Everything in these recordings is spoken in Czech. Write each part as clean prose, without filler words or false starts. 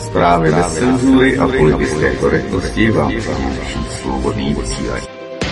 Zprávy bez cenzury a politické korektnosti vám přináší Svobodný vysílač.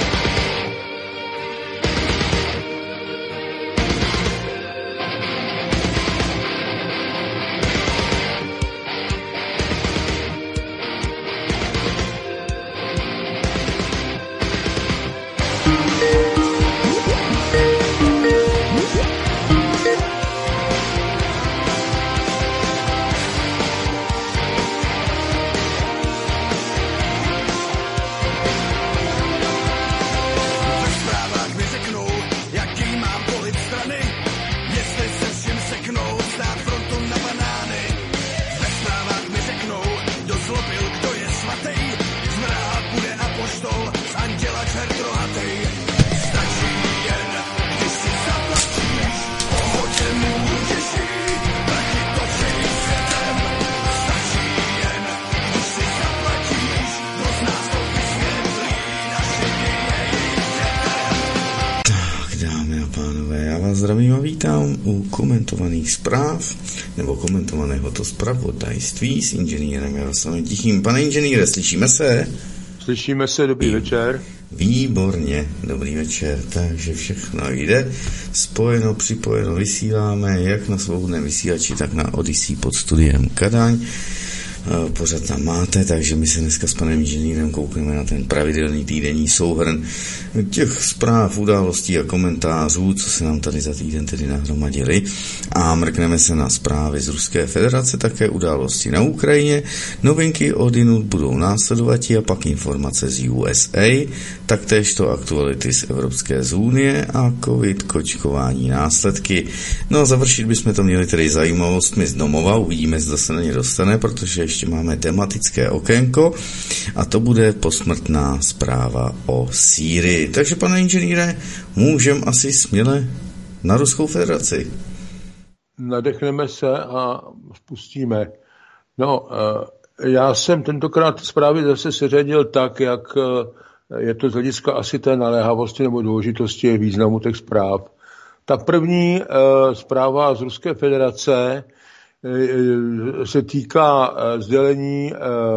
Komentovaných zpráv, nebo komentovaného to zpravodajství s inženýrem Jaroslavem Tichým. Pane inženýre, slyšíme se? Slyšíme se, dobrý večer. Výborně, dobrý večer, takže všechno jde. Spojeno, připojeno, vysíláme jak na Svobodném vysílači, tak na Odyssey pod studiem Kadaň. Pořád tam máte, takže my se dneska s panem inženýrem koukneme na ten pravidelný týdenní souhrn těch zpráv, událostí a komentářů, co se nám tady za týden tedy nahromadili, a mrkneme se na zprávy z Ruské federace, také události na Ukrajině, novinky odinut budou následovat a pak informace z USA, taktéž to aktuality z Evropské unie a covid, kočkování, následky. No a završit bychom to měli tedy zajímavostmi z domova, uvidíme, zda se na ně dostane, protože ještě máme tematické okénko a to bude posmrtná zpráva o Sýrii. Takže, pane inženýre, můžeme asi směle na Ruskou federaci. Nadechneme se a spustíme. No, já jsem tentokrát zprávy zase seřadil tak, jak je to z hlediska asi té naléhavosti nebo důležitosti významu těch zpráv. Ta první zpráva z Ruské federace se týká sdělení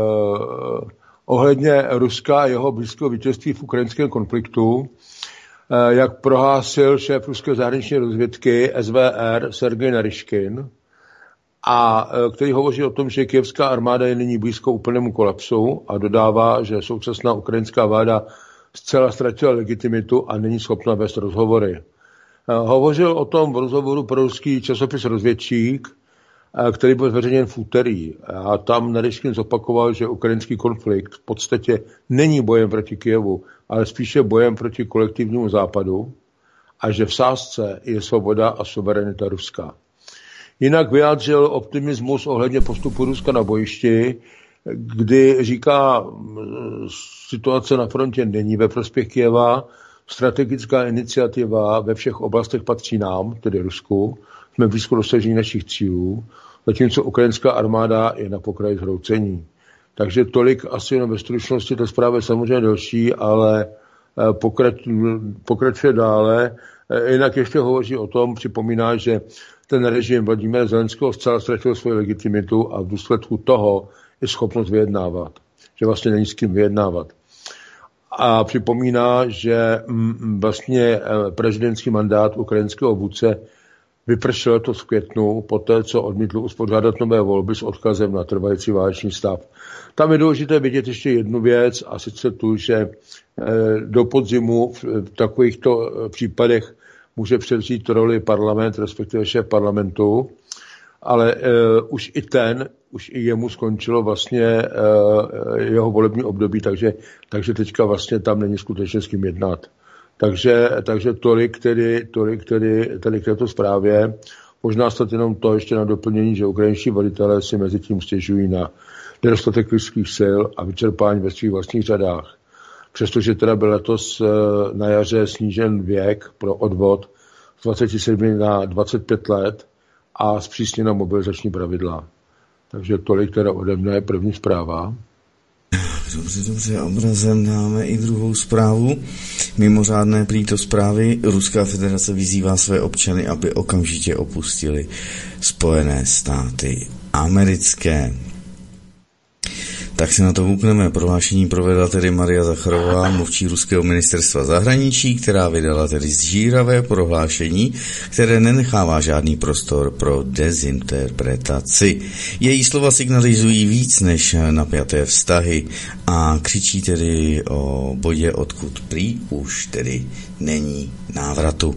ohledně Ruska a jeho blízkého vítězství v ukrajinském konfliktu, jak prohlásil šéf ruské zahraniční rozvědky SVR Sergej Naryškin, a který hovoří o tom, že kyjevská armáda je nyní blízko úplnému kolapsu, a dodává, že současná ukrajinská vláda zcela ztratila legitimitu a není schopna vést rozhovory. Hovořil o tom v rozhovoru pro ruský časopis Rozvědčík, který byl zveřejněn v úterý. A tam Naryškin zopakoval, že ukrajinský konflikt v podstatě není bojem proti Kyjevu, ale spíše bojem proti kolektivnímu západu, a že v sázce je svoboda a suverenita Ruska. Jinak vyjádřil optimismus ohledně postupu Ruska na bojišti, kdy říká, situace na frontě není ve prospěch Kyjeva, strategická iniciativa ve všech oblastech patří nám, tedy Rusku, jsme blízko dosažení našich cílů, zatímco ukrajinská armáda je na pokraji zhroucení. Takže tolik asi jenom ve stručnosti, ta zpráva je samozřejmě delší, ale pokračuje dále. Jinak ještě hovoří o tom, připomíná, že ten režim Vladimíra Zelenského zcela ztratil svoji legitimitu a v důsledku toho je schopnost vyjednávat. Že vlastně není s kým vyjednávat. A připomíná, že vlastně prezidentský mandát ukrajinského vůdce vypršel to v květnu, poté co odmítl uspořádat nové volby s odkazem na trvající válečný stav. Tam je důležité vidět ještě jednu věc, a sice tu, že do podzimu v takovýchto případech může převzít roli parlament, respektive šéf parlamentu, ale už i jemu skončilo vlastně jeho volební období, takže teďka vlastně tam není skutečně s kým jednat. Takže tolik tady k této zprávě. Možná snad jenom to ještě na doplnění, že ukrajinští velitelé si mezi tím stěžují na nedostatek lidských sil a vyčerpání ve svých vlastních řadách. Přestože teda byl letos na jaře snížen věk pro odvod z 27 na 25 let a zpřísněna mobilizační pravidla. Takže tolik teda ode mne, první zpráva. Dobře, obrazem dáme i druhou zprávu. Mimořádné prýto zprávy. Ruská federace vyzývá své občany, aby okamžitě opustili Spojené státy americké. Tak se na to koukneme. Prohlášení provedla tedy Maria Zacharová, mluvčí ruského ministerstva zahraničí, která vydala tedy zžíravé prohlášení, které nenechává žádný prostor pro dezinterpretaci. Její slova signalizují víc než napjaté vztahy a křičí tedy o bodě, odkud prý už tedy není návratu.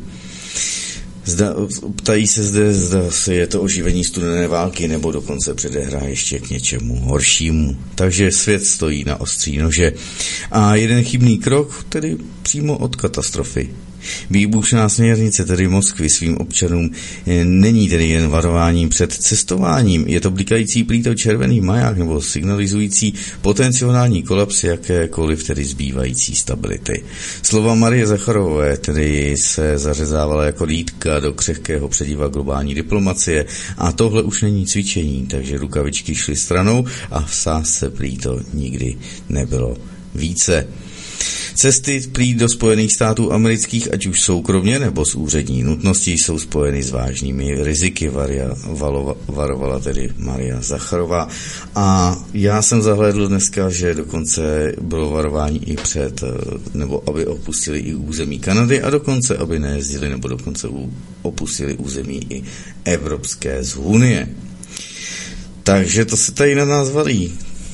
Ptají se zda se je to oživení studené války nebo dokonce předehrá ještě k něčemu horšímu. Takže svět stojí na ostří nože. A jeden chybný krok, tedy přímo od katastrofy. Výbušná směrnice tedy Moskvy svým občanům není tedy jen varováním před cestováním, je to blikající plíto červený maják nebo signalizující potenciální kolaps jakékoliv tedy zbývající stability. Slova Marie Zacharové tedy se zařezávala jako lítka do křehkého přediva globální diplomacie a tohle už není cvičení, takže rukavičky šly stranou a v sázce prý to nikdy nebylo více. Cesty prý do Spojených států amerických, ať už soukromně nebo z úřední nutnosti, jsou spojeny s vážnými riziky, varovala tedy Maria Zacharová. A já jsem zahlédl dneska, že dokonce bylo varování i před, nebo aby opustili i území Kanady a dokonce, aby nejezdili, nebo dokonce opustili území i Evropské unie. Takže to se tady na nás valí.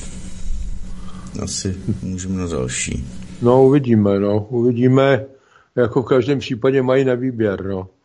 Asi můžeme na další. No, uvidíme, jako v každém případě mají na výběr,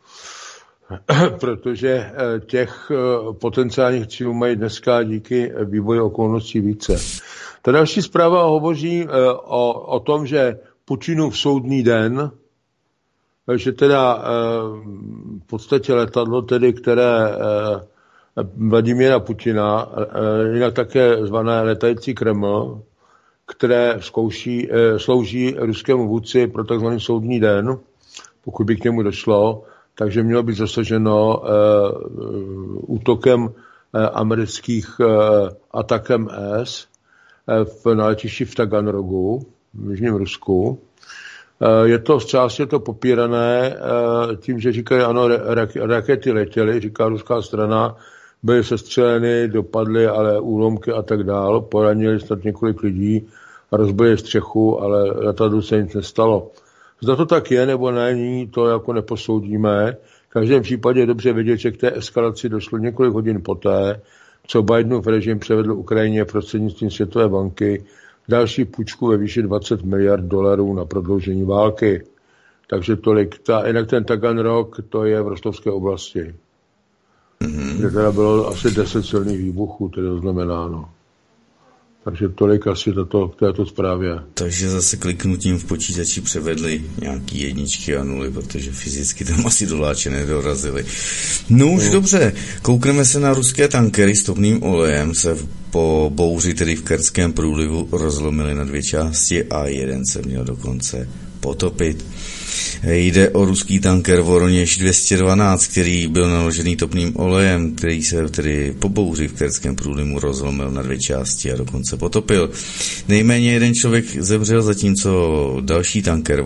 protože těch potenciálních cílů mají dneska díky vývoji okolností více. Ta další zpráva hovoří o tom, že Putinův soudný den, že teda v podstatě letadlo, tedy, které Vladimíra Putina, jinak také zvané letající Kreml, které slouží ruskému vůdci pro tzv. Soudní den, pokud by k němu došlo, takže mělo být zasaženo útokem amerických atakem S na letišti v Taganrogu, v Jižním Rusku. Je to zčásti popírané tím, že říkají, ano, rakety letěly, říká ruská strana, byly sestřeleny, dopadly, ale úlomky a tak dál, poranili snad několik lidí, rozbili střechu, ale letadlu se nic nestalo. Zda to tak je nebo není, to jako neposoudíme. V každém případě je dobře vědět, že k té eskalaci došlo několik hodin poté, co Bidenův režim převedl Ukrajině prostřednictvím Světové banky další půjčku ve výši $20 miliard na prodloužení války. Takže tolik. Jinak ten Taganrog, to je v Rostovské oblasti. Kde teda bylo asi 10 silných výbuchů, tedy to znamenáno. Takže tolik asi k této zprávě. Takže zase kliknutím v počítači převedli nějaký jedničky a nuly, protože fyzicky tam asi doláče nedorazili. No už dobře, koukneme se na ruské tankery s topným olejem, se po bouři tedy v Kerčském průlivu rozlomily na dvě části a jeden se měl dokonce potopit. Jde o ruský tanker Voroněž 212, který byl naložený topným olejem, který se tedy po bouři v Kerčském průlivu rozlomil na dvě části a dokonce potopil. Nejméně jeden člověk zemřel, zatímco další tanker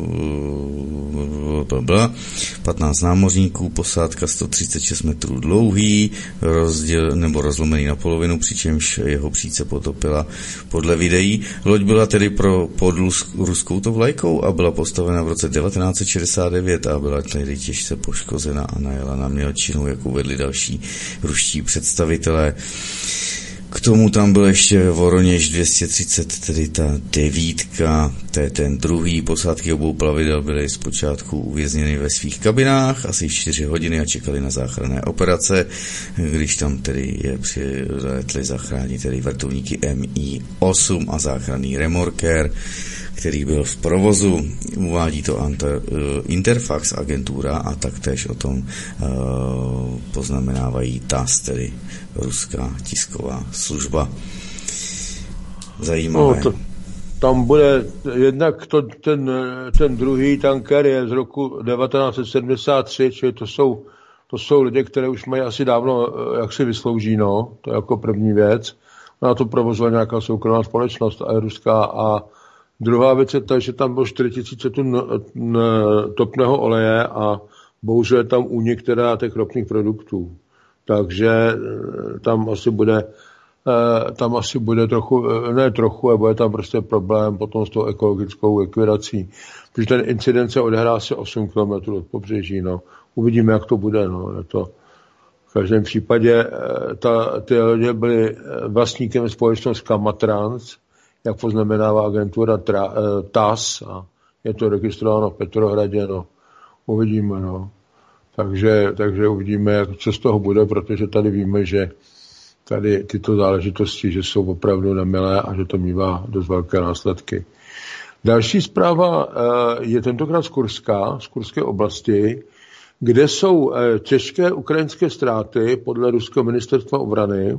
15 námořníků, posádka 136 metrů dlouhý, rozlomený na polovinu, přičemž jeho příce potopila podle videí. Loď byla tedy pod ruskou vlajkou a byla postavena v roce 1969 a byla tedy těžce poškozena a najela na mělčinu, jak uvedli další ruští představitelé. K tomu tam byl ještě Voroněž 230, tedy ta devítka, to je ten druhý. Posádky obou plavidel byly zpočátku uvězněny ve svých kabinách asi 4 hodiny a čekali na záchranné operace, když tam tedy je přiletli zachránit tedy vrtulníky Mi-8 a záchranný remorkér, který byl v provozu. Uvádí to Interfax agentura a taktéž o tom poznamenávají TASS, tedy ruská tisková služba. Zajímavé. No, tam bude jednak ten druhý tanker je z roku 1973, čili to jsou lidé, které už mají asi dávno, jak si vyslouží, to je jako první věc. Na to provozovala nějaká soukromá společnost a ruská. A druhá věc je ta, že tam bylo 4000 tun topného oleje a bohužel je tam únik těch ropných produktů. Takže tam asi bude tam asi bude trochu, ne trochu, ale bude tam prostě problém potom s tou ekologickou likvidací. Protože ten incident se odehrá asi 8 km od pobřeží, no. Uvidíme, jak to bude, no. Je to v každém případě ty lodě byly vlastníkem společnost Kamatrans, jak poznamenává agentura TAS, a je to registrováno v Petrohradě, no. Uvidíme, no. Takže uvidíme, co z toho bude, protože tady víme, že tady tyto záležitosti, že jsou opravdu nemilé a že to mívá dost velké následky. Další zpráva je tentokrát z Kurska, z Kurské oblasti, kde jsou těžké ukrajinské ztráty podle ruského ministerstva obrany.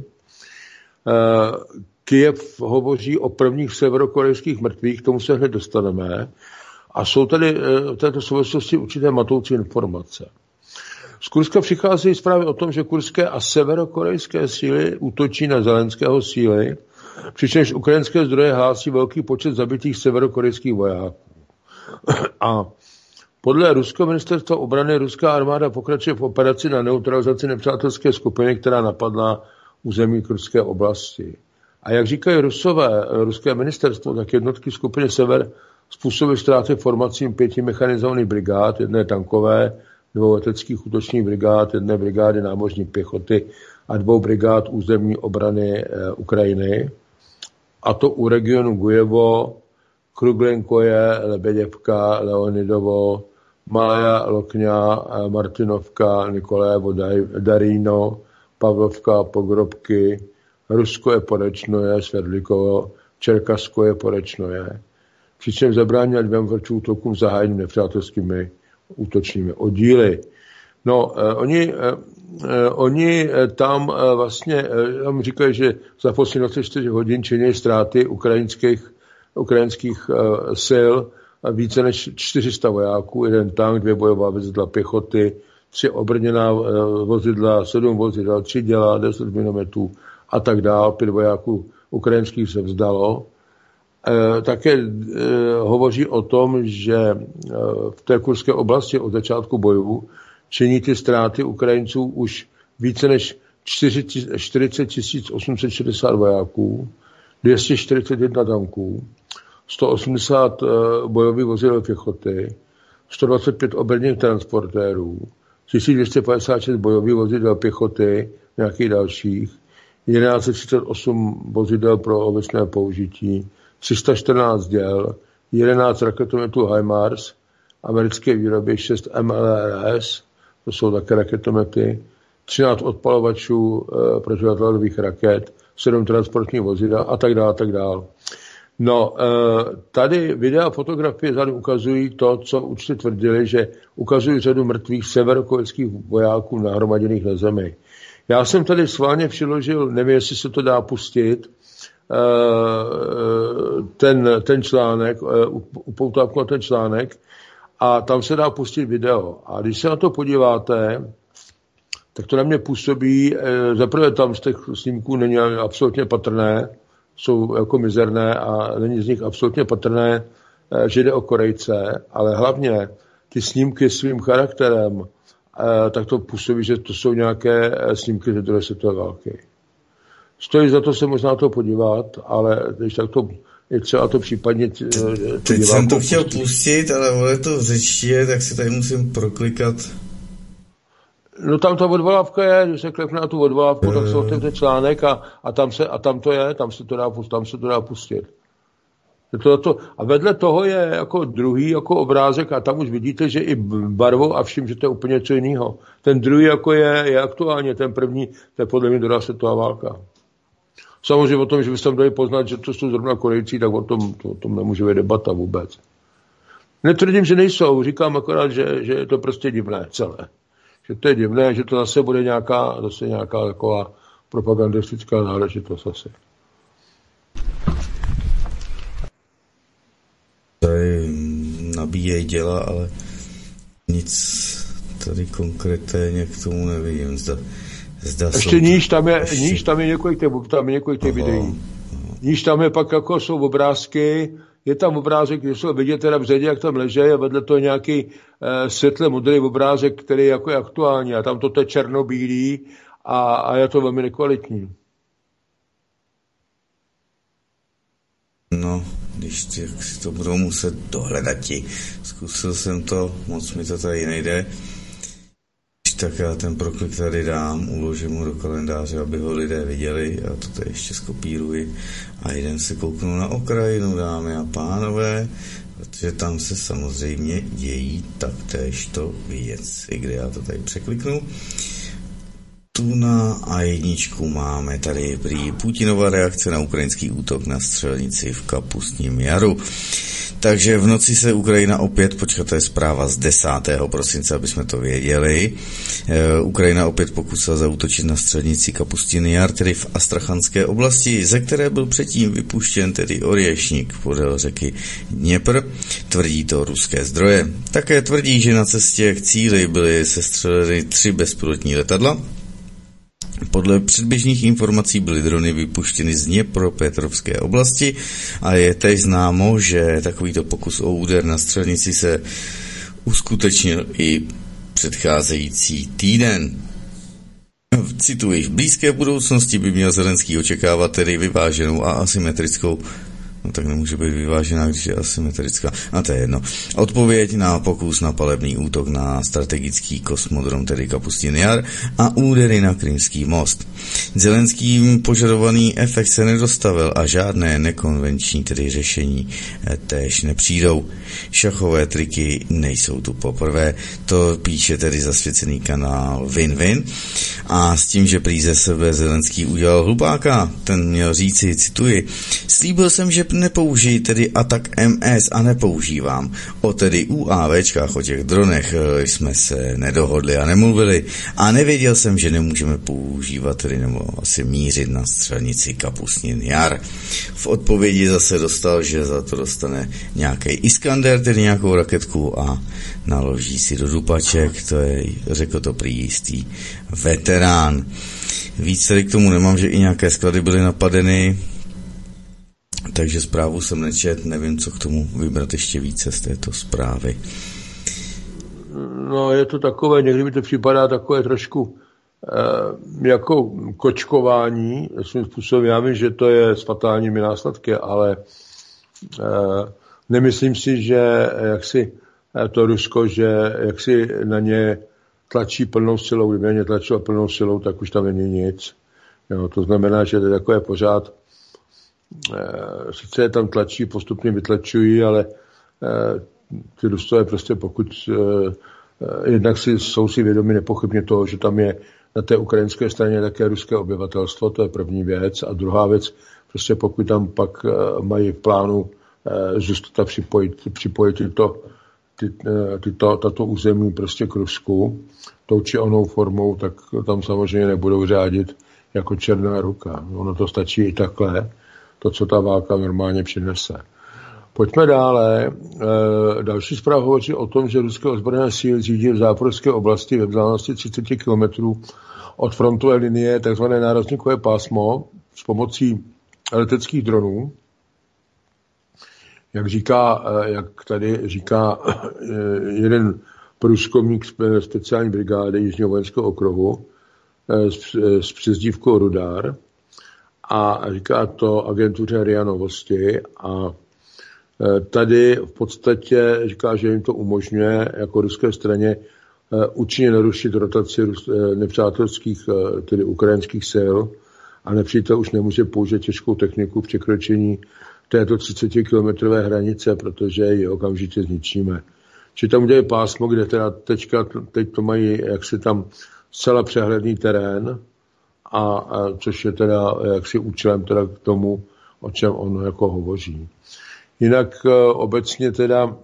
Kyjev hovoří o prvních severokorejských mrtvých, k tomu se hned dostaneme. A jsou tady v této souvislosti určité matoucí informace. Z Kurska přicházejí zprávy o tom, že kurské a severokorejské síly útočí na Zelenského síly, přičemž ukrajinské zdroje hlásí velký počet zabitých severokorejských vojáků. A podle ruského ministerstva obrany ruská armáda pokračuje v operaci na neutralizaci nepřátelské skupiny, která napadla území Kurské oblasti. A jak říkají Rusové, ruské ministerstvo, tak jednotky skupiny Sever způsobily ztráty formacím 5 mechanizovaných brigád, jedné tankové, 2 leteckých útočních brigád, 1 brigády námořní pěchoty a 2 brigád územní obrany Ukrajiny. A to u regionu Gujevo, Kruglenkoje, Lebeděvka, Leonidovo, Malá Lokňa, Martinovka, Nikolajevo, Daríno, Pavlovka, Pogrobky, Rusko je Porečnoje, Sverdlikovo, Čerkasko je Porečnoje. Přičemž zabránil 2 vrčů útokům zahájeným nepřátelskými útočními oddíly. No, oni tam vlastně tam říkají, že za poslední 24 hodin činili ztráty ukrajinských sil více než 400 vojáků, 1 tank, 2 bojová vozidla pěchoty, 3 obrněná vozidla, 7 vozidel, 3 děla, 10 minometů a tak dál. 5 vojáků ukrajinských se vzdalo. Také hovoří o tom, že v té kurské oblasti od začátku bojů činí ty ztráty Ukrajinců už více než 40 860 vojáků, 241 tanků, 180 bojových vozidel pěchoty, 125 obrněných transportérů, 1256 bojových vozidel pěchoty, nějakých dalších, 1138 vozidel pro obecné použití, 314 děl, 11 raketometů HIMARS, americké výroby, 6 MLRS, to jsou také raketomety, 13 odpalovačů protiletadlových raket, 7 transportních vozidel a tak dále, a tak dále. No, tady videa a fotografie zadu ukazují to, co určitě tvrdili, že ukazují řadu mrtvých severokorejských vojáků nahromaděných na zemi. Já jsem tady sválně přiložil, nevím, jestli se to dá pustit, ten článek, upoutávku na ten článek a tam se dá pustit video. A když se na to podíváte, tak to na mě působí, zaprvé tam z těch snímků není absolutně patrné, jsou jako mizerné a není z nich absolutně patrné, že jde o Korejce, ale hlavně ty snímky svým charakterem, tak to působí, že to jsou nějaké snímky ze druhé světové války. Stojí za to se možná to podívat, ale když tak to je třeba to případně teď jsem to chtěl pustit, ale vole to v řečtině, tak si tady musím proklikat. No tam ta odvolávka je, když se klikne na tu odvolávku, tak se otevře článek a tam to je, tam se to dá pustit. A vedle toho je jako druhý jako obrázek a tam už vidíte, že i barvou a vším, že to je úplně něco jiného. Ten druhý jako je aktuálně, ten první, to je podle mě druhá světová válka. Samozřejmě o tom, že byste tam dali poznat, že to jsou zrovna Korejci, tak o tom nemůže být debata vůbec. Netvrdím, že nejsou, říkám akorát, že je to prostě divné celé. Že to je divné, že to zase bude nějaká taková propagandistická záležitost asi. Tady nabíjejí děla, ale nic tady konkrétně k tomu nevidím. Zda ještě níž tam je několik těch videí. Níž tam je pak jako jsou obrázky, je tam obrázek, kde jsou vidět teda v řadě, jak tam leží a vedle toho nějaký světle modrý obrázek, který jako je aktuální a tam to je černobílý a je to velmi nekvalitní. No, když jak si to budou muset dohledati. Zkusil jsem to, moc mi to tady nejde. Tak já ten proklik tady dám, uložím ho do kalendáře, aby ho lidé viděli. Já to tady ještě skopíruji a jdem se kouknout na Ukrajinu, dámy a pánové, protože tam se samozřejmě dějí taktéž to věci, kde já to tady překliknu. Tu na A1 máme tady prý Putinova reakce na ukrajinský útok na střelnici v Kapustním Jaru. Takže v noci se Ukrajina opět, to je zpráva z 10. prosince, aby jsme to věděli. Ukrajina opět pokusila zaútočit na střelnici Kapustin Jar, tedy v Astrachanské oblasti, ze které byl předtím vypuštěn tedy Orješník podél řeky Dněpr. Tvrdí to ruské zdroje. Také tvrdí, že na cestě k cíli byly sestřeleny 3 bezpilotní letadla. Podle předběžných informací byly drony vypuštěny z Dněpropetrovské oblasti a je též známo, že takovýto pokus o úder na střelnici se uskutečnil i předcházející týden. Cituji, v blízké budoucnosti by měl Zelenský očekávat tedy vyváženou a asymetrickou. No tak nemůže být vyvážená, když je asymetrická. A to je jedno. Odpověď na pokus na palebný útok na strategický kosmodrom, tedy Kapustin Jar, a údery na Krymský most. Zelenským požadovaný efekt se nedostavil a žádné nekonvenční tedy řešení též nepřijdou. Šachové triky nejsou tu poprvé. To píše tedy zasvěcený kanál Win-Win. A s tím, že prý ze sebe Zelenský udělal hlupáka, ten měl říci, cituji, slíbil jsem, že nepoužij tedy atak MS a nepoužívám. O tedy UAVčkách, o těch dronech jsme se nedohodli a nemluvili a nevěděl jsem, že nemůžeme používat tedy nebo asi mířit na střelnici Kapustin Jar. V odpovědi zase dostal, že za to dostane nějaký Iskander, tedy nějakou raketku a naloží si do dupaček, to je, řekl to prý jistý veterán. Víc tady k tomu nemám, že i nějaké sklady byly napadeny, takže zprávu jsem nečet, nevím, co k tomu vybrat ještě více z této zprávy. No, je to takové, někdy mi to připadá takové trošku jako kočkování, svým způsobem. Já vím, že to je s fatálními následky, ale nemyslím si, že jaksi to Rusko, že jaksi na ně tlačí plnou silou, kdyby na ně tlačilo plnou silou, tak už tam není nic. Jo, to znamená, že to je takové pořád, sice je tam tlačí, postupně vytlačují, ale ty Rusové prostě pokud jednak jsou si vědomi nepochybně toho, že tam je na té ukrajinské straně také ruské obyvatelstvo, to je první věc. A druhá věc, prostě pokud tam pak mají v plánu zůstat připojit tato území prostě k Rusku, tou či onou formou, tak tam samozřejmě nebudou řádit jako černá ruka. Ono to stačí i takhle, to, co ta válka normálně přinese. Pojďme dále. Další zpráva hovoří o tom, že ruské ozbrojené síly řídí v záporské oblasti ve vzdálenosti 30 km od frontové linie tzv. Nárazníkové pásmo s pomocí leteckých dronů. Jak tady říká jeden průzkumník speciální brigády Jižního vojenského okruhu s přezdívkou Rudar, a říká to agentuře RIA Novosti, a tady v podstatě říká, že jim to umožňuje jako ruské straně účinně narušit rotaci nepřátelských, tedy ukrajinských sil, a nepřítel už nemůže použít těžkou techniku v překročení této 30-kilometrové hranice, protože ji okamžitě zničíme. Či tam udělají pásmo, kde teda teď to mají jaksi tam zcela přehledný terén, a což je teda jaksi účelem teda k tomu, o čem on jako hovoří. Jinak obecně teda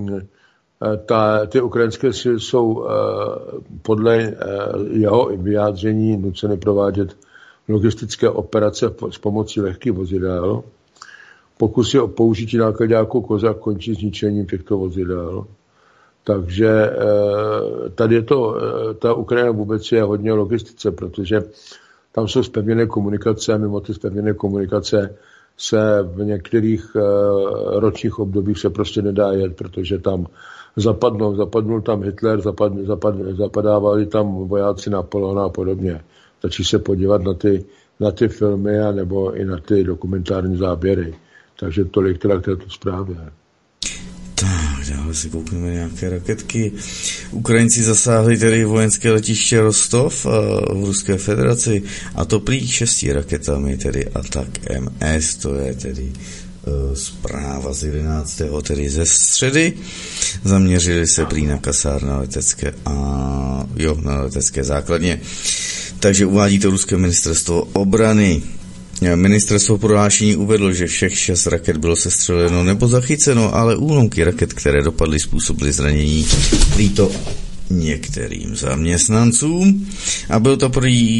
ty ukrajinské síly jsou podle jeho vyjádření nuceny provádět logistické operace s pomocí lehkých vozidel. Pokusy o použití nákladáků Kozák končí zničením těchto vozidel. Takže tady je to, ta Ukrajina vůbec je hodně logistice, protože tam jsou zpevněné komunikace a mimo ty zpevněné komunikace se v některých ročních obdobích se prostě nedá jet, protože tam zapadnul tam Hitler, zapadávali tam vojáci Napoleona a podobně. Stačí se podívat na ty filmy a nebo i na ty dokumentární záběry. Takže tolik teda k této zprávě. Tak, dále si koukneme nějaké raketky. Ukrajinci zasáhli tedy vojenské letiště Rostov v Ruské federaci a to prý 6 raketami, tedy Atak MS, to je tedy zpráva z 11. tedy ze středy. Zaměřili se prý na kasárna letecké na letecké základně. Takže uvádí to ruské ministerstvo obrany. Ministerstvo prohlášení uvedlo, že všech 6 raket bylo sestřeleno nebo zachyceno, ale úlomky raket, které dopadly, způsobily zranění líto některým zaměstnancům. A byl to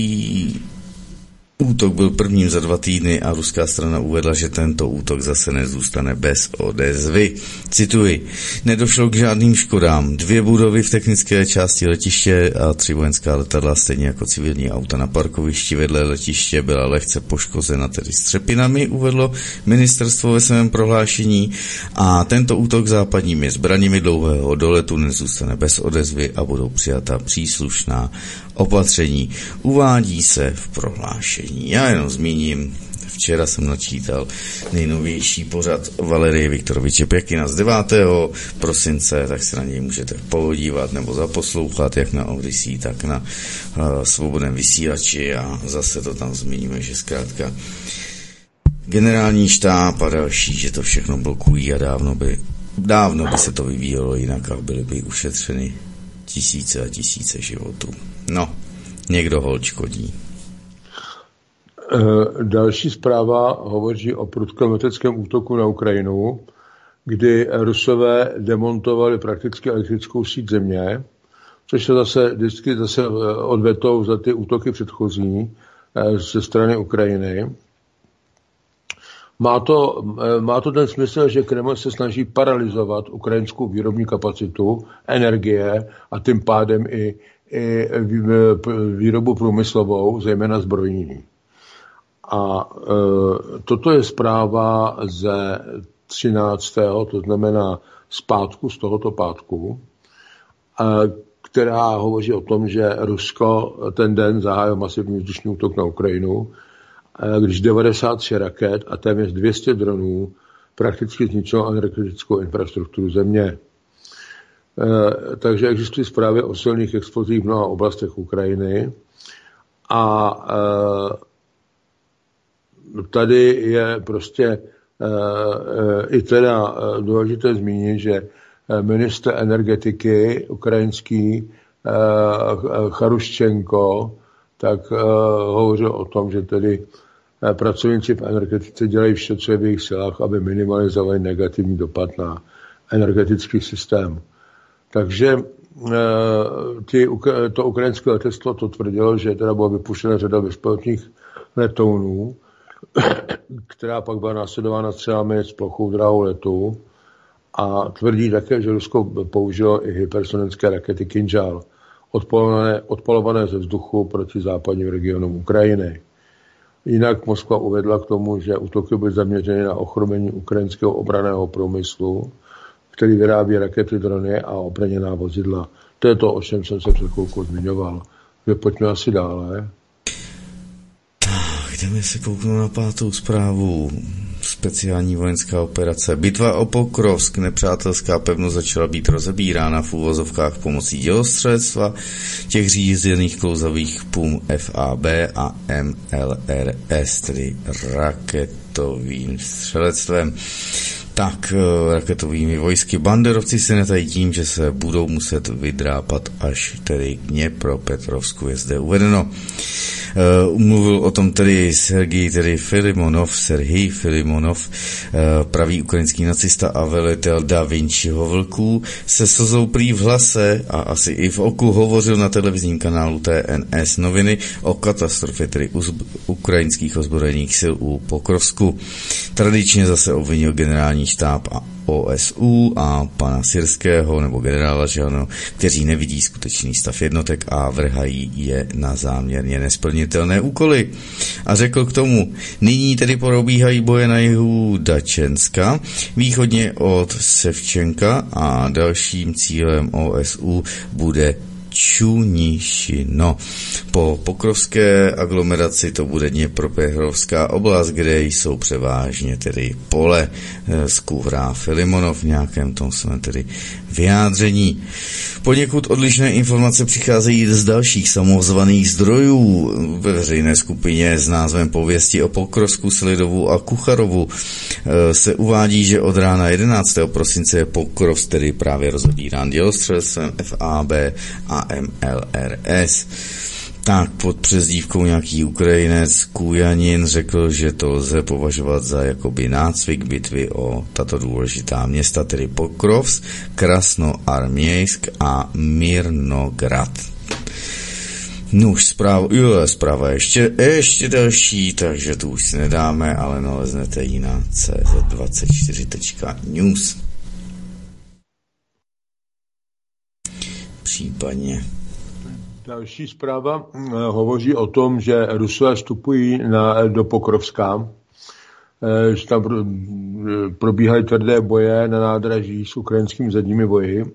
útok byl prvním za 2 týdny a ruská strana uvedla, že tento útok zase nezůstane bez odezvy. Cituji, nedošlo k žádným škodám. 2 budovy v technické části letiště a 3 vojenská letadla, stejně jako civilní auta na parkovišti vedle letiště, byla lehce poškozena tedy střepinami, uvedlo ministerstvo ve svém prohlášení, a tento útok západními zbraněmi dlouhého doletu nezůstane bez odezvy a budou přijata příslušná opatření. Uvádí se v prohlášení. Já jenom zmíním, včera jsem načítal nejnovější pořad Valerie Viktoroviče Pěkina z 9. prosince, tak se na něj můžete podívat nebo zaposlouchat, jak na Odyssey, tak na Svobodném vysílači, a zase to tam zmíníme, že zkrátka generální štáb a další, že to všechno blokují a dávno by se to vyvíjelo jinak a byly by ušetřeny tisíce a tisíce životů. No, někdo holt škodí. Další zpráva hovoří o prudkém leteckém útoku na Ukrajinu, kdy Rusové demontovali prakticky elektrickou síť země, což se zase odvetou za ty útoky předchozí ze strany Ukrajiny. Má to ten smysl, že Kreml se snaží paralyzovat ukrajinskou výrobní kapacitu, energie a tím pádem i výrobu průmyslovou, zejména zbrojní. A toto je zpráva ze 13. to znamená z tohoto pátku, která hovoří o tom, že Rusko ten den zahájilo masivní vzdušný útok na Ukrajinu, když 93 raket a téměř 200 dronů prakticky zničilo energetickou infrastrukturu země. Takže existují zprávy o silných explozích v mnoha oblastech Ukrajiny a tady je prostě i teda důležité zmínit, že ministr energetiky ukrajinský Charuščenko tak hovořil o tom, že tedy pracovníci v energetice dělají vše, co je v jejich silách, aby minimalizovali negativní dopad na energetický systém. Takže to ukrajinské letectvo to tvrdilo, že teda byla vypuštěna řada bezpilotních letounů, která pak byla následována střelami s plochou drahou letu, a tvrdí také, že Rusko použilo i hypersonické rakety Kinžal, odpalované ze vzduchu proti západním regionům Ukrajiny. Jinak Moskva uvedla k tomu, že útoky byly zaměřeny na ochromení ukrajinského obranného průmyslu, který vyrábí rakety, drony a obrněná vozidla. To je to, o čem jsem se před chvilkou zmiňoval. Pojďme asi dále. Tak, jdeme se kouknout na 5. zprávu. Speciální vojenská operace. Bitva o Pokrovsk. Nepřátelská pevnost začala být rozebírána v úvozovkách pomocí dělostřelectva, těch řízených klouzavých PUM FAB a MLRS, tedy raketovým střelectvem. Tak raketovými vojsky. Banderovci se netají tím, že se budou muset vydrápat až tedy k Dněpropetrovsku, je zde uvedeno. Mluvil o tom tedy Serhij Filimonov, pravý ukrajinský nacista a velitel Da Vinciho vlků, se slzou prý v hlase a asi i v oku hovořil na televizním kanálu TNS noviny o katastrofě tedy ukrajinských ozbrojených sil u Pokrovsku. Tradičně zase obvinil generální štáb a OSU a pana Syrského nebo generála, že ano, kteří nevidí skutečný stav jednotek a vrhají je na záměrně nesplnitelné úkoly. A řekl k tomu, nyní tedy probíhají boje na jihu Dačenska, východně od Sevčenka, a dalším cílem OSU bude Čunišino. Po pokrovské aglomeraci to bude Dněpropetrovská oblast, kde jsou převážně tedy pole z Kuhrá Filimonov, v nějakém tom jsme tedy vyjádření. Poněkud odlišné informace přicházejí z dalších samozvaných zdrojů ve veřejné skupině s názvem Pověsti o Pokrovsku, Slidovu a Kucharovu. Se uvádí, že od rána 11. prosince je Pokrov tedy právě rozebírán dělostřelstvem FAB a MLRS. Tak pod přezdívkou nějaký Ukrajinec Kujanin řekl, že to lze považovat za jakoby nácvik bitvy o tato důležitá města, tedy Pokrovsk, Krasnoarmějsk a Mirnograd. No už zpráva ještě další, takže tu už si nedáme, ale naleznete ji na cz24.news. Případně. Další zpráva hovoří o tom, že Rusové vstupují do Pokrovska, že tam probíhají tvrdé boje na nádraží s ukrajinskými zadními boji.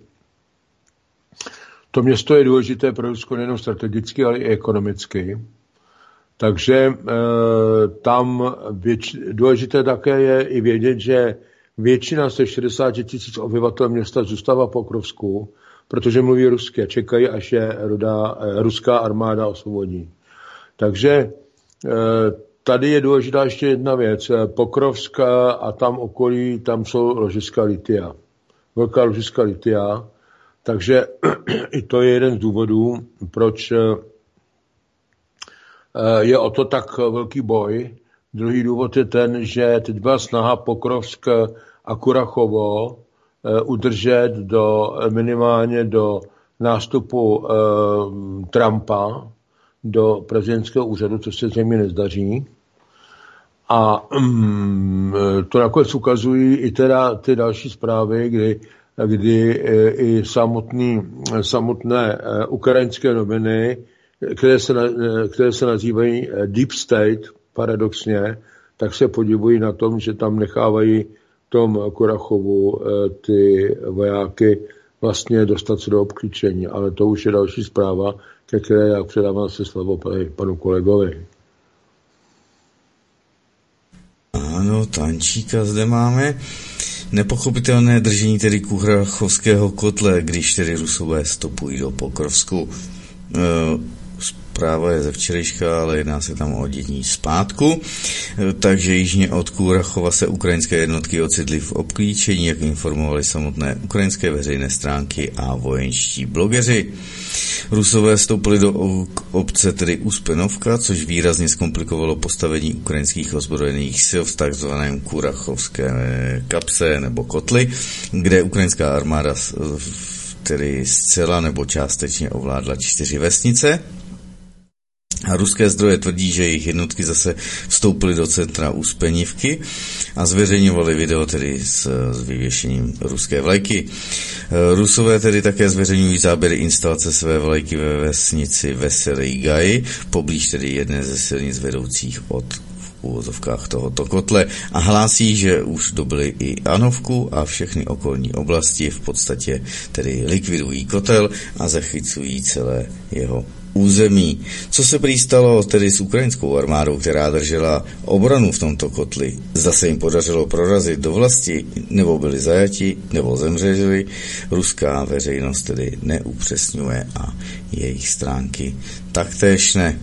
To město je důležité pro Rusko nejen strategicky, ale i ekonomicky. Takže tam důležité také je i vědět, že většina z těch 60 000 obyvatel města zůstává v Pokrovsku, protože mluví rusky a čekají, až je ruská armáda osvobodí. Takže tady je důležitá ještě jedna věc. Pokrovsk a tam okolí, tam jsou ložiska litia. Velká ložiska litia. Takže i to je jeden z důvodů, proč je o to tak velký boj. Druhý důvod je ten, že teď byla snaha Pokrovsk a Kurachovo udržet minimálně do nástupu Trumpa do prezidentského úřadu, což se zřejmě nezdaří. A to nakonec ukazují i teda ty další zprávy, kdy i samotné ukrajinské noviny, které se nazývají Deep State, paradoxně, tak se podivují na tom, že tam nechávají tom Kurachovu ty vojáky vlastně dostat se do obklíčení. Ale to už je další zpráva, ke které já předávám se slovo panu kolegovi. Ano, Tančíka zde máme. Nepochopitelné držení tedy kuhrachovského kotle, když tedy Rusové stopují do Pokrovsku. Zpráva je ze včerejška, ale jedná se tam o dění zpátku. Takže jižně od Kurachova se ukrajinské jednotky ocitly v obklíčení, jak informovali samotné ukrajinské veřejné stránky a vojenští blogeři. Rusové vstoupili do obce tedy Uspenovka, což výrazně zkomplikovalo postavení ukrajinských ozbrojených sil v takzvaném kurachovské kapse nebo kotli, kde ukrajinská armáda tedy zcela nebo částečně ovládla 4 vesnice. A ruské zdroje tvrdí, že jejich jednotky zase vstoupily do centra Uspenivky a zveřejňovali video tedy s vyvěšením ruské vlajky. Rusové tedy také zveřejňují záběry instalace své vlajky ve vesnici Veselý Gaj, poblíž tedy jedné ze silnic vedoucích od v úvozovkách tohoto kotle a hlásí, že už dobyli i Anovku a všechny okolní oblasti, v podstatě tedy likvidují kotel a zachycují celé jeho území. Co se prý stalo tedy s ukrajinskou armádou, která držela obranu v tomto kotli? Zda se jim podařilo prorazit do vlasti, nebo byli zajati, nebo zemřeli, ruská veřejnost tedy neupřesňuje a jejich stránky taktéž ne.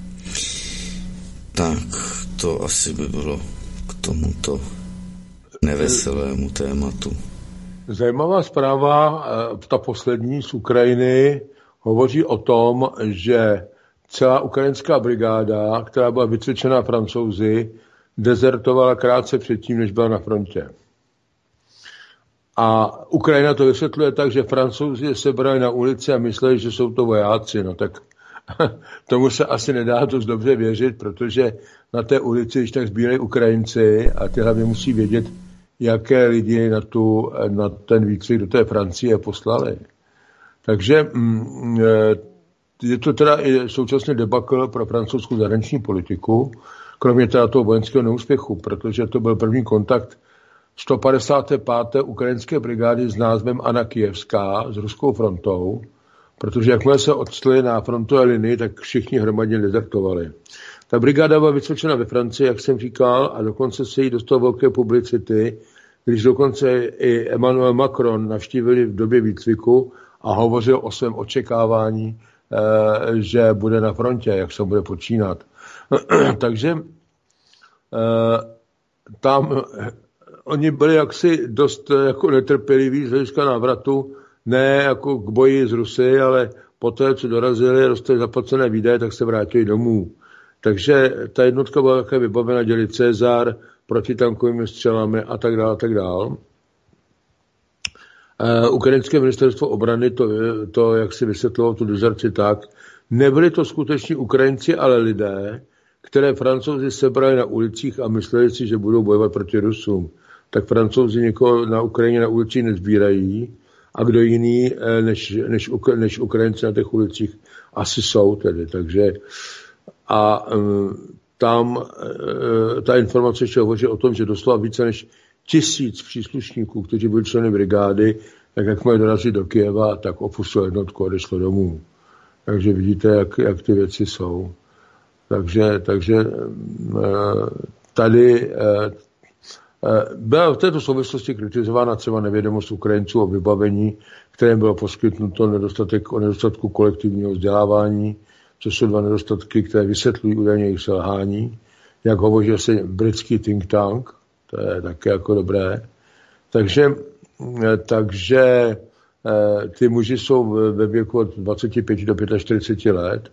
Tak, to asi by bylo k tomuto neveselému tématu. Zajímavá zpráva, ta poslední z Ukrajiny, hovoří o tom, že celá ukrajinská brigáda, která byla vycvičena Francouzi, dezertovala krátce předtím, než byla na frontě. A Ukrajina to vysvětluje tak, že Francouzi je sebrali na ulici a mysleli, že jsou to vojáci. No tak tomu se asi nedá dost dobře věřit, protože na té ulici, když tak sbírají Ukrajinci a ty hlavně musí vědět, jaké lidi na ten výcvik do té Francie poslali. Takže je to teda i současně debakl pro francouzskou zahraniční politiku, kromě teda toho vojenského neúspěchu, protože to byl první kontakt 155. ukrajinské brigády s názvem Anna Kijevská s ruskou frontou. protože jakmile se odstli na frontové linii, tak všichni hromadně dezertovali. Ta brigáda byla vycvičena ve Francii, jak jsem říkal, a dokonce se jí dostalo velké publicity, když dokonce i Emmanuel Macron navštívili v době výcviku a hovořil o svém očekávání, že bude na frontě, jak se bude počínat. Takže tam oni byli jaksi dost jako netrpěliví z hlediska návratu, ne jako k boji s Rusy, ale poté, co dorazili, dostali zaplacené výdaje, tak se vrátili domů. Takže ta jednotka byla také vybavena děli Cezar, protitankovými střelami a tak dále, a tak dále. Ukrajinské ministerstvo obrany to jak si vysvětlilo tu dezerci tak, nebyli to skuteční Ukrajinci, ale lidé, které Francouzi sebrali na ulicích a mysleli si, že budou bojovat proti Rusům. Tak Francouzi někoho na Ukrajině na ulicích nezbírají a kdo jiný než Ukrajinci na těch ulicích asi jsou tedy. Takže a tam ta informace ještě hovoří o tom, že doslova více než 1000 příslušníků, kteří byli členy brigády, tak jak mají dorazit do Kyjeva, tak opustili jednotku a odešlo domů. Takže vidíte, jak ty věci jsou. Takže tady byla v této souvislosti kritizována třeba nevědomost Ukrajinců o vybavení, kterém bylo poskytnuto o nedostatku kolektivního vzdělávání, což jsou dva nedostatky, které vysvětlují údajně jejich selhání. Jak hovoří se britský think tank, to je také jako dobré. Takže ty muži jsou ve věku od 25 do 45 let.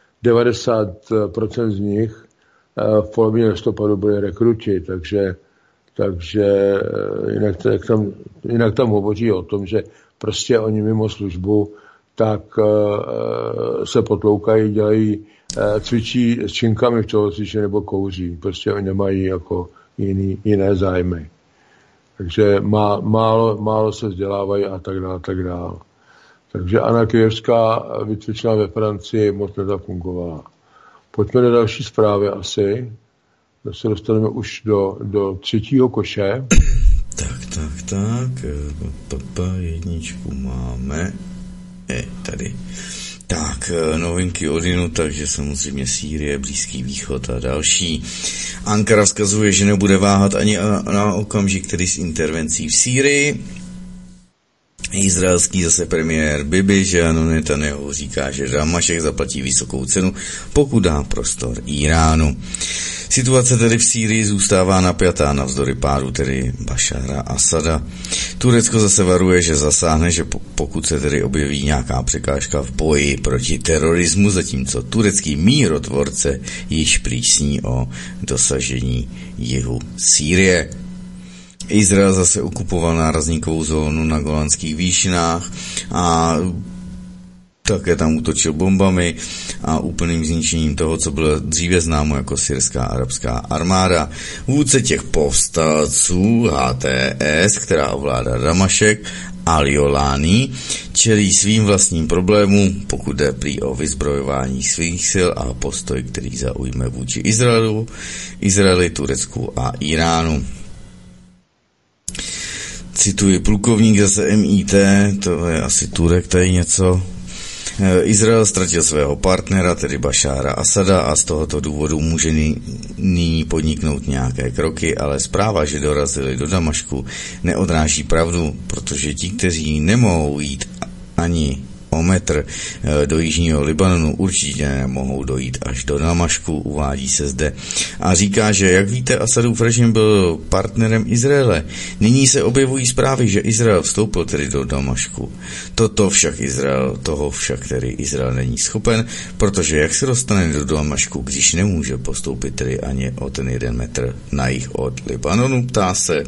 90% z nich v polovině listopadu byli rekruti, takže jinak tam hovoří o tom, že prostě oni mimo službu tak se potloukají, dělají, cvičí s činkami v tělocvičně nebo kouří. Prostě oni nemají jako jiné zájmy. Takže málo se vzdělávají a tak dále, tak dále. Takže Anna Kyjevská vycvičená ve Francii moc nezafungovala. Pojďme do další zprávy asi. Se dostaneme už do třetího koše. Tak. Jedničku máme. Tady. Tak, novinky odinu, takže samozřejmě Sýrie, Blízký východ a další. Ankara vzkazuje, že nebude váhat ani na okamžik, tedy s intervencí v Sýrii. Izraelský zase premiér Bibi, že ano, Netanyahu říká, že Damašek zaplatí vysokou cenu, pokud dá prostor Iránu. Situace tedy v Sýrii zůstává napjatá navzdory pádu tedy Bašára Asada. Turecko zase varuje, že zasáhne, že pokud se tedy objeví nějaká překážka v boji proti terorismu, zatímco turecký mírotvorce již prý sní o dosažení jihu Sýrie. Izrael zase okupoval nárazníkovou zónu na Golanských výšinách a také tam útočil bombami a úplným zničením toho, co bylo dříve známo jako syrská arabská armáda. Vůdce těch povstalců HTS, která ovládá Damašek, Al-Jolani, čelí svým vlastním problémům, pokud jde prý o vyzbrojování svých sil a postoj, který zaujme vůči Izraeli, Turecku a Iránu. Cituji plukovník zase MIT, to je asi Turek tady něco. Izrael ztratil svého partnera, tedy Bašára Asada, a z tohoto důvodu může nyní podniknout nějaké kroky, ale zpráva, že dorazili do Damašku, neodráží pravdu, protože ti, kteří nemohou jít ani o metr do jižního Libanonu, určitě nemohou dojít až do Damašku, uvádí se zde. A říká, že jak víte, Asadův režim byl partnerem Izraele. Nyní se objevují zprávy, že Izrael vstoupil tedy do Damašku. Toho však tedy Izrael není schopen, protože jak se dostane do Damašku, když nemůže postoupit tedy ani o ten 1 metr na jih od Libanonu, ptá se.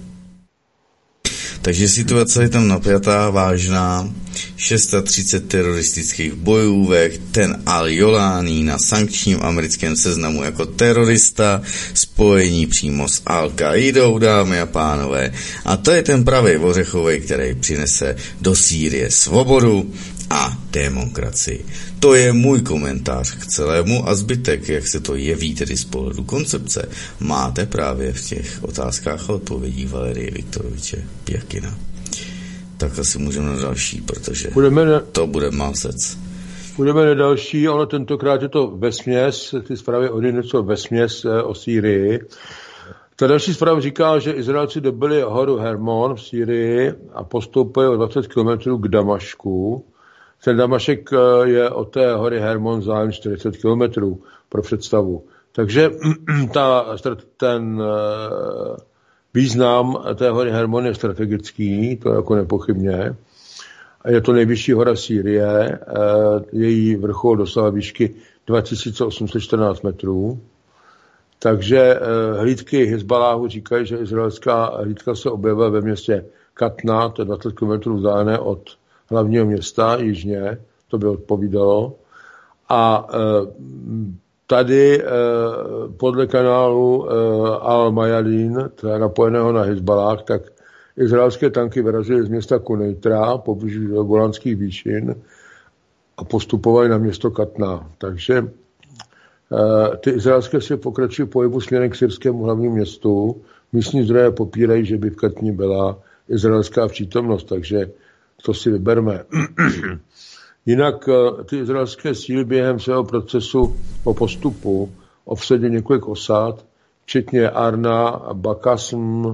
Takže situace je tam napjatá, vážná. 630 teroristických bojůvek, ten Al-Jolani na sankčním americkém seznamu jako terorista, spojení přímo s Al-Qaidou, dámy a pánové. A to je ten pravý ořechovej, který přinese do Sýrie svobodu a demokracii. To je můj komentář k celému a zbytek, jak se to jeví tedy z pohledu koncepce, máte právě v těch otázkách a odpovědích Valerie Viktoroviče Pěkina. tak asi můžeme na další, protože to bude mázec. Půjdeme na další, ono tentokrát je to vesměs, ty zprávy od něco vesměs o Sýrii. Ta další zpráva říká, že Izraelci dobili horu Hermon v Sýrii a postoupili o 20 km k Damašku. Ten Damašek je od té hory Hermon vzájem 40 km pro představu. Takže ten význam té hory Hermon je strategický, to je jako nepochybně. Je to nejvyšší hora Sýrie, její vrchol dosahuje výšky 2814 metrů. Takže hlídky Hizbaláhu říkají, že izraelská hlídka se objevila ve městě Katna, to je 20 km vzdálené od hlavního města jižně, to by odpovídalo. A tady podle kanálu Al-Mayadin, teda napojeného na Hizbalách, tak izraelské tanky vyrazily z města Kuneitra poblíž Golanských výšin a postupovaly na město Katna. Takže ty izraelské síly pokračují pohybu směrem k syrskému hlavnímu městu. Místní zdroje popírají, že by v Katni byla izraelská přítomnost, takže to si vyberme. Jinak ty izraelské síly během svého procesu po postupu obsadily několik osad, včetně Arna, Bakasm,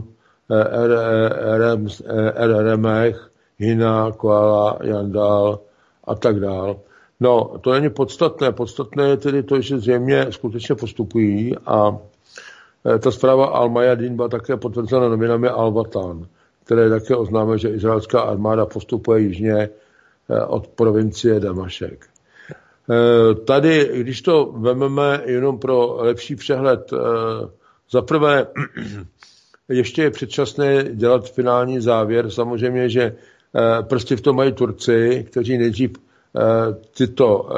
Remech, Hina, Koala, Jandal a tak dál. No, to není podstatné. Podstatné je tedy to, že zřejmě skutečně postupují a ta zpráva Al-Mayadin byla také potvrzena novinami Al-Watan, které také oznámí, že izraelská armáda postupuje jižně od provincie Damašek. Tady, když to vezmeme jenom pro lepší přehled, zaprvé ještě je předčasné dělat finální závěr. Samozřejmě, že prostě v tom mají Turci, kteří nejdřív tyto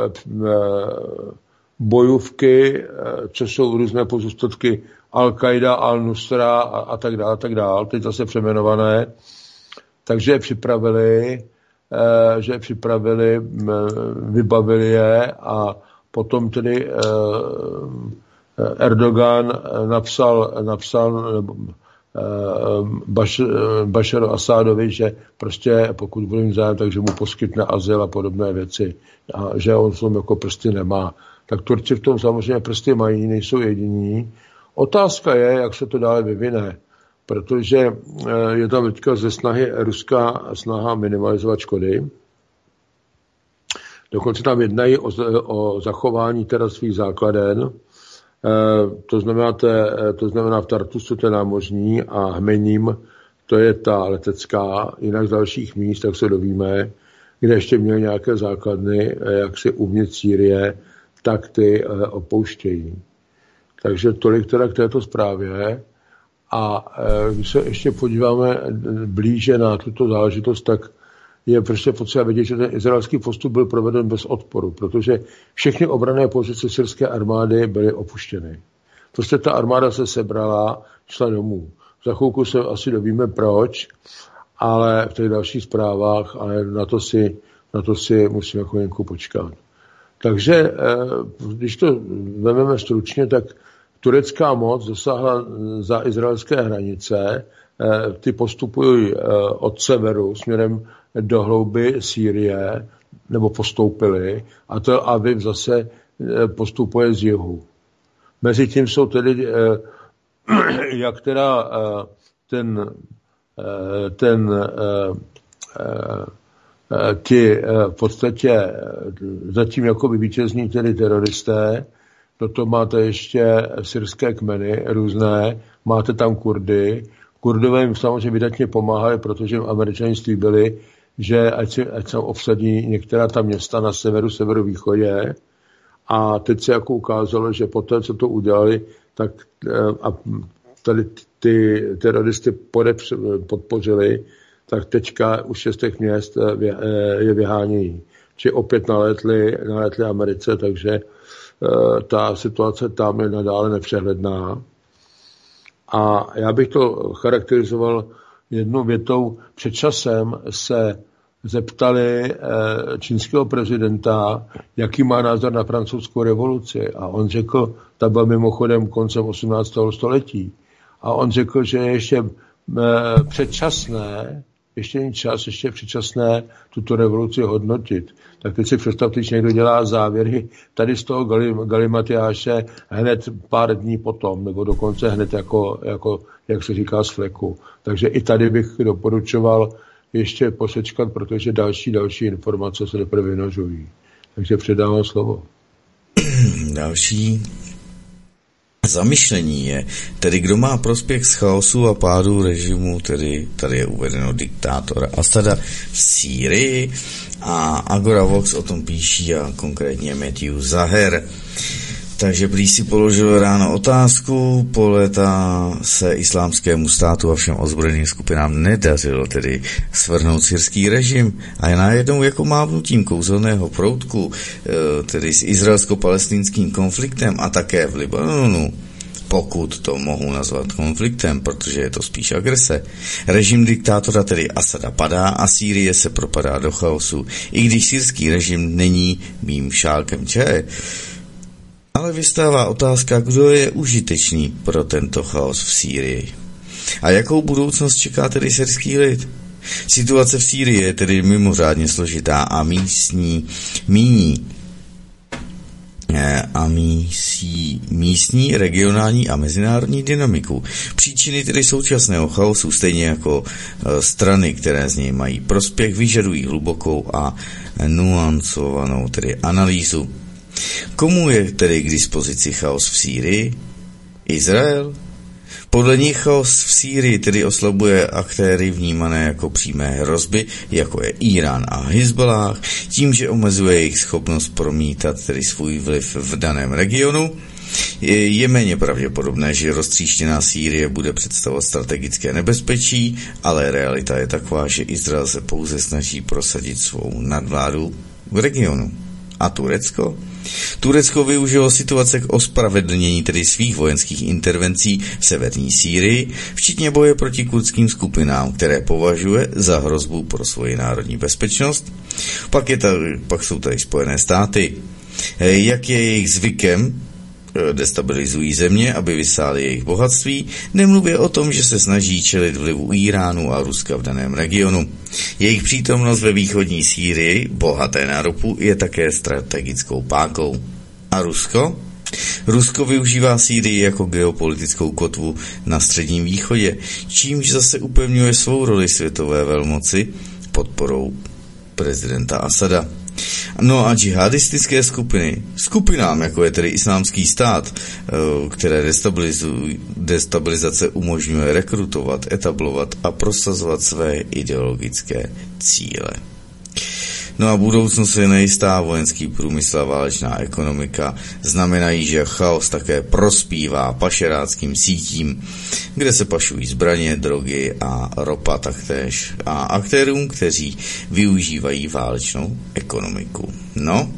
bojůvky, co jsou různé pozůstatky Al-Qaida, Al-Nusra a tak dále, teď zase přejmenované, takže je připravili, vybavili je a potom tedy Erdogan napsal Bašaru Asádovi, že prostě pokud bude mít zájem, takže mu poskytne azyl a podobné věci. A že on v tom jako prsty nemá. Tak Turci v tom samozřejmě prsty mají, nejsou jediní. Otázka je, jak se to dále vyvine. Protože je tam teďka ze snahy ruská snaha minimalizovat škody. Dokonce tam jednají o zachování teda svých základen. To znamená v Tartusu to je námořní a Hmením to je ta letecká, jinak z dalších míst, tak se dovíme, kde ještě měli nějaké základny, jak si uvnitř Sýrie, tak ty opouštějí. Takže tolik teda k této zprávě a když se ještě podíváme blíže na tuto záležitost, tak je prostě potřeba vědět, že ten izraelský postup byl proveden bez odporu, protože všechny obranné pozice syrské armády byly opuštěny. Prostě ta armáda se sebrala, šla domů. Za chvilku se asi dovíme proč, ale v těch dalších zprávách, ale na to si musíme chvilku počkat. Takže, když to vezmeme stručně, tak turecká moc dosáhla za izraelské hranice, ty postupují od severu směrem do hlouby Sýrie, nebo postoupili, a Tel Aviv zase postupuje z jihu. Mezitím jsou tedy, jak teda ti v podstatě zatím jako vítězní tedy teroristé, do toho máte ještě syrské kmeny různé, máte tam Kurdy. Kurdové jim samozřejmě vydatně pomáhali, protože jim Američané slíbili, že ať se obsadí některá ta města na severovýchodě. A teď se jako ukázalo, že poté, co to udělali, tak a tady ty teroristy podpořili, tak teďka už 6 měst je vyhánějí. Či opět naletli Americe, takže ta situace tam je nadále nepřehledná. A já bych to charakterizoval jednou větou. Před časem se zeptali čínského prezidenta, jaký má názor na francouzskou revoluci. A on řekl, ta byla mimochodem koncem 18. století. A on řekl, že je ještě předčasné ještě není čas, ještě předčasné tuto revoluci hodnotit. Tak teď si představte, když někdo dělá závěry tady z toho galimatiáše hned pár dní potom, nebo dokonce hned jako jak se říká, z fleku. Takže i tady bych doporučoval ještě posečkat, protože další informace se teprve vynožují. Takže předávám slovo. Další zamyšlení je, tedy kdo má prospěch z chaosu a pádu režimu, tedy tady je uvedeno diktátora Asada v Sýrii, a Agora Vox o tom píší a konkrétně Matthew Zaher. Takže prý si položil ráno otázku, po léta se islámskému státu a všem ozbrojeným skupinám nedařilo tedy svrhnout syrský režim a je najednou jako mávnutím kouzelného proutku, tedy s izraelsko-palestinským konfliktem a také v Libanonu, pokud to mohu nazvat konfliktem, protože je to spíš agrese. Režim diktátora, tedy Asada, padá a Sýrie se propadá do chaosu, i když syrský režim není mým šálkem čaje. Ale vystává otázka, kdo je užitečný pro tento chaos v Sýrii. A jakou budoucnost čeká tedy syrský lid? Situace v Sýrii je tedy mimořádně složitá a místní, regionální a mezinárodní dynamiku. Příčiny tedy současného chaosu, stejně jako strany, které z něj mají prospěch, vyžadují hlubokou a nuancovanou tedy analýzu. Komu je tedy k dispozici chaos v Sýrii? Izrael? Podle nich chaos v Sýrii tedy oslabuje aktéry vnímané jako přímé hrozby, jako je Irán a Hizballáh, tím, že omezuje jejich schopnost promítat tedy svůj vliv v daném regionu. Je méně pravděpodobné, že roztříštěná Sýrie bude představovat strategické nebezpečí, ale realita je taková, že Izrael se pouze snaží prosadit svou nadvládu v regionu. A Turecko? Turecko využilo situace k ospravedlnění tedy svých vojenských intervencí v severní Sýrii, včetně boje proti kurdským skupinám, které považuje za hrozbu pro svoji národní bezpečnost. Pak jsou tady Spojené státy. Jak je jejich zvykem, destabilizují země, aby vysáli jejich bohatství, nemluvě o tom, že se snaží čelit vlivu Iránu a Ruska v daném regionu. Jejich přítomnost ve východní Sýrii, bohaté na ropu, je také strategickou pákou. A Rusko? Rusko využívá Sýrii jako geopolitickou kotvu na Středním východě, čímž zase upevňuje svou roli světové velmoci podporou prezidenta Asada. No a džihadistické skupinám, jako je tedy Islámský stát, které destabilizace umožňuje rekrutovat, etablovat a prosazovat své ideologické cíle. No a budoucnost je nejistá, vojenský průmysl a válečná ekonomika znamenají, že chaos také prospívá pašeráckým sítím, kde se pašují zbraně, drogy a ropa taktéž a aktérům, kteří využívají válečnou ekonomiku. No,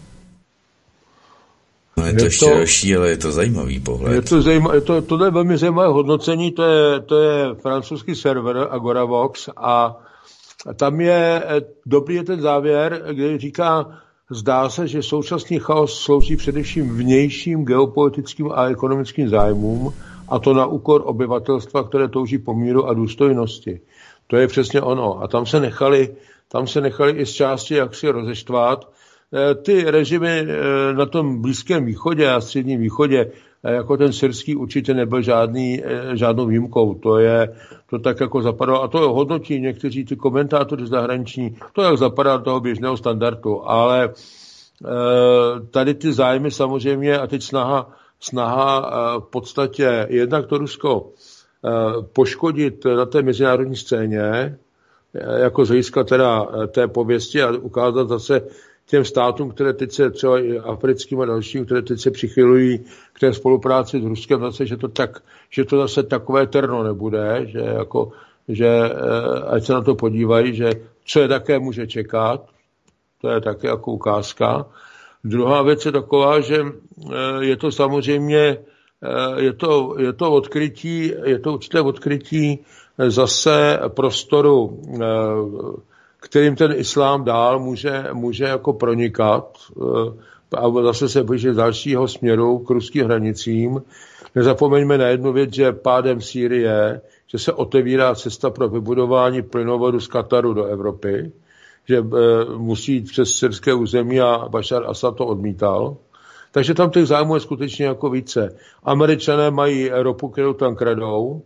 je to ještě další, ale je to zajímavý pohled. Tohle je velmi zajímavé hodnocení, to je francouzský server Agora Vox a tam je dobrý ten závěr, kde říká, zdá se, že současný chaos slouží především vnějším geopolitickým a ekonomickým zájmům, a to na úkor obyvatelstva, které touží po míru a důstojnosti. To je přesně ono. A tam se nechali i z části jaksi rozeštvat. Ty režimy na tom Blízkém východě a Středním východě, jako ten syrský, určitě nebyl žádnou výjimkou. To tak jako zapadalo. A to hodnotí někteří ty komentátoři zahraniční, to jak zapadá do toho běžného standardu. Ale tady ty zájmy samozřejmě a teď snaha v podstatě jednak to Rusko poškodit na té mezinárodní scéně, jako z hlediska teda té pověsti a ukázat zase těm státům, které teď se třeba i africkým a dalším, které teď se přichylují k té spolupráci s Ruskem, zase, že to zase takové terno nebude, že ať se na to podívají, že co je také může čekat, to je také jako ukázka. Druhá věc je taková, že je to samozřejmě, je to určité odkrytí zase prostoru, kterým ten islám dál může jako pronikat a zase se blížit dalšího směru k ruským hranicím. Nezapomeňme na jednu věc, že pádem Sýrie že se otevírá cesta pro vybudování plynovodu z Kataru do Evropy, že musí jít přes syrské území a Bašar Asad to odmítal. Takže tam těch zájmů je skutečně jako více. Američané mají ropu, kterou tam kradou,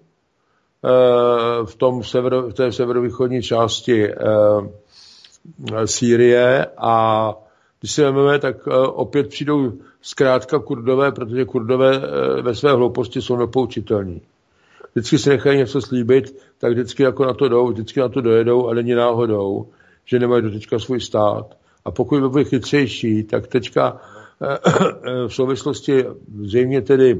v té severovýchodní části Sýrie, a když si vezmeme, tak opět přijdou zkrátka Kurdové, protože Kurdové ve své hlouposti jsou nepoučitelní. Vždycky si nechají něco slíbit, tak vždycky jako na to jdou, vždycky na to dojedou a není náhodou, že nemají do teďka svůj stát. A pokud by byli chytřejší, tak teďka v souvislosti zřejmě tedy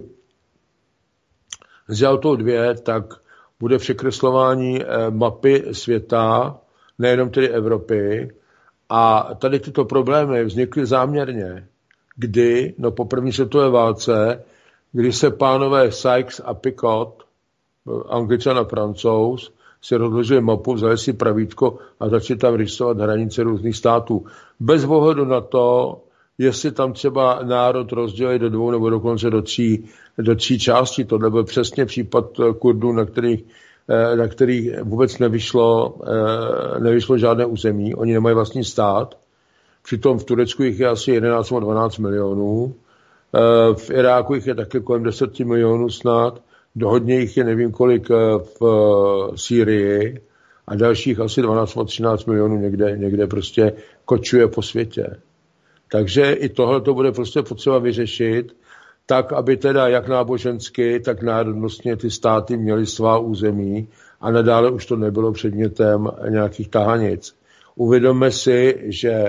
s Jaltou 2, tak bude překreslování mapy světa, nejenom tedy Evropy. A tady tyto problémy vznikly záměrně. Kdy? No po první světové válce, kdy se pánové Sykes a Picot, Angličan a Francouz, si rozložili mapu, vzali si pravítko a začali tam rysovat hranice různých států. Bez ohledu na to, jestli tam třeba národ rozdělí do 2 nebo dokonce do 3 částí. Tohle byl přesně případ Kurdů, na kterých vůbec nevyšlo žádné území. Oni nemají vlastní stát. Přitom v Turecku jich je asi 11 nebo 12 milionů. V Iráku jich je taky kolem 10 milionů snad. Hodně jich je nevím kolik v Sýrii a dalších asi 12 nebo 13 milionů někde prostě kočuje po světě. Takže i tohle to bude prostě potřeba vyřešit, tak, aby teda jak nábožensky, tak národnostně ty státy měly svá území a nadále už to nebylo předmětem nějakých tahanic. Uvědomme si, že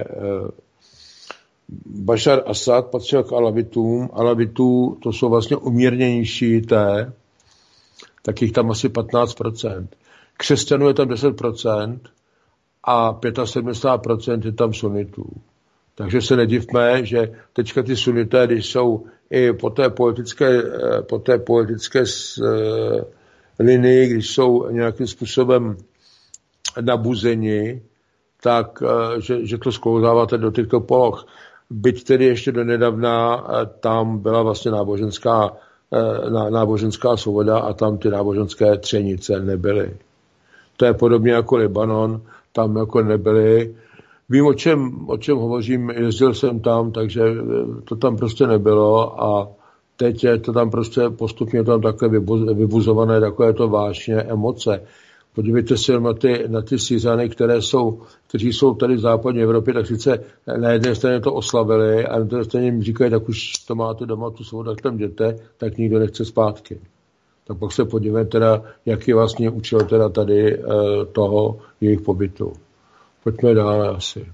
Bašar Asad patřil k Alawitům. Alawitů to jsou vlastně umírnění šíité, tak jich tam asi 15%. Křesťanů je tam 10% a 75% je tam sunitů. Takže se nedivme, že teďka ty sunité, když jsou i po té politické linii, když jsou nějakým způsobem nabuzeni, tak že to sklouzáváte do těchto poloh. Byť tedy ještě do nedávna tam byla vlastně náboženská svoboda a tam ty náboženské třenice nebyly. To je podobně jako Libanon, tam jako nebyly. Vím, o čem hovořím, jezdil jsem tam, takže to tam prostě nebylo a teď je to tam prostě postupně tam takhle vybuzované, takové to vášně, emoce. Podívejte se na ty Syřany, kteří jsou tady v západní Evropě, tak sice na jedné straně to oslavili a na druhé straně jim říkají, tak už to máte doma tu svobodu, tak tam jděte, tak nikdo nechce zpátky. Tak pak se podívejte teda, jaký vlastně účel teda tady toho jejich pobytu. Pojďme dále asi.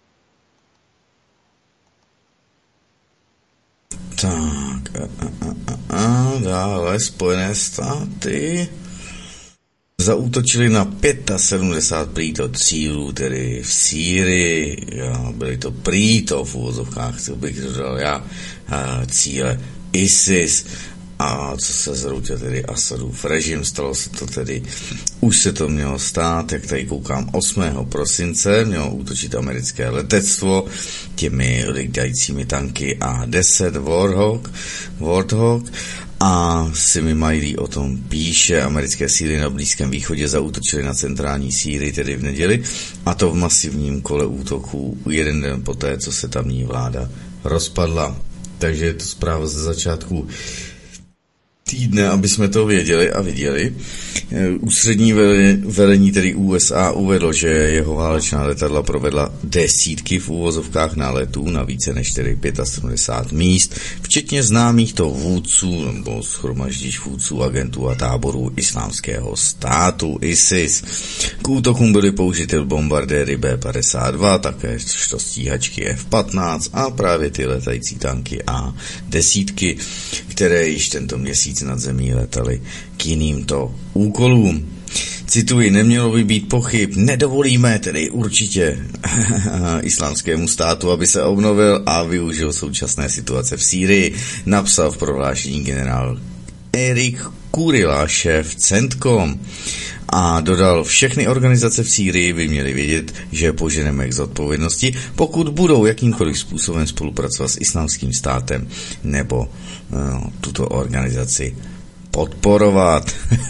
Tak, dále Spojené státy zaútočili na 75 prýto cílů, tedy v Sýrii, byly to prýto v úvozovkách, co bych dodal já, cíle ISIS, a co se zhroutil tedy Asadův režim, stalo se to tedy, už se to mělo stát, jak tady koukám, 8. prosince mělo útočit americké letectvo těmi lítajícími tanky A-10 Warthog a Simi Majlí o tom píše, americké síly na Blízkém východě zaútočily na centrální Sýrii, tedy v neděli, a to v masivním kole útoků 1 den poté, co se tamní vláda rozpadla. Takže je to zpráva ze začátku týdne, aby jsme to věděli a viděli. Ústřední velení, tedy USA, uvedlo, že jeho válečná letadla provedla desítky v úvozovkách náletů na více než 75 míst, včetně známých to vůdců nebo shromaždiš vůdců agentů a táborů Islámského státu ISIS. K útokům byly použity bombardéry B-52, také stíhačky F-15 a právě ty letající tanky A-10, které již tento měsíc nad zemí letaly k jinýmto úkolům. Cituji, nemělo by být pochyb, nedovolíme tedy určitě Islámskému státu, aby se obnovil a využil současné situace v Sýrii, napsal v prohlášení generál Erik Kurila, šéf CENTCOM, a dodal, všechny organizace v Sýrii by měly vědět, že poženeme k zodpovědnosti, pokud budou jakýmkoliv způsobem spolupracovat s Islámským státem nebo tuto organizaci podporovat.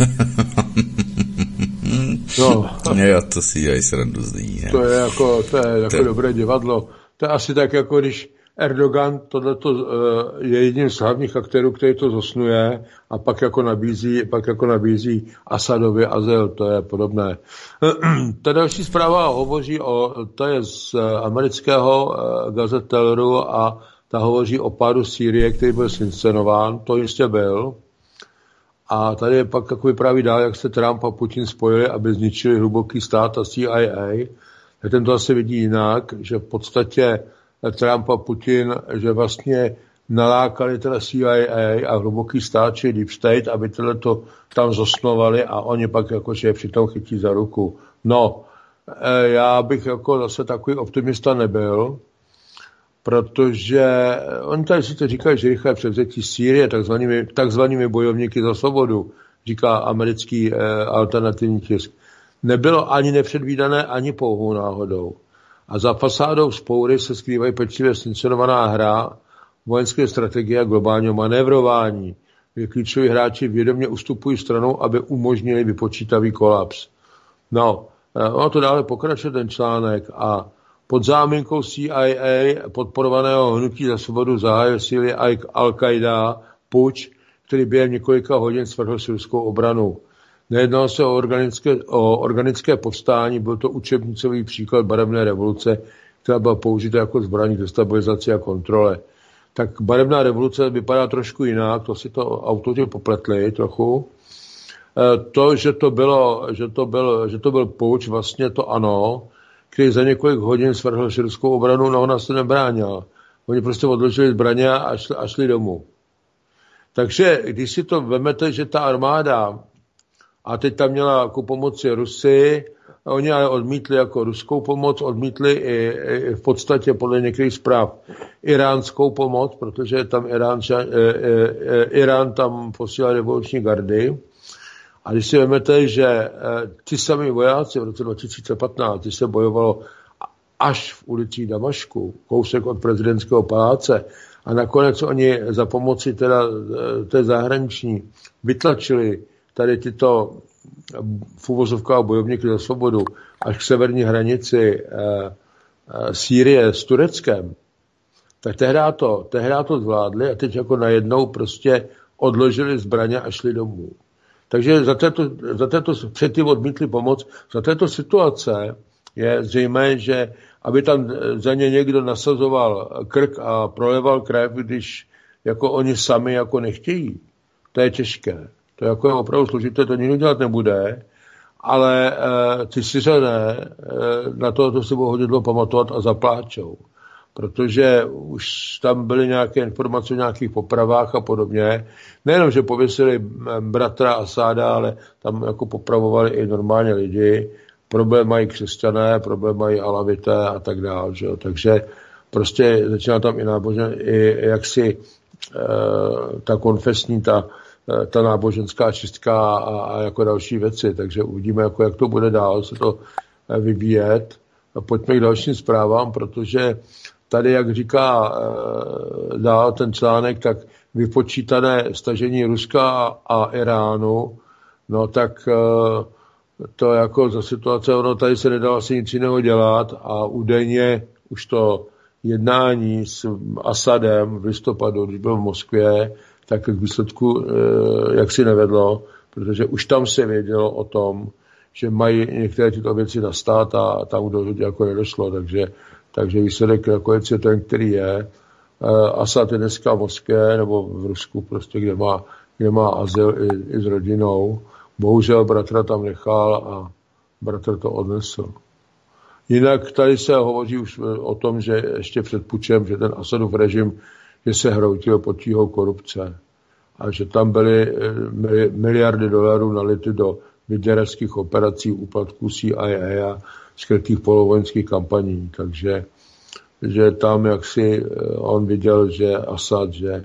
No. Já to si dělají srandu z ní. To je jako dobré divadlo. To je asi tak, jako když Erdogan, tohleto je jedním z hlavních aktérů, který to zosnuje a pak jako nabízí Asadovi azyl, to je podobné. Ta další zpráva hovoří to je z amerického gazeteleru a ta hovoří o pádu Sýrie, který byl zinscenován, to jistě byl. A tady je pak jako vypráví dál, jak se Trump a Putin spojili, aby zničili hluboký stát a CIA. Tak ten to asi vidí jinak, že v podstatě Trump a Putin, že vlastně nalákali teda CIA a hluboký stát, či Deep State, aby to tam zosnovali a oni pak jakože je přitom chytí za ruku. No, já bych jako zase takový optimista nebyl, protože oni tady si to říkají, že rychlé převzetí Sýrie takzvanými bojovníky za svobodu, říká americký alternativní tisk, nebylo ani nepředvídané, ani pouhou náhodou. A za fasádou vzpoury se skrývají pečlivě zinscenovaná hra, vojenské strategie a globálního manévrování, kdy klíčoví hráči vědomě ustupují stranou, aby umožnili vypočítavý kolaps. No, ono to dále pokračuje ten článek a pod záminkou CIA podporovaného hnutí za svobodu zahájil síly Al-Qaida puč, který během několika hodin svrhl syrskou obranu. Nejednalo se o organické povstání, byl to učebnicový příklad barevné revoluce, která byla použita jako zbraň k destabilizaci a kontrole. Tak barevná revoluce vypadá trošku jinak, to si to autoři popletli trochu. To, že to byl puč, vlastně to ano, který za několik hodin svrhl syrskou obranu, no ona se nebránila. Oni prostě odložili zbraně a šli domů. Takže když si to vemete, že ta armáda, a teď tam měla jako pomoci Rusy, oni ale odmítli jako ruskou pomoc, odmítli i v podstatě podle některých zpráv iránskou pomoc, protože tam Irán tam posílal revoluční gardy. A když si vemete, že ti sami vojáci v roce 2015, když se bojovalo až v ulici Damašku, kousek od prezidentského paláce, a nakonec oni za pomoci teda té zahraniční vytlačili tady tyto v uvozovkách bojovníky za svobodu až k severní hranici Sýrie s Tureckem, tak tehdy to zvládli a teď jako najednou prostě odložili zbraně a šli domů. Takže za této předtím odmítli pomoc. Za této situace je zřejmé, že aby tam za ně někdo nasazoval krk a proleval krev, když jako oni sami jako nechtějí, to je těžké. To jako je opravdu složité, to nikdo dělat nebude, ale ty Syřané na to si budou hodně dlouho pamatovat a zapláčou. Protože už tam byly nějaké informace o nějakých popravách a podobně. Nejenom, že pověsili bratra Asáda, ale tam jako popravovali i normálně lidi. Problém mají křesťané, problém mají alavité a tak dále. Že? Takže prostě začíná tam i jaksi ta konfesní, ta náboženská čistka a jako další věci. Takže uvidíme, jako jak to bude dál se to vyvíjet. A pojďme k dalším zprávám, protože tady, jak říká dál ten článek, tak vypočítané stažení Ruska a Iránu, no tak to jako za situace, ono tady se nedalo asi nic jiného dělat a údajně už to jednání s Asadem v listopadu, když byl v Moskvě, tak k výsledku jaksi nevedlo, protože už tam se vědělo o tom, že mají některé tyto věci nastat a tam dosud jako nedošlo, takže výsledek jako je ten, který je. Asad je dneska v Moskvě nebo v Rusku, prostě, kde má azyl i s rodinou. Bohužel bratra tam nechal a bratr to odnesl. Jinak tady se hovoří už o tom, že ještě před pučem, že ten Asadův režim, že se hroutil pod tíhou korupce a že tam byly miliardy dolarů nality do vyděračských operací, úplatků CIA a skrytých polovojenských kampaní. Takže že tam jaksi on viděl, že Asad, že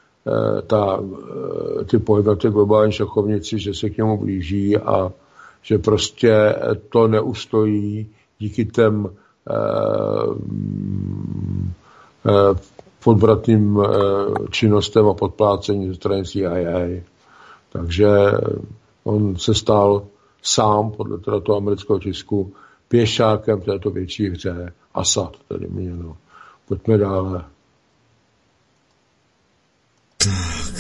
ty pohyby na té globální šachovnici, že se k němu blíží a že prostě to neustojí díky těm podvratným činnostem a podplácení ze strany CIA. Takže on se stal sám, podle toho amerického tisku, pěšákem této větší hře. Asad, tedy měno. Pojďme dále. Tak.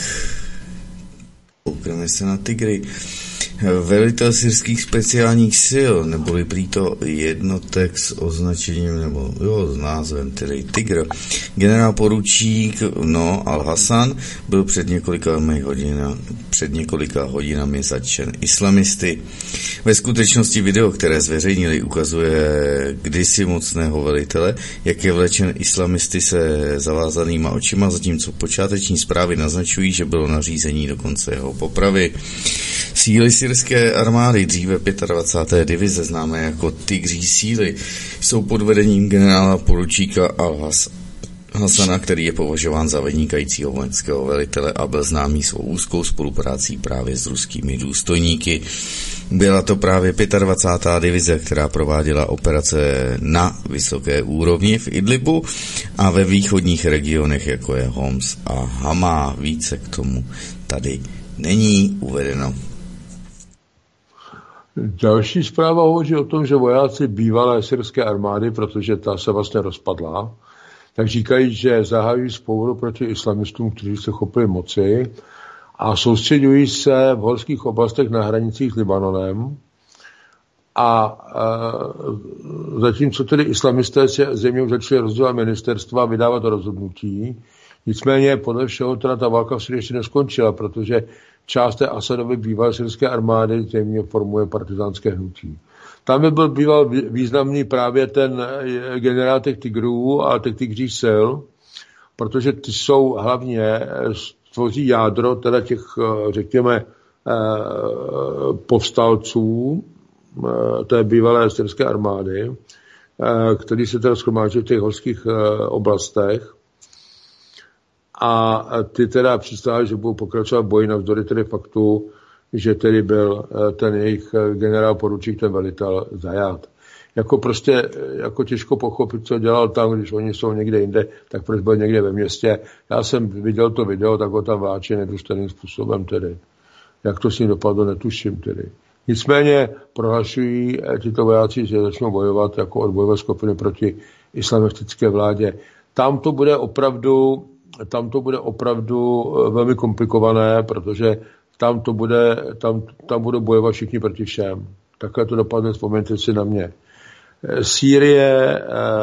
Koukneme se na Tigry. Velitel syrských speciálních sil, neboli prý to jednotek s označením, nebo s názvem, tedy Tigr. Generál poručík Al-Hassan byl před několika hodinami zatčen islamisty. Ve skutečnosti video, které zveřejnili, ukazuje kdysi mocného velitele, jak je vlečen islamisty se zavázanýma očima, zatímco počáteční zprávy naznačují, že bylo nařízení dokonce jeho popravy. Síly syrské armády, dříve 25. divize, známé jako Tigří síly, jsou pod vedením generála poručíka Al-Hassana, který je považován za vynikajícího vojenského velitele a byl známý svou úzkou spoluprácí právě s ruskými důstojníky. Byla to právě 25. divize, která prováděla operace na vysoké úrovni v Idlibu a ve východních regionech, jako je Homs a Hama. Více k tomu tady není uvedeno. Další zpráva hovoří o tom, že vojáci bývalé syrské armády, protože ta se vlastně rozpadla, tak říkají, že zahájí vzpouru proti islamistům, kteří se chopili moci a soustředují se v horských oblastech na hranicích s Libanonem a zatímco tedy islamisté se země začali rozdělat ministerstva a vydávat rozhodnutí, nicméně podle všeho teda ta válka v Syrii ještě neskončila, protože část té Asadovy bývalé syrské armády země formuje partizánské hnutí. Tam by byl býval významný právě ten generál těch Tigrů a těch Tigřích sil, protože ty jsou hlavně, tvoří jádro teda těch, řekněme, povstalců té bývalé syrské armády, který se teda shromáždí v těch horských oblastech. A ty teda představili, že budou pokračovat boji navzdory tedy faktu, že tedy byl ten jejich generál poručík, ten velitel zajat. Jako těžko pochopit, co dělal tam, když oni jsou někde jinde, tak proč byl někde ve městě. Já jsem viděl to video, tak ho tam vláčí nedůstojným způsobem tedy. Jak to s ním dopadlo, netuším tedy. Nicméně prohlašují tito vojáci, že začnou bojovat jako odbojové skupiny proti islamistické vládě. Tam to bude opravdu velmi komplikované, protože tam budou bojovat všichni proti všem. Takhle to dopadne, vzpomeňte si na mě. Sýrie,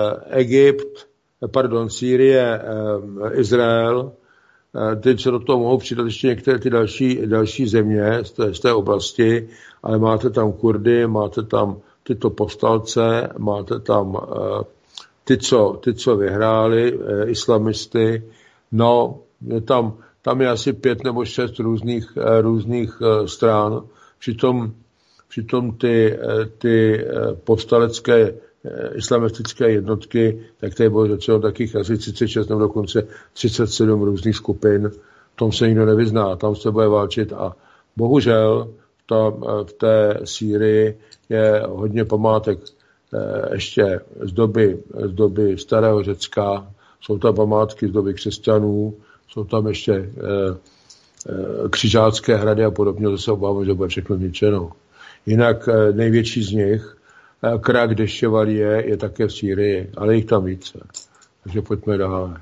Izrael, teď se do toho mohou přidat ještě některé ty další země z té oblasti, ale máte tam Kurdy, máte tam tyto povstalce, máte tam ty, co vyhráli, islamisty. No, tam je asi 5 nebo 6 různých stran. Přitom ty povstalecké islamistické jednotky, tak tady bylo řečeno takých asi 36 nebo dokonce 37 různých skupin. V tom se nikdo nevyzná, tam se bude válčit a bohužel v té Sýrii je hodně památek ještě z doby starého Řecka, jsou tam památky z doby křesťanů, jsou tam ještě křižácké hrady a podobně, to se obávám, že bude všechno zničeno. Jinak největší z nich, Krak de Chevalier, je také v Sýrii, ale jich tam více. Takže pojďme dále.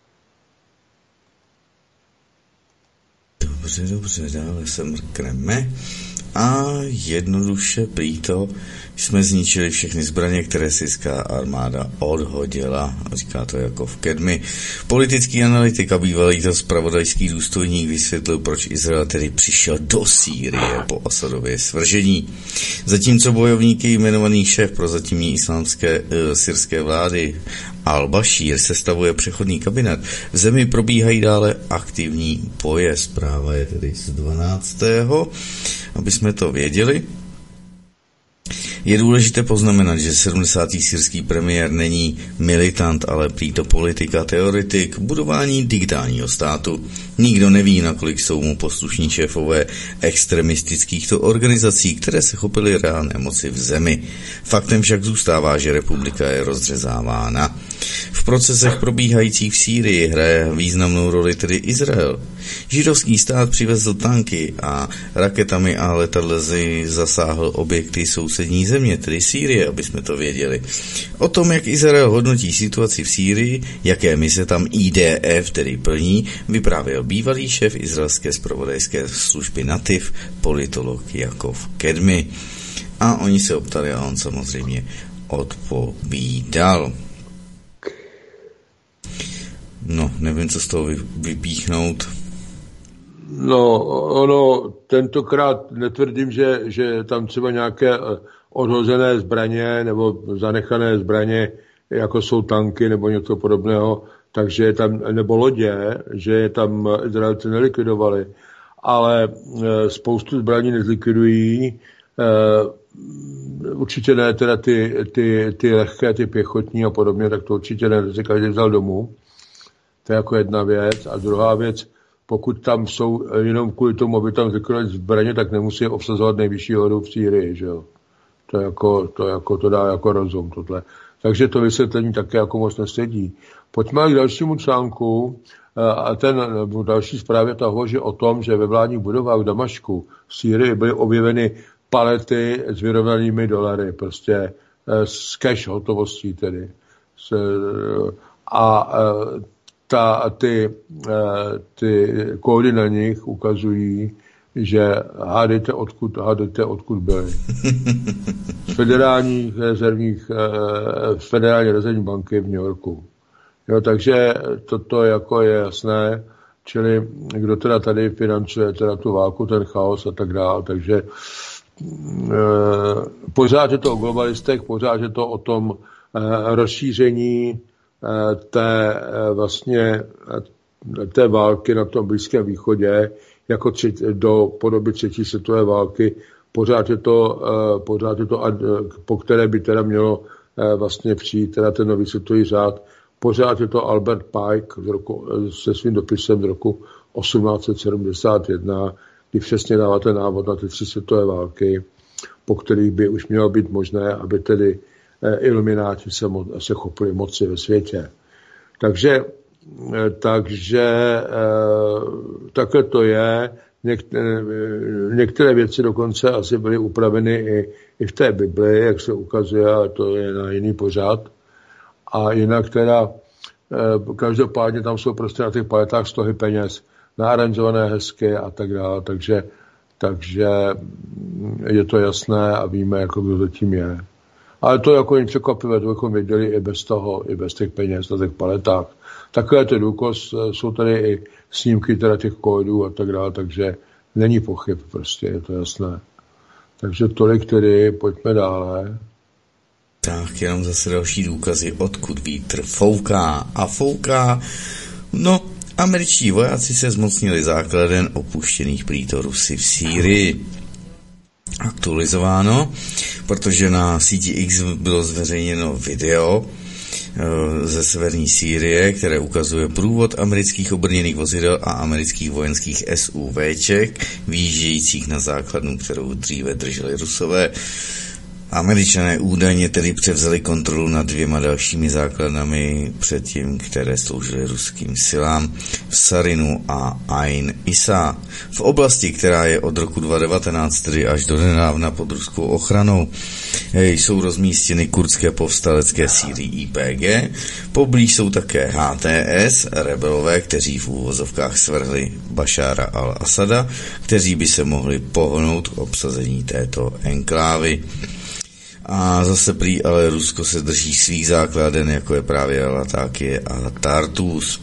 Dobře, dále se mrkneme. A jednoduše prý to jsme zničili všechny zbraně, které syrská armáda odhodila. Říká to jako v Kedmi. Politický analytik a bývalý to zpravodajský důstojník vysvětlil, proč Izrael tedy přišel do Sýrie po Asadově svržení. Zatímco bojovníky jmenovaný šéf prozatímní islámské syrské vlády Al-Bashir sestavuje přechodný kabinet. V zemi probíhají dále aktivní boje. Zpráva je tedy z 12. aby jsme to věděli. Je důležité poznamenat, že 70. syrský premiér není militant, ale prý to politik a teoretik budování digitálního státu. Nikdo neví, nakolik jsou mu poslušní šéfové extremistickýchto organizací, které se chopily reálné moci v zemi. Faktem však zůstává, že republika je rozřezávána. V procesech probíhajících v Sýrii hraje významnou roli tedy Izrael. Židovský stát přivezl tanky a raketami a letadly zasáhl objekty sousední země, tedy Sýrie, aby jsme to věděli. O tom, jak Izrael hodnotí situaci v Sýrii, jaké mise tam IDF tedy plní, vyprávěl bývalý šéf izraelské zpravodajské služby Nativ, politolog Jakov Kedmi. A oni se optali a on samozřejmě odpovídal. No, nevím, co z toho vypíchnout. No, ono, tentokrát netvrdím, že tam třeba nějaké odhozené zbraně nebo zanechané zbraně, jako jsou tanky nebo něco podobného, takže je tam, nebo lodě, že je tam Izraelci nelikvidovali, ale spoustu zbraní nezlikvidují, určitě ne teda ty lehké, ty pěchotní a podobně, tak to určitě ne, to si každý vzal domů. To je jako jedna věc. A druhá věc, pokud tam jsou jenom kvůli tomu, aby tam zlikvidovali zbraně, tak nemusí obsazovat nejvyšší horu v Sýrii, že jo. To dá jako rozum, tohle. Takže to vysvětlení také jako moc nesedí. Pojďme k dalšímu článku. A ten další zprávě ta hovoří o tom, že ve vládních budovách v Damašku v Sýrii byly objeveny palety s vyrovnanými dolary, prostě s cash hotovostí tedy. A ty kódy na nich ukazují, že hádejte, odkud byly. Z federální rezervní banky v New Yorku. Jo, takže toto jako je jasné, čili kdo teda tady financuje teda tu válku, ten chaos a tak dále, takže pořád je to o globalistech, pořád je to o tom rozšíření té války na tom Blízkém východě jako do podoby třetí světové války. Pořád je to, po které by teda mělo vlastně přijít teda ten nový světový řád. Pořád je to Albert Pike se svým dopisem z roku 1871, kdy přesně dává ten návod na ty tři světové války, po kterých by už mělo být možné, aby tedy ilumináti se chopili moci ve světě. Takže takhle to je. Některé věci dokonce asi byly upraveny i v té Bibli, jak se ukazuje, ale to je na jiný pořad. A jinak teda každopádně tam jsou prostě na těch paletách stohy peněz, naaranžované hezky a tak dále, takže je to jasné a víme, jako kdo to tím je. Ale to jako jen překvapivé, to bychom věděli i bez toho, i bez těch peněz na těch paletách. Takové ty důkaz, jsou tady i snímky teda těch kódů a tak dále, takže není pochyb prostě, je to jasné. Takže tolik tedy, pojďme dále. Tak, jenom zase další důkazy, odkud vítr fouká a fouká. No, američtí vojáci se zmocnili základen opuštěných prý Rusy v Sýrii. Aktualizováno, protože na síti X bylo zveřejněno video ze severní Sýrie, které ukazuje průvod amerických obrněných vozidel a amerických vojenských SUVček, výjíždějících na základnu, kterou dříve drželi Rusové. Američané údajně tedy převzali kontrolu nad 2 dalšími základnami předtím, které sloužily ruským silám v Sarinu a Ain Issa. V oblasti, která je od roku 2019 tedy až do nedávna pod ruskou ochranou, jsou rozmístěny kurdské povstalecké síly YPG, poblíž jsou také HTS, rebelové, kteří v úvozovkách svrhli Bašára al-Asada, kteří by se mohli pohnout k obsazení této enklávy. A zase prý, ale Rusko se drží svých základen, jako je právě Latakie a Tartus.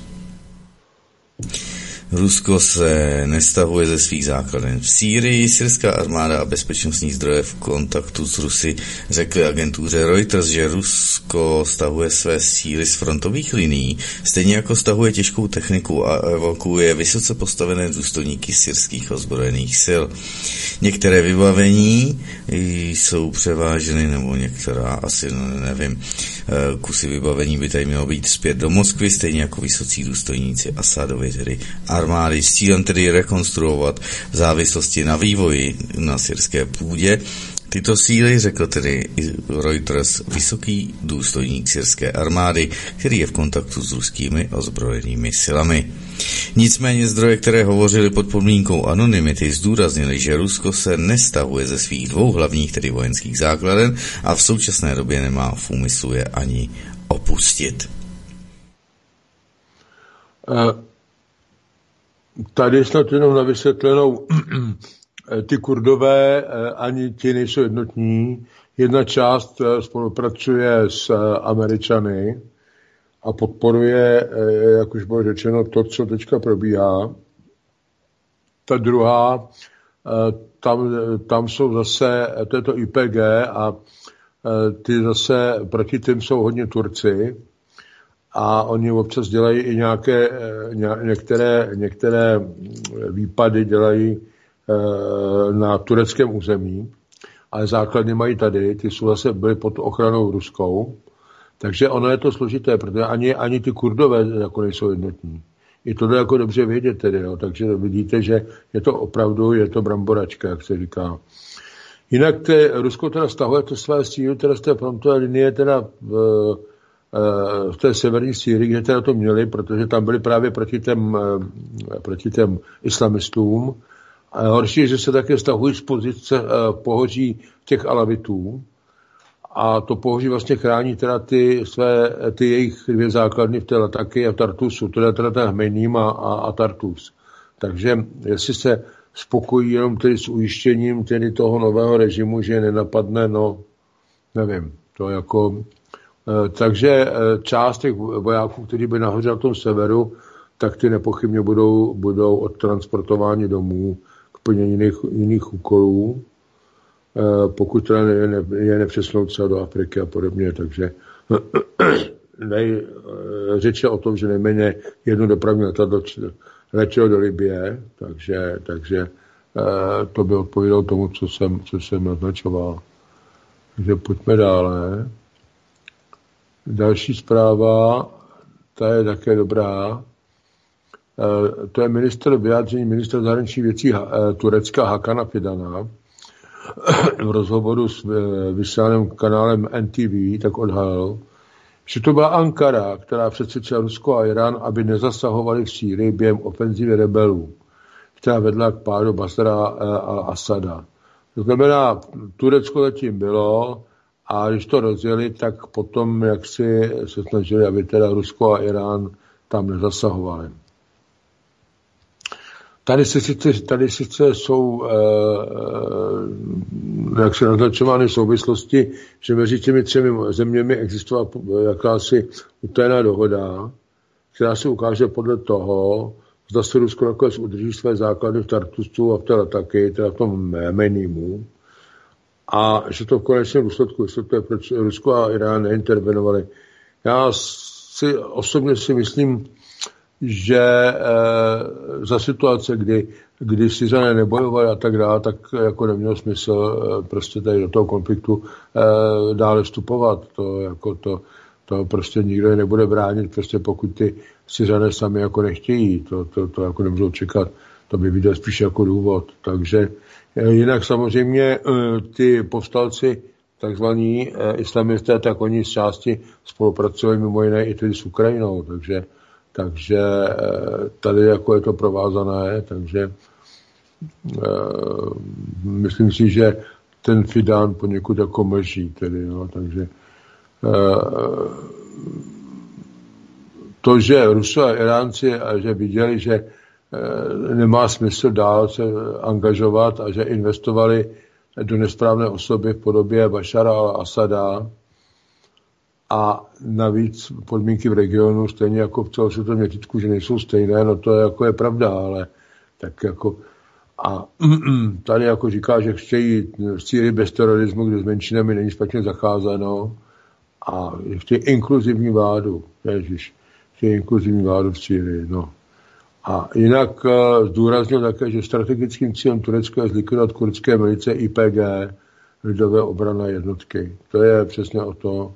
Rusko se nestahuje ze svých základen v Sýrii. Syrská armáda a bezpečnostní zdroje v kontaktu s Rusy řekly agentuře Reuters, že Rusko stahuje své síly z frontových linií, stejně jako stahuje těžkou techniku a evakuuje vysoce postavené důstojníky syrských ozbrojených sil. Některé vybavení jsou převáženy, nebo některá, asi nevím, kusy vybavení by tady mělo být zpět do Moskvy, stejně jako vysocí důstojníci Asadovy, tedy armády, s cílem tedy rekonstruovat v závislosti na vývoji na syrské půdě. Tyto síly, řekl tedy Reuters, vysoký důstojník syrské armády, který je v kontaktu s ruskými ozbrojenými silami. Nicméně zdroje, které hovořily pod podmínkou anonymity, zdůraznili, že Rusko se nestahuje ze svých 2 hlavních, tedy vojenských základen a v současné době nemá v úmyslu je ani opustit. Tady snad jenom na vysvětlenou, ty Kurdové ani ti nejsou jednotní. Jedna část spolupracuje s Američany a podporuje, jak už bylo řečeno, to, co teďka probíhá. Ta druhá, tam jsou zase, to je to IPG a ty zase proti tím jsou hodně Turci a oni občas dělají i některé výpady dělají na tureckém území, ale základny mají tady, ty jsou zase byly pod ochranou ruskou, takže ono je to složité, protože ani ty Kurdové jako nejsou jednotní. I to jde jako dobře vědět tedy, no. Takže vidíte, že je to bramboračka, jak se říká. Jinak Rusko teda stahuje to své síly, teda z té frontové linie teda v té severní Sýrii, kde teda to měli, protože tam byli právě proti těm islamistům. A horší je, že se také stahují z pozice pohoří těch Alavitů. A to pohoří vlastně chrání teda ty jejich 2 základny v té Lataky a Tartusu, teda ten Hmejním a Tartus. Takže jestli se spokojí jenom tedy s ujištěním tedy toho nového režimu, že je nenapadne, no nevím, to jako... Takže část těch vojáků, kteří by nahoře na tom severu, tak ty nepochybně budou odtransportováni domů k plnění jiných úkolů, pokud teda je nepřesnou třeba do Afriky a podobně. Takže řeč je o tom, že nejméně jedno dopravní letadlo letělo do Libye, takže to by odpovídalo tomu, co jsem naznačoval. Takže pojďme dále. Další zpráva, ta je také dobrá. To je vyjádření ministra zahraničních věcí Turecka Hakana Fidana v rozhovoru s vysílaným kanálem NTV, tak odhalil, že to byla Ankara, která přesvědčila Rusko a Irán, aby nezasahovali v Sýrii během ofenzivy rebelů, která vedla k pádu Basra a Asada. To znamená, Turecko zatím bylo, a když to rozjeli, tak potom jak si se snažili, aby teda Rusko a Irán tam nezasahovali. Tady sice jsou jak se naznačovány souvislosti, že mezi těmi 3 zeměmi existovala jakási utajená dohoda, která se ukáže podle toho, zda se Rusko nakonec udrží své základy v Tartusu a v té Lataky, teda v tom Hmejnímu, a že to v konečném důsledku vysvětluje, proč Rusko a Irán neintervenovali. Já osobně si myslím, že za situace, kdy Syřané nebojovali a tak dále, tak jako nemělo smysl prostě tady do toho konfliktu dále vstupovat. To prostě nikdo je nebude bránit, prostě pokud ty Syřané sami jako nechtějí. To jako nemůžou čekat. To by viděl spíš jako důvod. Takže jinak samozřejmě ty povstalci, takzvaní islamisté, tak oni z části spolupracují mimo jiné i tedy s Ukrajinou. Takže tady jako je to provázané, takže myslím si, že ten Fidan poněkud jako mlží tedy, no, takže to, že Rusové a Iránci že viděli, že nemá smysl dál se angažovat a že investovali do nesprávné osoby v podobě Bašara al-Asada a navíc podmínky v regionu stejně jako v celosvětovém měřítku, že nejsou stejné, no to jako je pravda, ale tak jako a tady jako říká, že chtějí v Sýrii bez terorismu, kde s menšinami není špatně zacházeno a chtějí inkluzivní vládu, chtějí inkluzivní vládu v Sýrii, no. A jinak zdůraznil také, že strategickým cílem Turecka je zlikvidovat kurdské milice IPG, lidové obranné jednotky. To je přesně o to,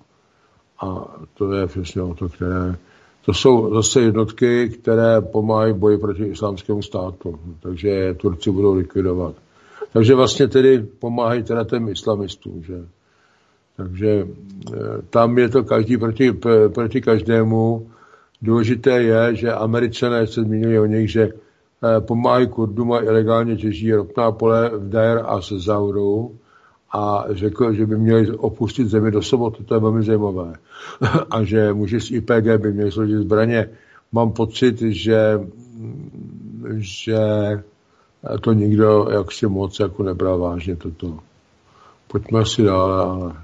které... To jsou zase jednotky, které pomáhají boji proti islámskému státu. Takže Turci budou likvidovat. Takže vlastně tedy pomáhají teda těm islamistům, že? Takže tam je to každý proti každému. Důležité je, že Američané se zmínili o nich, že pomáhají Kurdům a ilegálně těží ropná pole v Deir az-Zoru a řekl, že by měli opustit zemi do soboty, to je velmi zajímavé. A že muži z IPG by měli složit zbraně. Mám pocit, že to nikdo jaksi moc jako nebral vážně toto. Pojďme si dále, ale...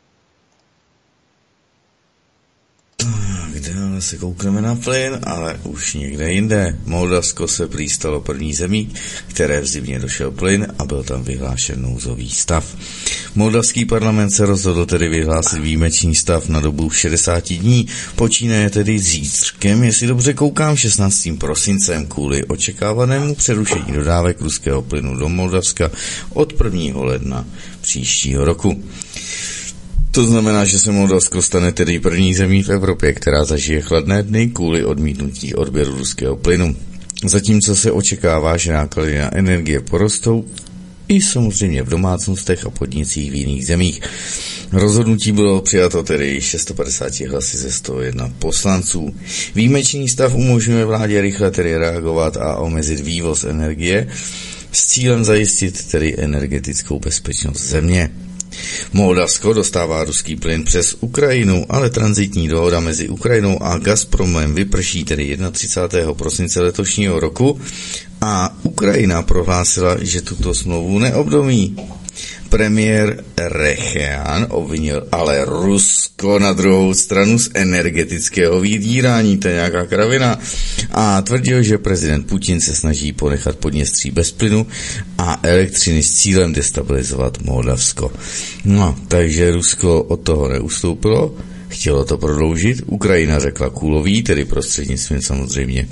Dále se koukneme na plyn, ale už někde jinde. Moldavsko se prý stalo první zemí, které v zimě došel plyn a byl tam vyhlášen nouzový stav. Moldavský parlament se rozhodl tedy vyhlásit výjimečný stav na dobu 60 dní, počínaje tedy zítřkem, jestli dobře koukám, 16. prosincem kvůli očekávanému přerušení dodávek ruského plynu do Moldavska od 1. ledna příštího roku. To znamená, že se Moldavsko stane tedy první zemí v Evropě, která zažije chladné dny kvůli odmítnutí odběru ruského plynu. Zatímco se očekává, že náklady na energie porostou i samozřejmě v domácnostech a podnicích v jiných zemích. Rozhodnutí bylo přijato tedy 650 hlasy ze 101 poslanců. Výjimečný stav umožňuje vládě rychle tedy reagovat a omezit vývoz energie s cílem zajistit tedy energetickou bezpečnost země. Moldavsko dostává ruský plyn přes Ukrajinu, ale tranzitní dohoda mezi Ukrajinou a Gazpromem vyprší tedy 31. prosince letošního roku a Ukrajina prohlásila, že tuto smlouvu neobnoví. Premiér Rechean obvinil ale Rusko na druhou stranu z energetického vydírání, to je nějaká kravina, a tvrdil, že prezident Putin se snaží ponechat Podněstří bez plynu a elektřiny s cílem destabilizovat Moldavsko. No, takže Rusko od toho neustoupilo, chtělo to prodloužit, Ukrajina řekla kůlový, tedy prostřednictvím samozřejmě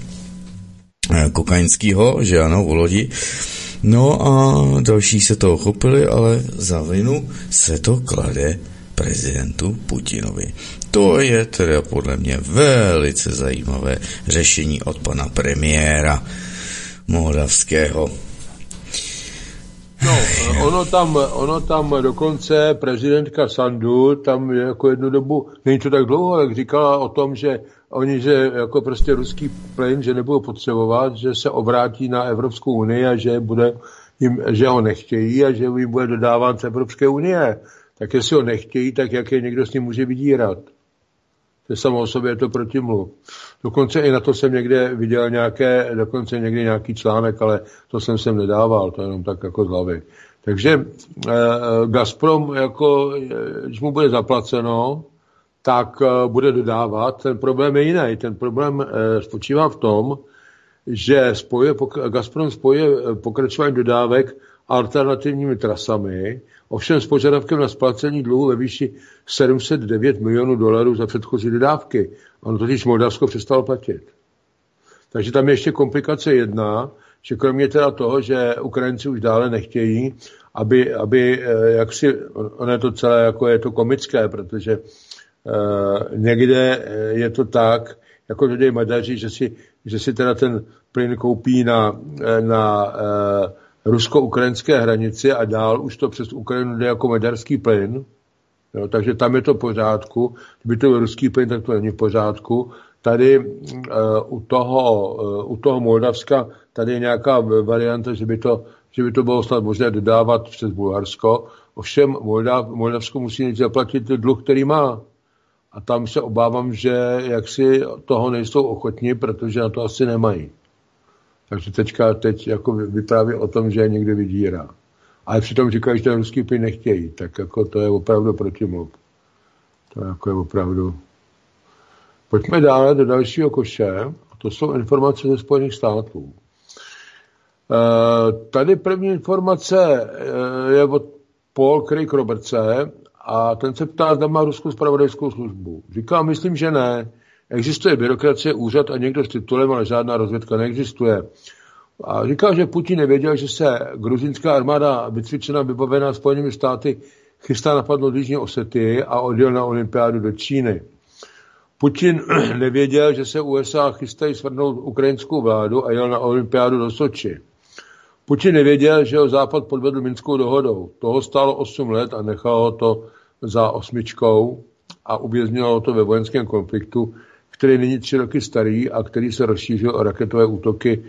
Kokaňskýho, že ano, Volodi. No a další se toho chopili, ale za vinu se to klade prezidentu Putinovi. To je teda podle mě velice zajímavé řešení od pana premiéra moldavského. No, ono tam dokonce prezidentka Sandu tam jako jednu dobu, není to tak dlouho, ale říkala o tom, že oni, že jako prostě ruský plyn, že nebudou potřebovat, že se obrátí na Evropskou unii a že ho nechtějí a že jim bude dodáván z Evropské unie. Tak jestli ho nechtějí, tak jak je někdo s ním může vydírat? To samo o sobě je to protimluv. Dokonce i na to jsem někde viděl nějaký článek, ale to jsem sem nedával, to jenom tak jako z hlavy. Takže Gazprom, jako, když mu bude zaplaceno, tak bude dodávat. Ten problém je jiný. Ten problém spočívá v tom, že Gazprom spojuje pokračování dodávek alternativními trasami, ovšem s požadavkem na splacení dluhu ve výši $709 milionů za předchozí dodávky. Ono totiž Moldavsko přestalo platit. Takže tam je ještě komplikace jedna, že kromě teda toho, že Ukrajinci už dále nechtějí, aby jaksi, ono je to celé, jako je to komické, protože někde je to tak, jako lidé Maďaři, že si teda ten plyn koupí na rusko-ukrajinské hranici a dál už to přes Ukrajinu jde jako maďarský plyn. Jo, takže tam je to v pořádku. Kdyby to byl ruský plyn, tak to není v pořádku. Tady u toho Moldavska tady je nějaká varianta, že by to bylo snad možné dodávat přes Bulharsko. Ovšem Moldavsko musí nejdřív zaplatit dluh, který má. A tam se obávám, že jaksi toho nejsou ochotní, protože na to asi nemají. Takže teď jako vypráví o tom, že je někde vydírá. Ale přitom říkají, že ten ruský plyn nechtějí. Tak jako to je opravdu protimluv. To jako je opravdu. Pojďme dále do dalšího koše. To jsou informace ze Spojených států. Tady první informace je od Paul Craig Robertse a ten se ptá, zda má ruskou zpravodajskou službu. Říká, myslím, že ne. Existuje byrokracie, úřad a někdo s titulem, ale žádná rozvědka neexistuje. A říká, že Putin nevěděl, že se gruzinská armáda vycvičená, vybavená Spojenými státy, chystá napadnout Jižní Osetii a odjel na olympiádu do Číny. Putin nevěděl, že se USA chystají svrhnout ukrajinskou vládu a jel na olympiádu do Soči. Putin nevěděl, že ho Západ podvedl Minskou dohodou. Toho stálo 8 let a nechalo to za 8 a uvěznilo to ve vojenském konfliktu, který není 3 roky starý a který se rozšířil o raketové útoky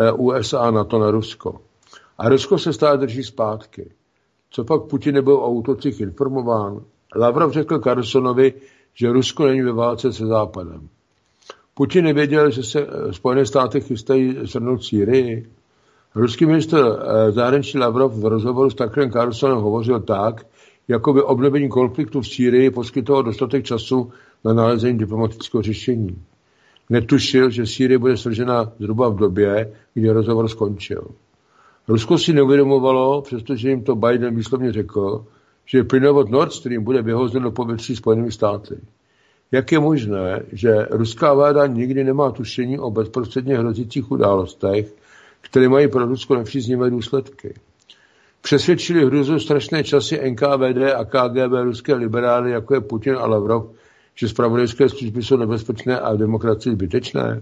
USA a NATO na Rusko. A Rusko se stále drží zpátky. Co pak Putin nebyl o útocích informován? Lavrov řekl Carlsonovi, že Rusko není ve válce se Západem. Putin nevěděl, že se Spojené státy chystají shrnout Sýrii. Ruský ministr zahraničí Lavrov v rozhovoru s Tuckerem Carlsonem hovořil tak, jako by obnovení konfliktu v Sýrii poskytovalo dostatek času na nalezení diplomatického řešení. Netušil, že Sýrie bude svržena zhruba v době, kdy rozhovor skončil. Rusko si neuvědomovalo, přestože jim to Biden výslovně řekl, že plynovod Nord Stream bude vyhozen do povětří Spojenými státy. Jak je možné, že ruská vláda nikdy nemá tušení o bezprostředně hrozících událostech, které mají pro Rusko nepříznivé důsledky? Přesvědčili hruzu strašné časy NKVD a KGB ruské liberály, jako je Putin a Lavrov, že zpravodajské služby jsou nebezpečné a demokracii zbytečné?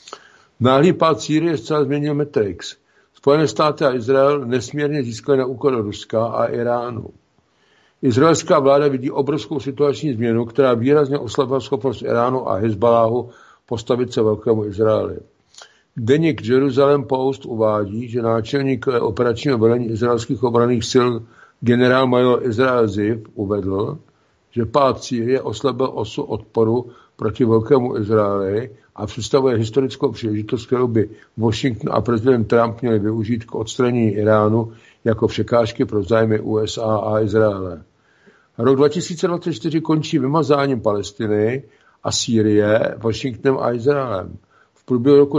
Náhlý pád Sýrie zcela změnil Matrix. Spojené státy a Izrael nesmírně získaly na úkor Ruska a Iránu. Izraelská vláda vidí obrovskou situační změnu, která výrazně oslabila schopnost Iránu a Hezbaláhu postavit se velkému Izraeli. Deník Jerusalem Post uvádí, že náčelník operačního velení izraelských obranných sil generál-major Izrael Ziv uvedl, že pád Sýrie oslabil osu odporu proti velkému Izraeli a představuje historickou příležitost, kterou by Washington a prezident Trump měli využít k odstranění Iránu jako překážky pro zájmy USA a Izraele. Rok 2024 končí vymazáním Palestiny a Sýrie Washingtonem a Izraelem. V průběhu roku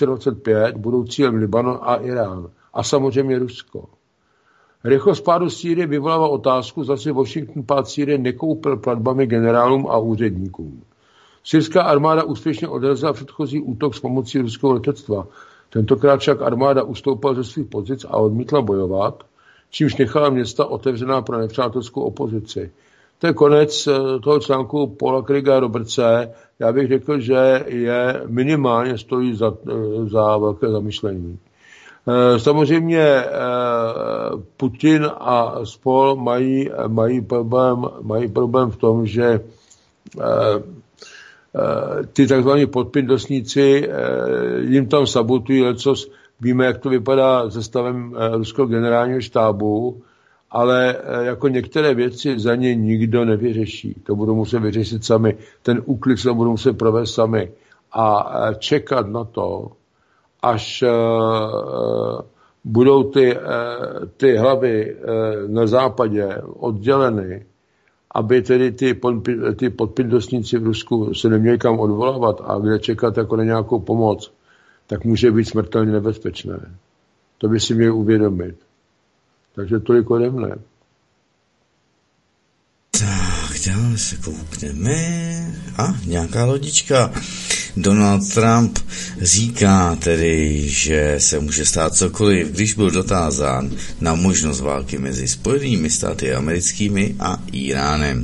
2025 budou cílem Libanon a Irán a samozřejmě Rusko. Rychlost pádu Sýrie vyvolává otázku, zda si Washington pád Sýrie nekoupil platbami generálům a úředníkům. Syrská armáda úspěšně odrazila předchozí útok s pomocí ruského letectva. Tentokrát však armáda ustoupila ze svých pozic a odmítla bojovat, čímž nechala města otevřená pro nepřátelskou opozici. To je konec toho článku Paula Craiga Robertse. Já bych řekl, že je minimálně stojí za velké zamyšlení. Samozřejmě Putin a spol mají problém v tom, že ty takzvaní podpindosníci jim tam sabotují lecos. Víme, jak to vypadá se stavem ruského generálního štábu, ale jako některé věci za ně nikdo nevyřeší. To budou muset vyřešit sami. Ten úklid se budou muset provést sami. A čekat na to, až budou ty hlavy na západě odděleny, aby tedy ty podpindosníci v Rusku se neměli kam odvolávat a kde čekat jako na nějakou pomoc, tak může být smrtelně nebezpečné. To by si měli uvědomit. Takže tolik ode mne. Tak, dále se koukneme. A nějaká lodička. Donald Trump říká tedy, že se může stát cokoliv, když byl dotázán na možnost války mezi Spojenými státy americkými a Iránem.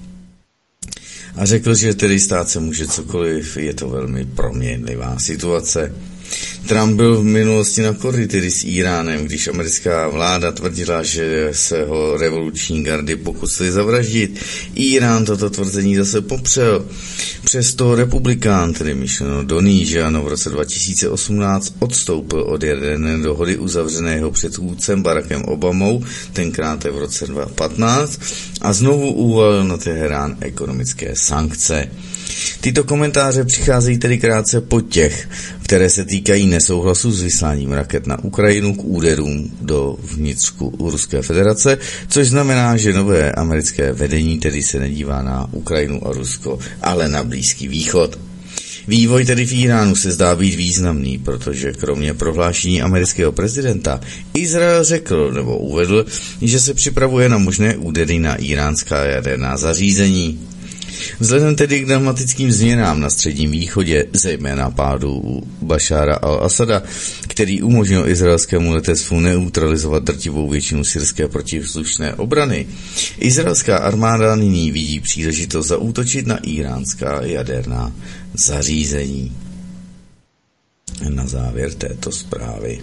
A řekl, že tedy stát se může cokoliv, je to velmi proměnlivá situace. Trump byl v minulosti na kory tedy s Iránem, když americká vláda tvrdila, že se ho revoluční gardy pokusili zavraždit. Irán toto tvrzení zase popřel. Přesto republikán, tedy myšleno Donijano, v roce 2018 odstoupil od jaderné dohody uzavřené jeho předchůdcem Barackem Obamou, tenkrát v roce 2015, a znovu uvalil na Teherán ekonomické sankce. Tyto komentáře přicházejí tedy krátce po těch, které se týkají nesouhlasu s vysláním raket na Ukrajinu k úderům do vnitřku Ruské federace, což znamená, že nové americké vedení tedy se nedívá na Ukrajinu a Rusko, ale na Blízký východ. Vývoj tedy v Iránu se zdá být významný, protože kromě prohlášení amerického prezidenta Izrael řekl nebo uvedl, že se připravuje na možné údery na iránská jaderná zařízení. Vzhledem tedy k dramatickým změnám na Středním východě, zejména pádu Bašára al-Asada, který umožnil izraelskému letectvu neutralizovat drtivou většinu syrské protivzdušné obrany, izraelská armáda nyní vidí příležitost zaútočit na iránská jaderná zařízení. Na závěr této zprávy.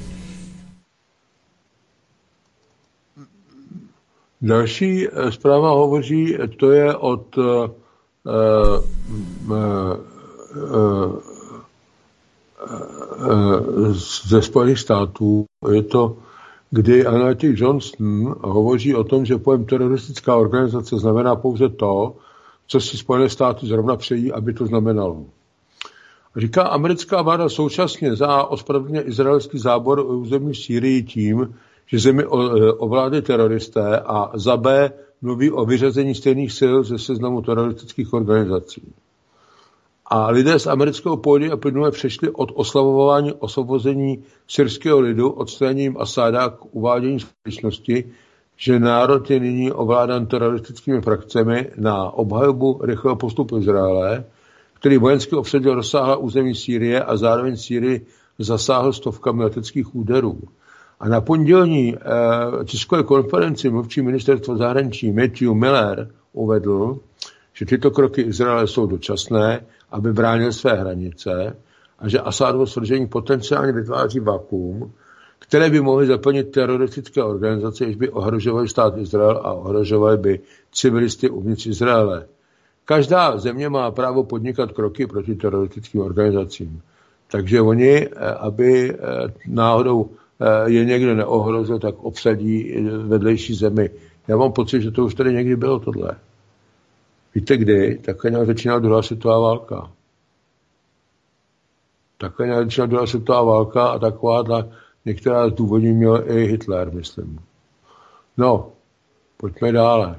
Další zpráva hovoří, to je od ze Spojených států. Je to, kdy analytik Johnston hovoří o tom, že pojem teroristická organizace znamená pouze to, co si Spojené státy zrovna přejí, aby to znamenalo. Říká, americká vláda současně ospravedlňuje izraelský zábor území v Sýrii tím, že zemi ovládli teroristé, a za B mluví o vyřazení stejných sil ze seznamu teroristických organizací. A lidé z amerického pódia plynule přešli od oslavování osvobození syrského lidu odstraněním Asáda k uvádění skutečnosti, že národ je nyní ovládán teroristickými frakcemi, na obhajobu rychlého postupu Izraele, který vojensky obsadil rozsáhlá území Sýrie a zároveň Sýrii zasáhl stovkami leteckých úderů. A na pondělní tiskové konferenci mluvčí ministerstvo zahraničí Matthew Miller uvedl, že tyto kroky Izraele jsou dočasné, aby bránil své hranice, a že Asádovo svržení potenciálně vytváří vakuum, které by mohly zaplnit teroristické organizace, jež by ohrožovaly stát Izrael a ohrožovaly by civilisty uvnitř Izraele. Každá země má právo podnikat kroky proti teroristickým organizacím. Takže oni, aby náhodou je někdo neohrozil, tak obsadí vedlejší zemi. Já mám pocit, že to už tady někdy bylo tohle. Víte kdy? Také nějak začínala druhá světová válka. A taková některá z důvodů měl i Hitler, myslím. No, pojďme dále.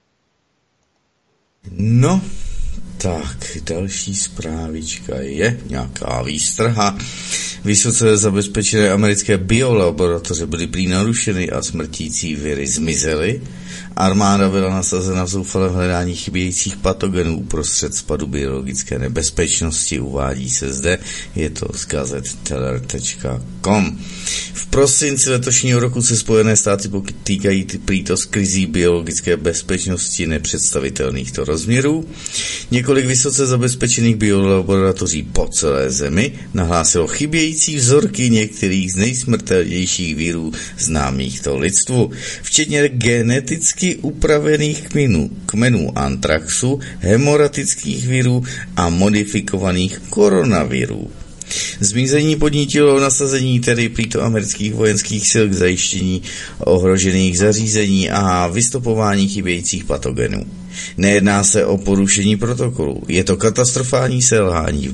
No, tak, další zprávička je nějaká výstraha. Vysoce zabezpečené americké biolaboratoře byly prý narušeny a smrtící viry zmizely. Armáda byla nasazena v zoufalém hledání chybějících patogenů uprostřed spadu biologické nebezpečnosti, uvádí se zde, je to z gazetteller.com. V prosinci letošního roku se Spojené státy potýkají prýto s krizí biologické bezpečnosti nepředstavitelných rozměrů. Několik vysoce zabezpečených biolaboratoří po celé zemi nahlásilo chybějící vzorky některých z nejsmrtelnějších virů známých lidstvu, včetně geneticky upravených kmenů antraxu, hemoratických virů a modifikovaných koronavirů. Zmizení podnítilo nasazení tedy prýto amerických vojenských sil k zajištění ohrožených zařízení a vystopování chybějících patogenů. Nejedná se o porušení protokolu, je to katastrofální selhání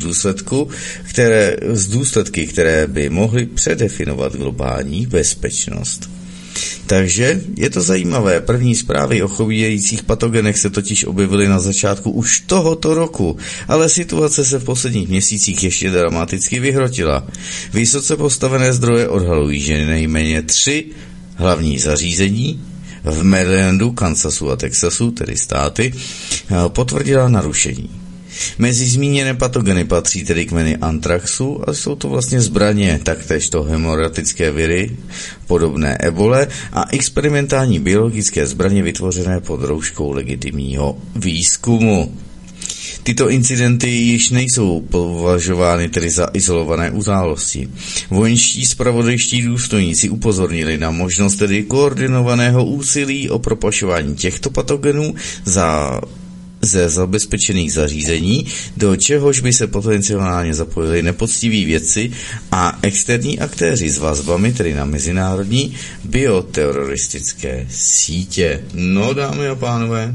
z důsledky, které by mohly předefinovat globální bezpečnost. Takže je to zajímavé. První zprávy o chybějících patogenech se totiž objevily na začátku už tohoto roku, ale situace se v posledních měsících ještě dramaticky vyhrotila. Vysoce postavené zdroje odhalují, že nejméně 3 hlavní zařízení v Marylandu, Kansasu a Texasu, tedy státy, potvrdila narušení. Mezi zmíněné patogeny patří tedy kmeny antraxu a jsou to vlastně zbraně, taktéž to hemoratické viry, podobné ebole a experimentální biologické zbraně vytvořené pod rouškou legitimního výzkumu. Tyto incidenty již nejsou považovány tedy za izolované události. Vojenští zpravodajští důstojníci upozornili na možnost tedy koordinovaného úsilí o propašování těchto patogenů ze zabezpečených zařízení, do čehož by se potenciálně zapojili nepoctiví vědci a externí aktéři s vazbami, tedy na mezinárodní bioteroristické sítě. No, dámy a pánové.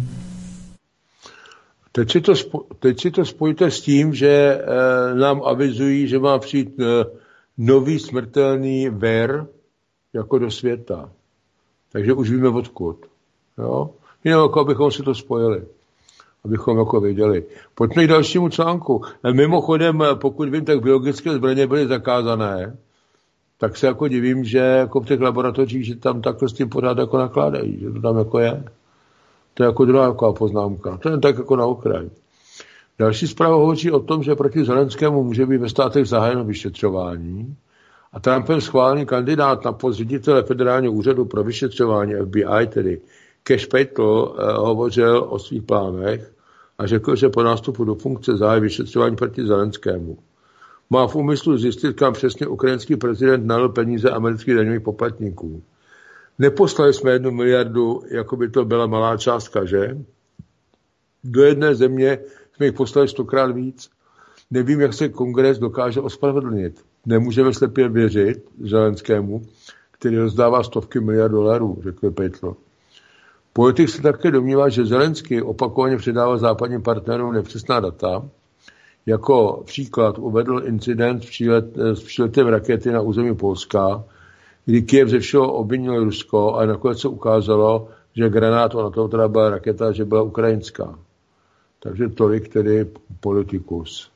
Teď si to spojíte s tím, že nám avizují, že má přijít nový smrtelný vir jako do světa. Takže už víme odkud. Jo? Jenom jako abychom si to spojili. Abychom jako věděli. Pojďme k dalšímu článku. Mimochodem, pokud vím, tak biologické zbraně byly zakázané, tak se jako divím, že jako v těch laboratořích, že tam takhle s tím pořád jako nakládají, že to tam jako je. To je jako druhá taková poznámka. To je tak jako na okraj. Další zpráva hovoří o tom, že proti Zelenskému může být ve státech zahájeno vyšetřování a Trumpem schválený kandidát na post ředitele Federálního úřadu pro vyšetřování FBI, tedy Cash Patel, hovořil o svých plánech a řekl, že po nástupu do funkce zahájí vyšetřování proti Zelenskému. Má v úmyslu zjistit, kam přesně ukrajinský prezident nalil peníze amerických daňových poplatníků. Neposlali jsme 1 miliardu, jako by to byla malá částka, že? Do jedné země jsme jich poslali 100krát víc. nevím, jak se kongres dokáže ospravedlnit. Nemůžeme slepě věřit Zelenskému, který rozdává stovky miliard dolarů, řekl Petro. Politik se také domnívá, že Zelenský opakovaně předává západním partnerům nepřesná data. Jako příklad uvedl incident s příletem rakety na území Polska, kdy Kyjev ze všeho obvinil Rusko a nakonec se ukázalo, že granát, na to teda byla raketa, že byla ukrajinská. Takže tolik tedy politikus.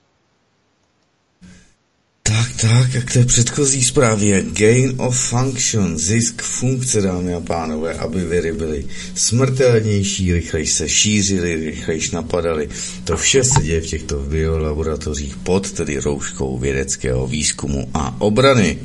Tak, jak té předchozí zprávě. Gain of function, zisk funkce, dámy a pánové, aby viry byly smrtelnější, rychleji se šířily, rychleji napadaly. To vše se děje v těchto biolaboratořích pod tedy rouškou vědeckého výzkumu a obrany.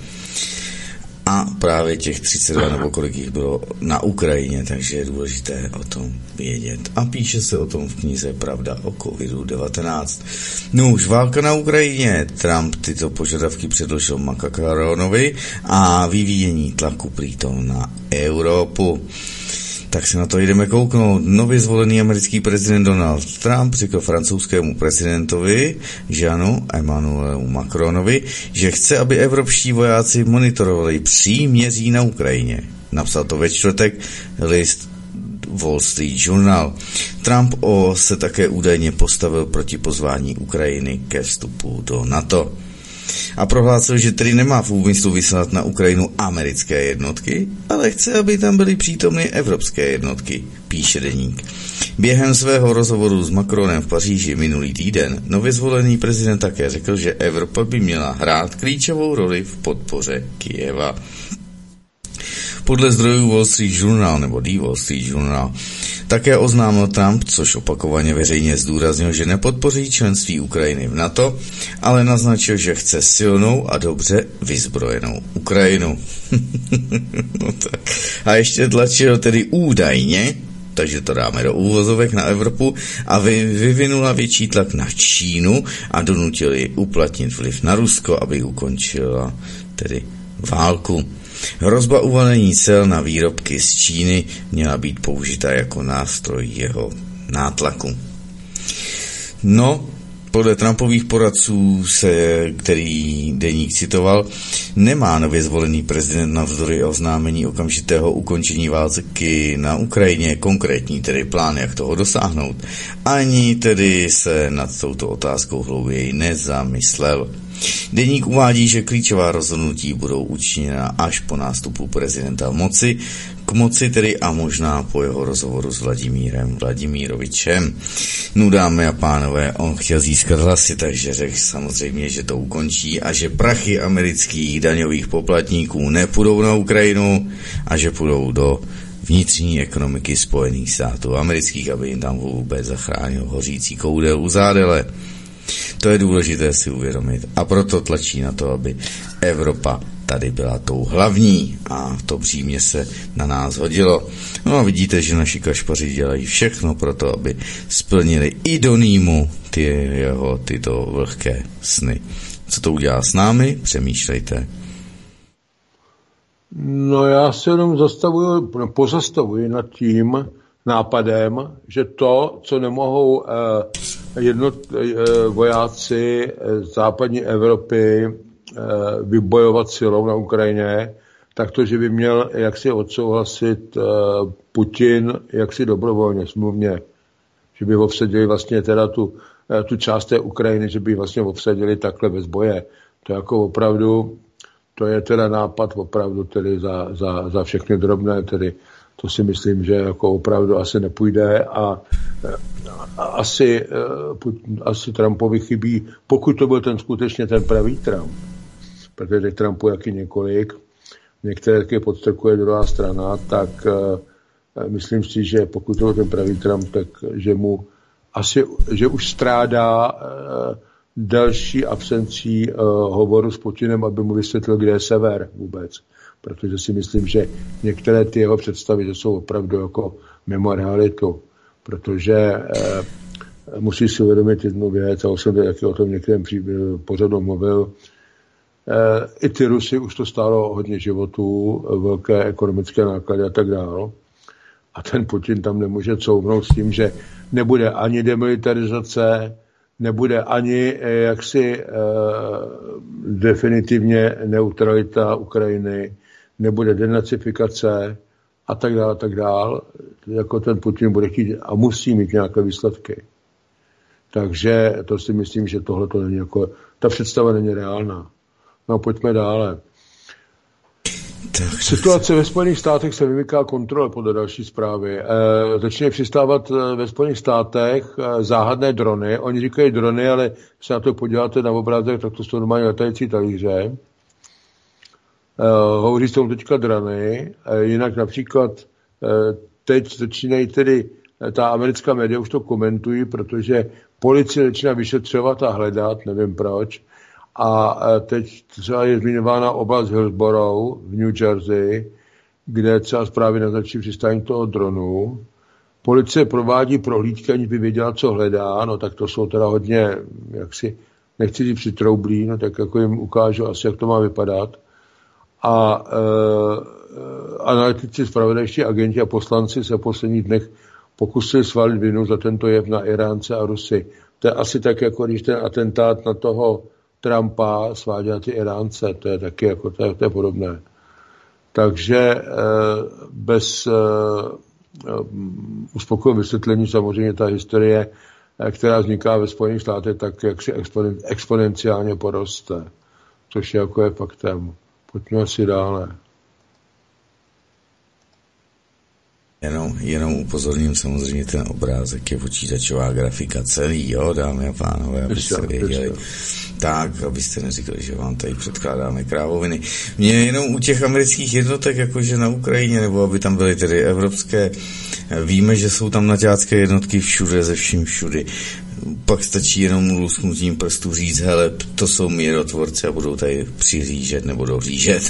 A právě těch 32 nebo kolik jich bylo na Ukrajině, takže je důležité o tom vědět. A píše se o tom v knize Pravda o COVID-19. No už válka na Ukrajině. Trump tyto požadavky předložil Macronovi a vyvíjení tlaku prýtom na Evropu. Tak se na to jdeme kouknout. Nově zvolený americký prezident Donald Trump řekl francouzskému prezidentovi Jeanu Emmanuelu Macronovi, že chce, aby evropští vojáci monitorovali příměří na Ukrajině. Napsal to ve čtvrtek list Wall Street Journal. Trump se také údajně postavil proti pozvání Ukrajiny ke vstupu do NATO. A prohlásil, že tedy nemá v úmyslu vyslat na Ukrajinu americké jednotky, ale chce, aby tam byly přítomny evropské jednotky, píše deník. Během svého rozhovoru s Macronem v Paříži minulý týden nově zvolený prezident také řekl, že Evropa by měla hrát klíčovou roli v podpoře Kyjeva. Podle zdrojů Wall Street Journal nebo The Wall Street Journal také oznámil Trump, což opakovaně veřejně zdůraznil, že nepodpoří členství Ukrajiny v NATO, ale naznačil, že chce silnou a dobře vyzbrojenou Ukrajinu. No tak. A ještě tlačil tedy údajně, takže to dáme do úvozovek, na Evropu a vyvinula větší tlak na Čínu a donutili uplatnit vliv na Rusko, aby ukončila tedy válku. Hrozba uvalení cel na výrobky z Číny měla být použita jako nástroj jeho nátlaku. No, podle Trumpových poradců, který deník citoval, nemá nově zvolený prezident navzdory oznámení okamžitého ukončení války na Ukrajině konkrétní tedy plán, jak toho dosáhnout. Ani tedy se nad touto otázkou hlouběji nezamyslel. Deník uvádí, že klíčová rozhodnutí budou učiněna až po nástupu prezidenta k moci tedy a možná po jeho rozhovoru s Vladimírem Vladimirovičem. No dámy a pánové, on chtěl získat hlasy, takže řekl samozřejmě, že to ukončí a že prachy amerických daňových poplatníků nepůjdou na Ukrajinu a že půjdou do vnitřní ekonomiky Spojených států amerických, aby jim tam vůbec zachránil hořící koudel u zádele. To je důležité si uvědomit a proto tlačí na to, aby Evropa tady byla tou hlavní a to břímě se na nás hodilo. No a vidíte, že naši kašpaři dělají všechno pro to, aby splnili i Donýmu tyto vlhké sny. Co to udělá s námi? Přemýšlejte. No já se jenom pozastavuji nad tím nápadem, že to, co nemohou vojáci západní Evropy vybojovat silou na Ukrajině, tak to, že by měl jaksi odsouhlasit Putin jaksi dobrovolně, smluvně, že by obsadili vlastně teda tu část té Ukrajiny, že by vlastně obsadili takhle bez boje. To jako opravdu, to je teda nápad opravdu tedy za všechny drobné, tedy to si myslím, že jako opravdu asi nepůjde a asi Trumpovi chybí, pokud to byl skutečně ten pravý Trump, protože těch Trumpů jaký několik, některé taky podstrkuje druhá strana, tak myslím si, že pokud to byl ten pravý Trump, tak že už strádá další absencí hovoru s Putinem, aby mu vysvětlil, kde je sever vůbec. Protože si myslím, že některé ty jeho představy jsou opravdu jako mimo realitu. Protože musí si uvědomit jednu věc, a už jsem taky o tom některém pořadu mluvil, i ty Rusy už to stálo hodně životů, velké ekonomické náklady a tak dále. A ten Putin tam nemůže couvnout s tím, že nebude ani demilitarizace, nebude ani jaksi definitivně neutralita Ukrajiny, nebude denacifikace a tak dál. Jako ten Putin bude chtít a musí mít nějaké výsledky. Takže to si myslím, že tohle to není jako, ta představa není reálná. No pojďme dále. Situace ve Spojených státech se vymyká kontrole podle další zprávy. Začínají přistávat ve Spojených státech záhadné drony. Oni říkají drony, ale když se na to podíváte na obrázek, tak to jsou normálně letající talíře. Hovoří se o teďka drony. Jinak například teď začínají tedy ta americká média už to komentují, protože policie začíná vyšetřovat a hledat, nevím proč. A teď třeba je zmiňována oblast Hillsborough v New Jersey, kde třeba zprávy naznačí přistání toho dronu. Policie provádí prohlídky, aniž by věděla, co hledá, no tak to jsou teda hodně, jaksi, nechci říct přitroublí, no tak jako jim ukážu asi, jak to má vypadat. A analytici, zpravodajští agenti a poslanci se v posledních dnech pokusili svalit vinu za tento jev na Iránce a Rusy. To je asi tak, jako když ten atentát na toho Trumpa sváděl ty Iránce, to je taky jako, to je podobné. Takže bez uspokojivého vysvětlení samozřejmě ta historie, která vzniká ve Spojených státech, tak jak si exponenciálně poroste, což je jako je faktem. Pojďme si dále. Jenom upozorním, samozřejmě ten obrázek je počítačová grafika celý, jo, dámy a pánové, abyste věděli. Tak, abyste neříkali, že vám tady předkládáme krávoviny. Mě jenom u těch amerických jednotek, jakože na Ukrajině, nebo aby tam byly tedy evropské, víme, že jsou tam naťácké jednotky všude, ze vším všudy. Pak stačí jenom lusknutím prstů říct, hele, to jsou mírotvorci a budou tady přihlížet nebo dohlížet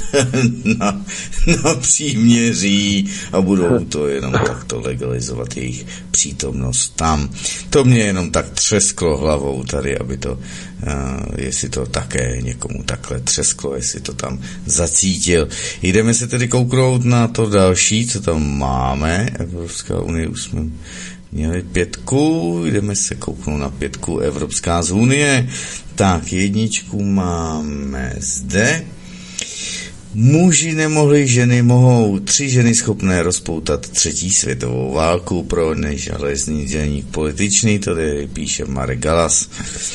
na příměří a budou to jenom takto legalizovat jejich přítomnost tam. To mě jenom tak třesklo hlavou tady, aby to, jestli to také někomu takhle třesklo, jestli to tam zacítil. Jdeme se tedy kouknout na to další, co tam máme. Evropská unie už jsme měli 5, jdeme se kouknout na 5, Evropská unie. Tak, 1 máme zde. Muži nemohli, ženy mohou. 3 ženy schopné rozpoutat 3. světovou válku pro neželezný dělník političný, to tady píše Marek Galas.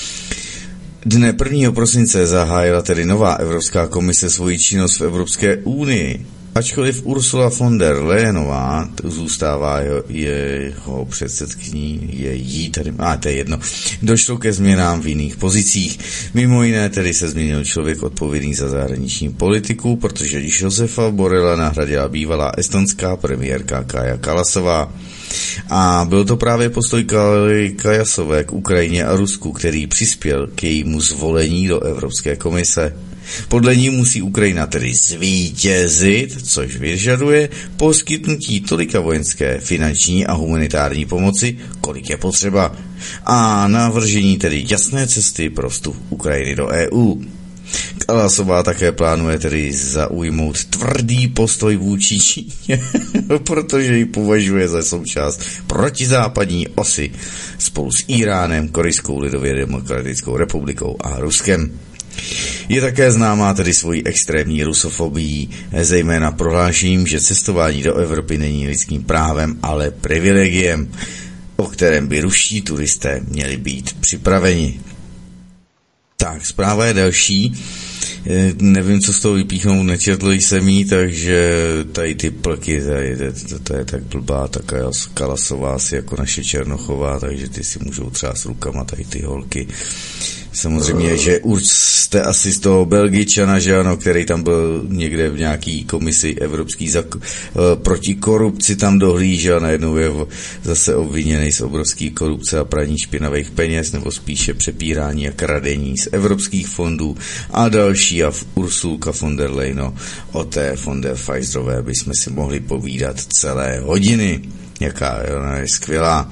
Dne 1. prosince zahájila tedy nová Evropská komise svoji činnost v Evropské unii. Ačkoliv Ursula von der Leyenová zůstává jeho předsedkyní, je jí tady, to je jedno, došlo ke změnám v jiných pozicích. Mimo jiné tedy se změnil člověk odpovědný za zahraniční politiku, protože když Josefa Borrella nahradila bývalá estonská premiérka Kaja Kallasová. A byl to právě postoj Kallasové k Ukrajině a Rusku, který přispěl k jejímu zvolení do Evropské komise. Podle ní musí Ukrajina tedy zvítězit, což vyžaduje poskytnutí tolika vojenské, finanční a humanitární pomoci, kolik je potřeba, a navržení tedy jasné cesty pro vstup Ukrajiny do EU. Kallasová také plánuje tedy zaujmout tvrdý postoj vůči Číně, protože ji považuje za součást protizápadní osy spolu s Iránem, Korejskou lidově demokratickou republikou a Ruskem. Je také známá tedy svojí extrémní rusofobií, zejména prohlášením, že cestování do Evropy není lidským právem, ale privilegiem, o kterém by ruští turisté měli být připraveni. Tak, zpráva je další. Nevím, co z toho vypíchnout, nečetl jsem jí, takže tady ty plky, to je tak blbá, ta Kallasová asi jako naše Černochová, takže ty si můžou třást rukama, tady ty holky. Samozřejmě, že už jste asi z toho Belgičana, že ano, který tam byl někde v nějaký komisi evropský proti korupci tam dohlížel, najednou je zase obviněný z obrovský korupce a praní špinavých peněz, nebo spíše přepírání a kradení z evropských fondů a další, a Ursulka von der Leyen, o té von der Pfizerové bychom si mohli povídat celé hodiny, jaká ona je skvělá.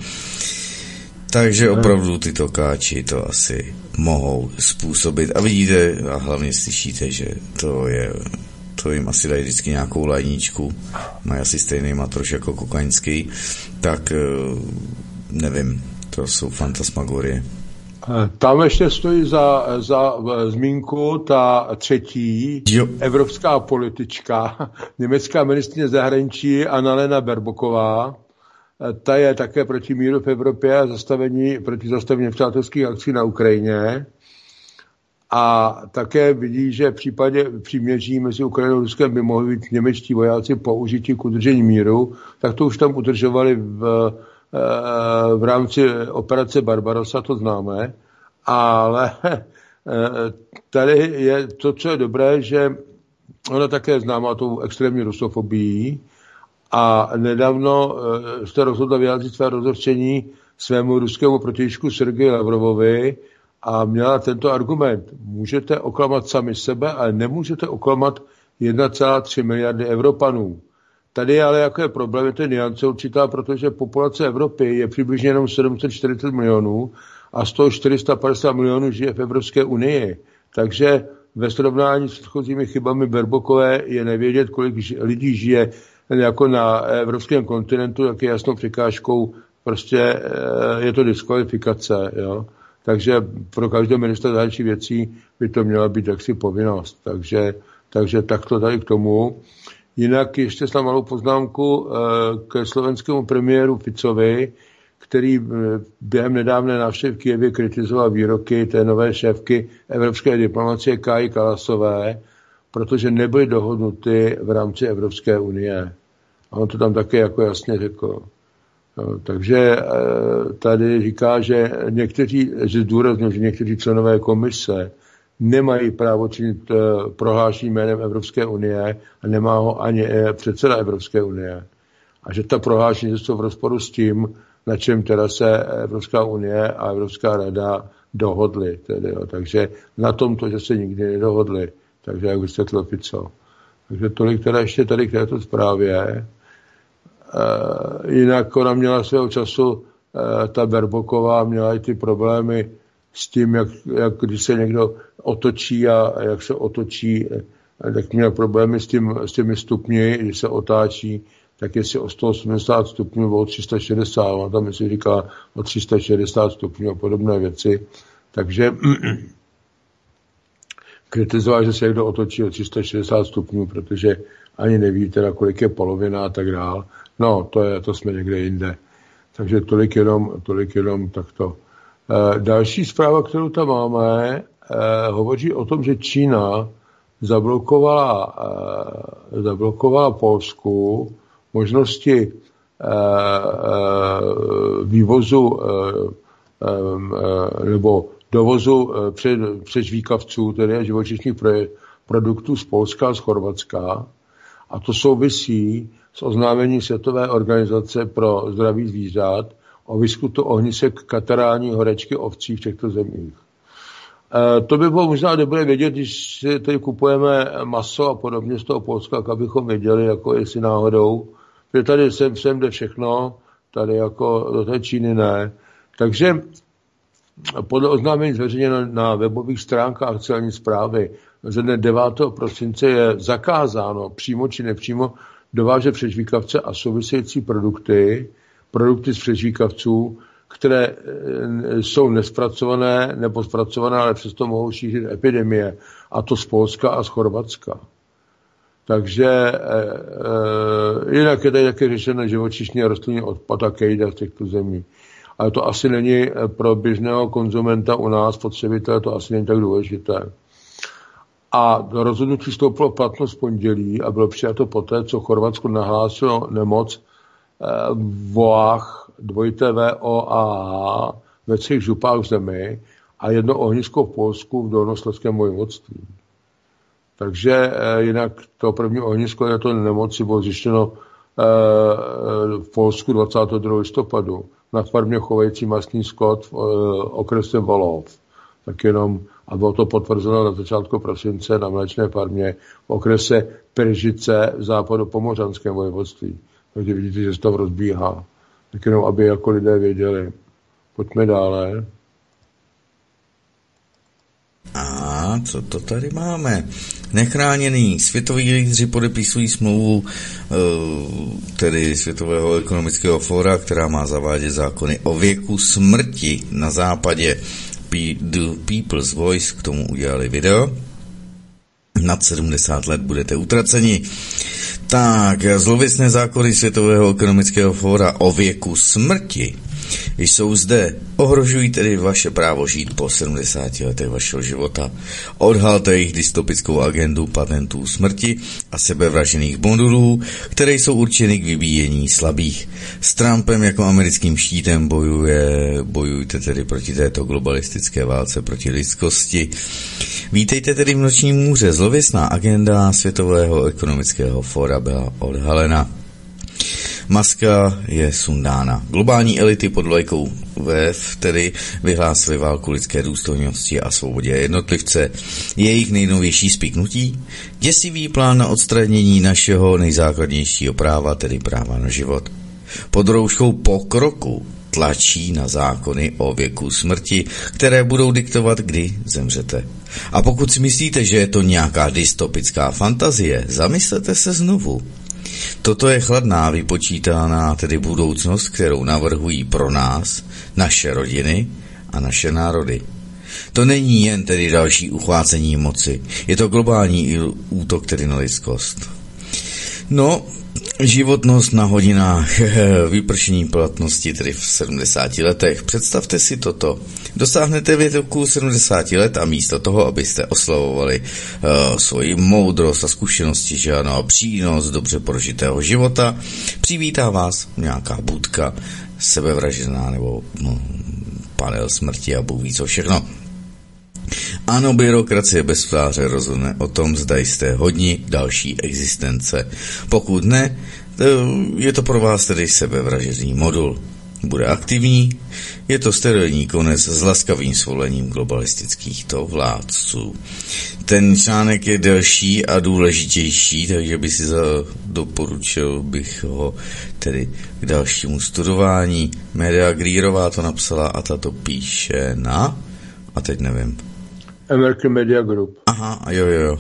Takže opravdu ty tokáči to asi mohou způsobit. A vidíte a hlavně slyšíte, že to jim asi dají vždycky nějakou lajničku, mají asi stejný matroš jako kokaňský, tak nevím, to jsou fantasmagorie. Tam ještě stojí za zmínku ta třetí evropská politička, německá ministryně zahraničí Annalena Baerbocková. Ta je také proti míru v Evropě a proti zastavení nepřátelských akcí na Ukrajině. A také vidí, že v případě příměří mezi Ukrajinou a Ruskem by mohli být němečtí vojáci použití k udržení míru, tak to už tam udržovali v rámci operace Barbarossa, to známe, ale tady je to, co je dobré, že ona také známá tou extrémní rusofobii a nedávno jste rozhodla vyjádřit své rozhořčení svému ruskému protějšku Sergeji Lavrovovi a měla tento argument. Můžete oklamat sami sebe, ale nemůžete oklamat 1,3 miliardy Evropanů. Tady ale jako je problém, je to niance určitá, protože populace Evropy je přibližně jenom 740 milionů a z toho 450 milionů žije v Evropské unii. Takže ve srovnání s předchozími chybami Baerbockové je nevědět, kolik lidí žije jako na evropském kontinentu, jak je jasnou překážkou, prostě je to diskvalifikace. Jo? Takže pro každého ministra zahraničních věcí by to měla být jaksi povinnost. Takže takto tady k tomu. Jinak ještě snad malou poznámku ke slovenskému premiéru Ficovi, který během nedávné návštěvy v Kyjevě kritizoval výroky té nové šéfky evropské diplomacie Kaji Kalasové, protože nebyly dohodnuty v rámci Evropské unie. A on to tam také jako jasně řekl. No, takže tady říká, že zdůraznil, že někteří členové komise nemají právo činit prohlášení jménem Evropské unie a nemá ho ani předseda Evropské unie. A že ta prohlášení jsou v rozporu s tím, na čem teda se Evropská unie a Evropská rada dohodly. Tedy, jo. Takže na tomto, že se nikdy nedohodli. Takže jak vysvětlil Fico. Takže tolik teda ještě tady k této zprávě. Jinak ona měla svého času, ta Baerbocková měla i ty problémy s tím, jak když se někdo otočí a jak se otočí, tak měl problémy s těmi stupni, když se otáčí, tak jestli o 180 stupňů nebo o 360, ona tam si říká o 360 stupňů a podobné věci. Takže kritizoval, že se někdo otočí o 360 stupňů, protože ani neví teda, kolik je polovina a tak dál. No, to jsme někde jinde. Takže tolik jenom takto. Další zpráva, kterou tam máme, hovoří o tom, že Čína zablokovala Polsku možnosti vývozu nebo dovozu přežvíkavců, tedy živočišných produktů z Polska a z Chorvatska. A to souvisí s oznámením Světové organizace pro zdraví zvířat o výskytu ohnisek katarální horečky ovcí v těchto zemích. To by bylo možná dobré vědět, když si tady kupujeme maso a podobně z toho Polska, abychom věděli, jako jestli náhodou, že tady sem jde všechno, tady jako do té Číny ne. Takže podle oznámení zveřejněno na webových stránkách celní správy, že dne 9. prosince je zakázáno přímo či nepřímo dovážet přežvíkavce a související produkty z přežvíkavců, které jsou nespracované nebo zpracované, ale přesto mohou šířit epidemie, a to z Polska a z Chorvatska. Takže jinak je tady také řešeno živočišný a rostlinný odpad a kejda z těchto zemí. Ale to asi není pro běžného konzumenta u nás, spotřebitele, to asi není tak důležité. A rozhodnutí vstoupilo platnost v pondělí a bylo přijato poté, co Chorvatsko nahlásilo nemoc VOAH, VOAH ve 3 župách v zemi a jedno ohnisko v Polsku v Dolnoslezském vojvodství. Takže jinak to první ohnisko této nemoci bylo zjištěno v Polsku 22. listopadu na farmě chovající masný skot v okrese Volov. Tak jenom, a bylo to potvrzeno na začátku prosince na mléčné farmě v okrese Pržice v západopomořanském vojvodství. Takže vidíte, že se to rozbíhá. Tak jenom, aby jako lidé věděli. Pojďme dále. A co to tady máme? Nechráněný světoví lídři podepisují smlouvu tedy Světového ekonomického fóra, která má zavádět zákony o věku smrti na západě. The People's Voice k tomu udělali video. Nad 70 let budete utraceni. Tak, zlověstné zákony Světového ekonomického fóra o věku smrti jsou zde. Ohrožují tedy vaše právo žít po 70 letech vašeho života. Odhalte jejich dystopickou agendu patentů smrti a sebevražených modulů, které jsou určeny k vybíjení slabých. S Trumpem jako americkým štítem bojujte tedy proti této globalistické válce proti lidskosti. Vítejte tedy v nočním můře. Zlověstná agenda Světového ekonomického fóra byla odhalena. Maska je sundána. Globální elity pod vlajkou WEF tedy vyhlásily válku lidské důstojnosti a svobodě jednotlivce. Jejich nejnovější spiknutí? Děsivý plán na odstranění našeho nejzákladnějšího práva, tedy práva na život. Pod rouškou pokroku tlačí na zákony o věku smrti, které budou diktovat, kdy zemřete. A pokud si myslíte, že je to nějaká dystopická fantazie, zamyslete se znovu. Toto je chladná, vypočítaná tedy budoucnost, kterou navrhují pro nás, naše rodiny a naše národy. To není jen tedy další uchvácení moci, je to globální útok tedy na lidskost. No, životnost na hodinách, vypršení platnosti tedy v 70 letech. Představte si toto. Dosáhnete věku 70 let a místo toho, abyste oslavovali svoji moudrost a zkušenosti, že ano, a přínos dobře prožitého života, přivítá vás nějaká budka sebevražená nebo panel smrti a Bůh ví co všechno. Ano, byrokracie bez tváře rozhodne o tom, zda jste hodni další existence. Pokud ne, je to pro vás tedy sebevražený modul. Bude aktivní, je to sterilní konec s laskavým svolením globalistických vládců. Ten článek je delší a důležitější, takže by si doporučil bych ho tedy k dalšímu studování. Media Greerová to napsala a ta to píše na... A teď nevím. American Media Group. Aha, jo.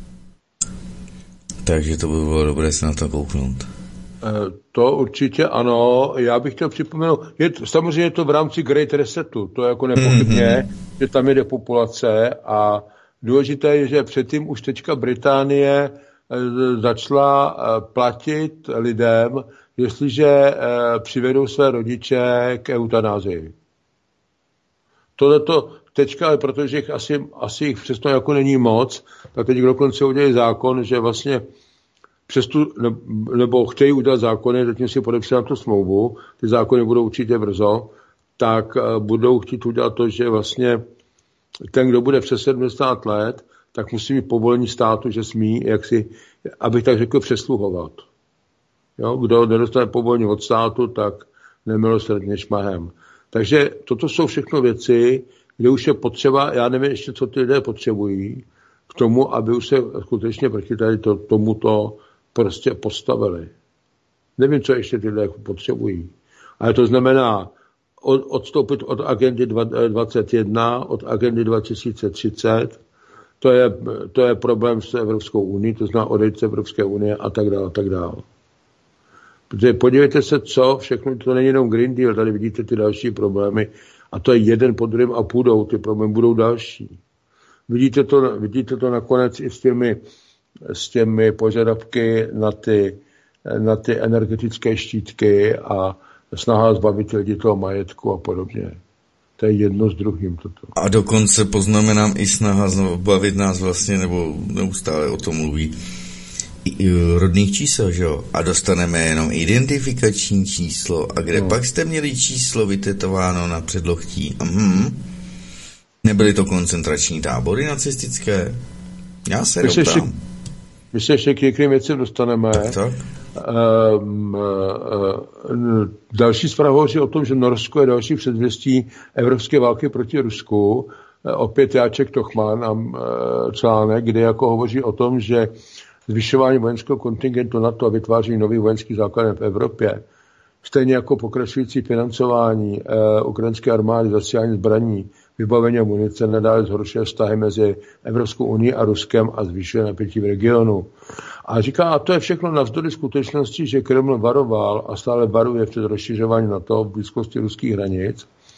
Takže to by bylo dobré se na to kouknout. To určitě ano. Já bych chtěl připomenout, samozřejmě je to v rámci Great Resetu, to je jako nepochybně, že tam je depopulace a důležité je, že předtím už teďka Británie začala platit lidem, jestliže přivedou své rodiče k eutanázii. Tohleto teďka, protože asi jich přesto jako není moc, tak teď dokonce udělají zákon, že vlastně nebo chtějí udělat zákony, zatím si podepsali na tu smlouvu, ty zákony budou určitě brzo, tak budou chtít udělat to, že vlastně ten, kdo bude přes 70 let, tak musí mít povolení státu, že smí, abych tak řekl, přesluhovat. Jo? Kdo nedostane povolení od státu, tak nemilosrdně šmahem. Takže toto jsou všechno věci, kde už je potřeba, já nevím ještě, co ty lidé potřebují, k tomu, aby už se skutečně proti tomuto prostě postavili. Nevím, co ještě ty lidé potřebují. Ale to znamená odstoupit od agendy 21, od agendy 2030, to je problém s Evropskou unii, to znamená odejít z Evropské unie a tak dále, a tak dále. Protože podívejte se, co všechno, to není jenom Green Deal, tady vidíte ty další problémy a to je jeden po druhém a půjdou, ty problémy budou další. Vidíte to nakonec i s těmi požadavky na ty energetické štítky a snaha zbavit lidi toho majetku a podobně. To je jedno s druhým toto. A dokonce poznamenám i snaha zbavit nás vlastně, nebo neustále o tom mluví, rodných čísel, že jo? A dostaneme jenom identifikační číslo. A kde pak jste měli číslo vytetováno na předloktí? Nebyly to koncentrační tábory nacistické? Já se doptám. My se ještě k některým věcem dostaneme. Tak. Další zpráva hovoří o tom, že Norsko je další předvěstí evropské války proti Rusku. Opět Jáček Tochman článek, kde jako hovoří o tom, že zvyšování vojenského kontingentu NATO a vytváření nových vojenských základen v Evropě, stejně jako pokračující financování ukrajinské armády, zasílání zbraní, vybavení munice, nadále zhoršuje vztahy mezi Evropskou unii a Ruskem a zvyšuje napětí v regionu. A říká, a to je všechno navzdory skutečnosti, že Kreml varoval a stále varuje před rozšiřováním NATO v blízkosti ruských hranic.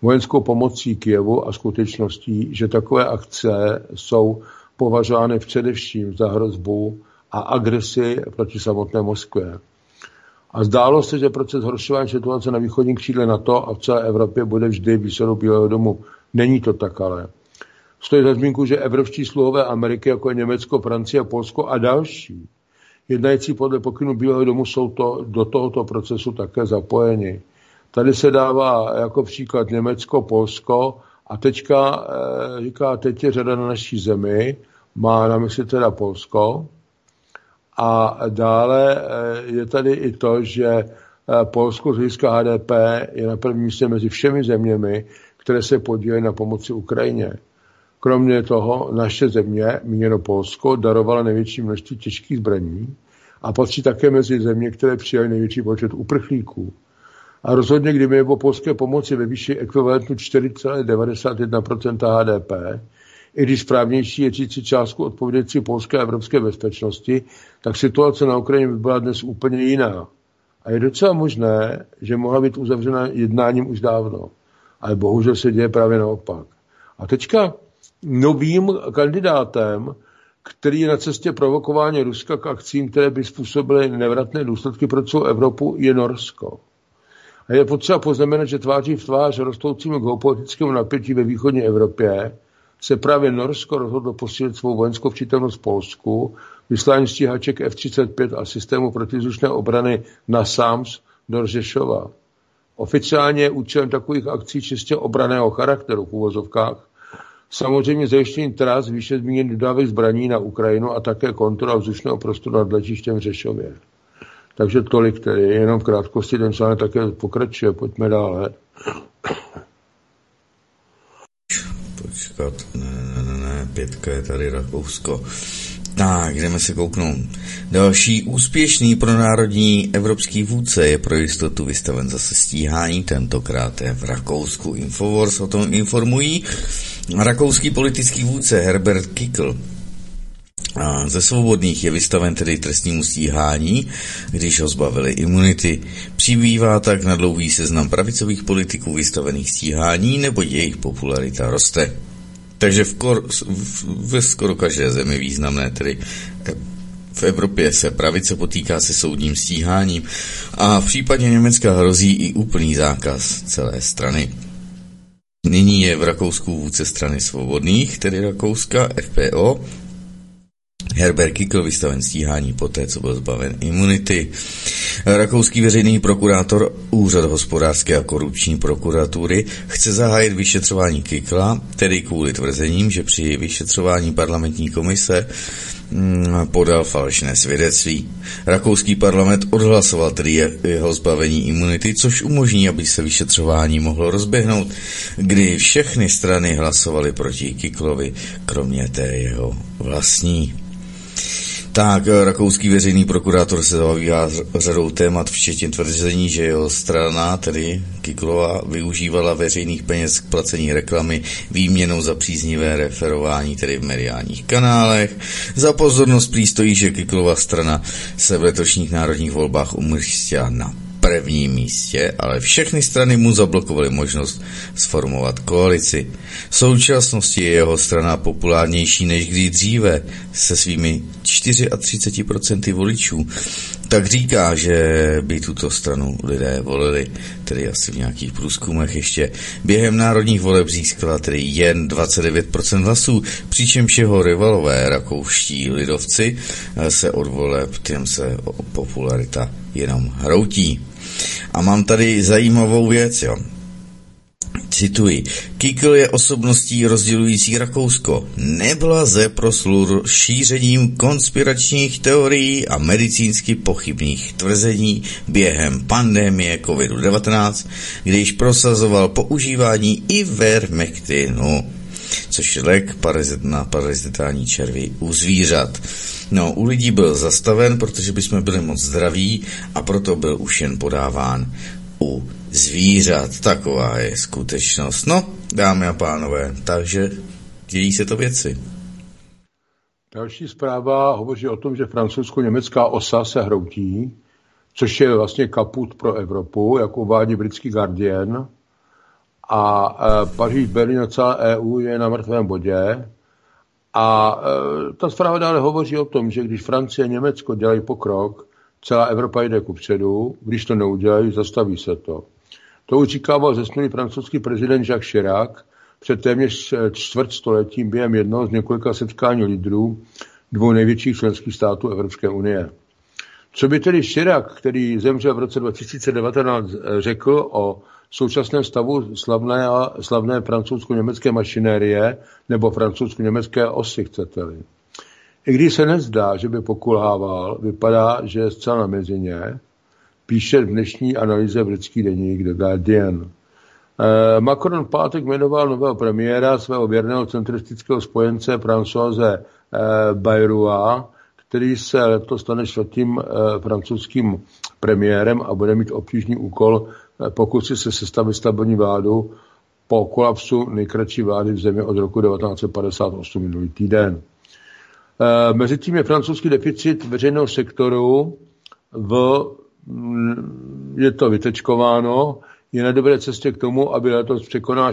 vojenskou pomocí Kyjevu a skutečností, že takové akce jsou považovány především za hrozbu a agresi proti samotné Moskvě. A zdálo se, že proces zhoršování situace na východním křídle NATO a v celé Evropě bude vždy výsadou Bílého domu. Není to tak ale. Stojí za zmínku, že evropští sluhové Ameriky, jako je Německo, Francie, Polsko a další, jednající podle pokynu Bílého domu, jsou do tohoto procesu také zapojeni. Tady se dává jako příklad Německo, Polsko a teďka říká, teď je řada na naší zemi, má na mysli teda Polsko. A dále je tady i to, že Polsko z hlediska HDP je na prvním místě mezi všemi zeměmi, které se podílejí na pomoci Ukrajině. Kromě toho naše země, míněno Polsko, darovala největší množství těžkých zbraní a patří také mezi země, které přijaly největší počet uprchlíků. A rozhodně, kdyby bylo polské pomoci ve výši ekvivalentu 4,91% HDP, i když správnější je říci částku odpovědějící polské a evropské bezpečnosti, tak situace na Ukrajině by byla dnes úplně jiná. A je docela možné, že mohla být uzavřena jednáním už dávno. Ale bohužel se děje právě naopak. A teďka novým kandidátem, který je na cestě provokování Ruska k akcím, které by způsobily nevratné důsledky pro celou Evropu, je Norsko. A je potřeba poznamenat, že tváří v tvář rostoucímu geopolitickému napětí ve východní Evropě se právě Norsko rozhodlo posílit svou vojenskou přítomnost v Polsku, vyslání stíhaček F-35 a systému protizdušné obrany NASAMS do Řešova. Oficiálně je účelem takových akcí čistě obranného charakteru v uvozovkách samozřejmě zajištění tras výše zmíněných dodávek zbraní na Ukrajinu a také kontrola vzdušného prostoru nad letištěm v Řešově. Takže tolik tedy, jenom v krátkosti, ten článek také pokračuje, pojďme dále. Počkat, ne, 5 je tady Rakousko. Tak, jdeme se kouknout. Další úspěšný pronárodní evropský vůdce je pro jistotu vystaven zase stíhání, tentokrát je v Rakousku. Infowars o tom informují. Rakouský politický vůdce Herbert Kickl ze Svobodných je vystaven tedy trestnímu stíhání, když ho zbavili imunity. Přibývá tak na dlouhý seznam pravicových politiků vystavených stíhání, neboť jejich popularita roste. Takže ve skoro každé zemi významné, tedy v Evropě, se pravice potýká se soudním stíháním a v případě Německa hrozí i úplný zákaz celé strany. Nyní je v Rakousku vůdce strany Svobodných, tedy Rakouska, FPO, Herbert Kickl vystaven stíhání poté, co byl zbaven imunity. Rakouský veřejný prokurátor, Úřad hospodářské a korupční prokuratury, chce zahájit vyšetřování Kickla, tedy kvůli tvrzením, že při vyšetřování parlamentní komise podal falešné svědectví. Rakouský parlament odhlasoval tedy jeho zbavení imunity, což umožní, aby se vyšetřování mohlo rozběhnout, kdy všechny strany hlasovaly proti Kicklovi, kromě té jeho vlastní. Tak, rakouský veřejný prokurátor se zabývá řadou témat, včetně tvrzení, že jeho strana, tedy Kicklova, využívala veřejných peněz k placení reklamy výměnou za příznivé referování, tedy v mediálních kanálech. Za pozornost prý stojí, že Kicklova strana se v letošních národních volbách umístila na prvním místě, ale všechny strany mu zablokovaly možnost sformovat koalici. V současnosti je jeho strana populárnější než kdy dříve se svými 34% voličů. Tak říká, že by tuto stranu lidé volili, tedy asi v nějakých průzkumech ještě. Během národních voleb získala tedy jen 29% hlasů, přičemž jeho rivalové rakouští lidovci se od voleb, těm se popularita jenom hroutí. A mám tady zajímavou věc, jo. Cituji. Kickl je osobností rozdělující Rakousko. Neblaze proslul šířením konspiračních teorií a medicínsky pochybných tvrzení během pandemie COVID-19, když prosazoval používání ivermektinu, což je lék na parazitální červy u zvířat. No, u lidí byl zastaven, protože bychom byli moc zdraví a proto byl už jen podáván u zvířat. Taková je skutečnost. No, dámy a pánové, takže dějí se to věci. Další zpráva hovoří o tom, že francouzsko-německá osa se hroutí, což je vlastně kaput pro Evropu, jak uvádí britský Guardian. a Paříž, Berlín a celá EU je na mrtvém bodě. A ta zpráva dále hovoří o tom, že když Francie a Německo dělají pokrok, celá Evropa jde kupředu, když to neudělají, zastaví se to. To už říkával zesnulý francouzský prezident Jacques Chirac před téměř čtvrtstoletím během jednoho z několika setkání lídrů dvou největších členských států Evropské unie. Co by tedy Chirac, který zemřel v roce 2019, řekl o současném stavu slavné francouzsko-německé mašinérie nebo francouzsko-německé osy, chcete-li. I když se nezdá, že by pokulhával, vypadá, že je zcela na mezině, píše v dnešní analýze britský deník The Guardian. Macron v pátek jmenoval nového premiéra, svého věrného centristického spojence Françoise Bayrou, který se letos stane čtvrtým francouzským premiérem a bude mít obtížný úkol pokusit se sestavit stabilní vládu po kolapsu nejkratší vlády v zemi od roku 1958 minulý týden. Mezitím je francouzský deficit veřejného sektoru, je to vytečkováno, je na dobré cestě k tomu, aby letos překonal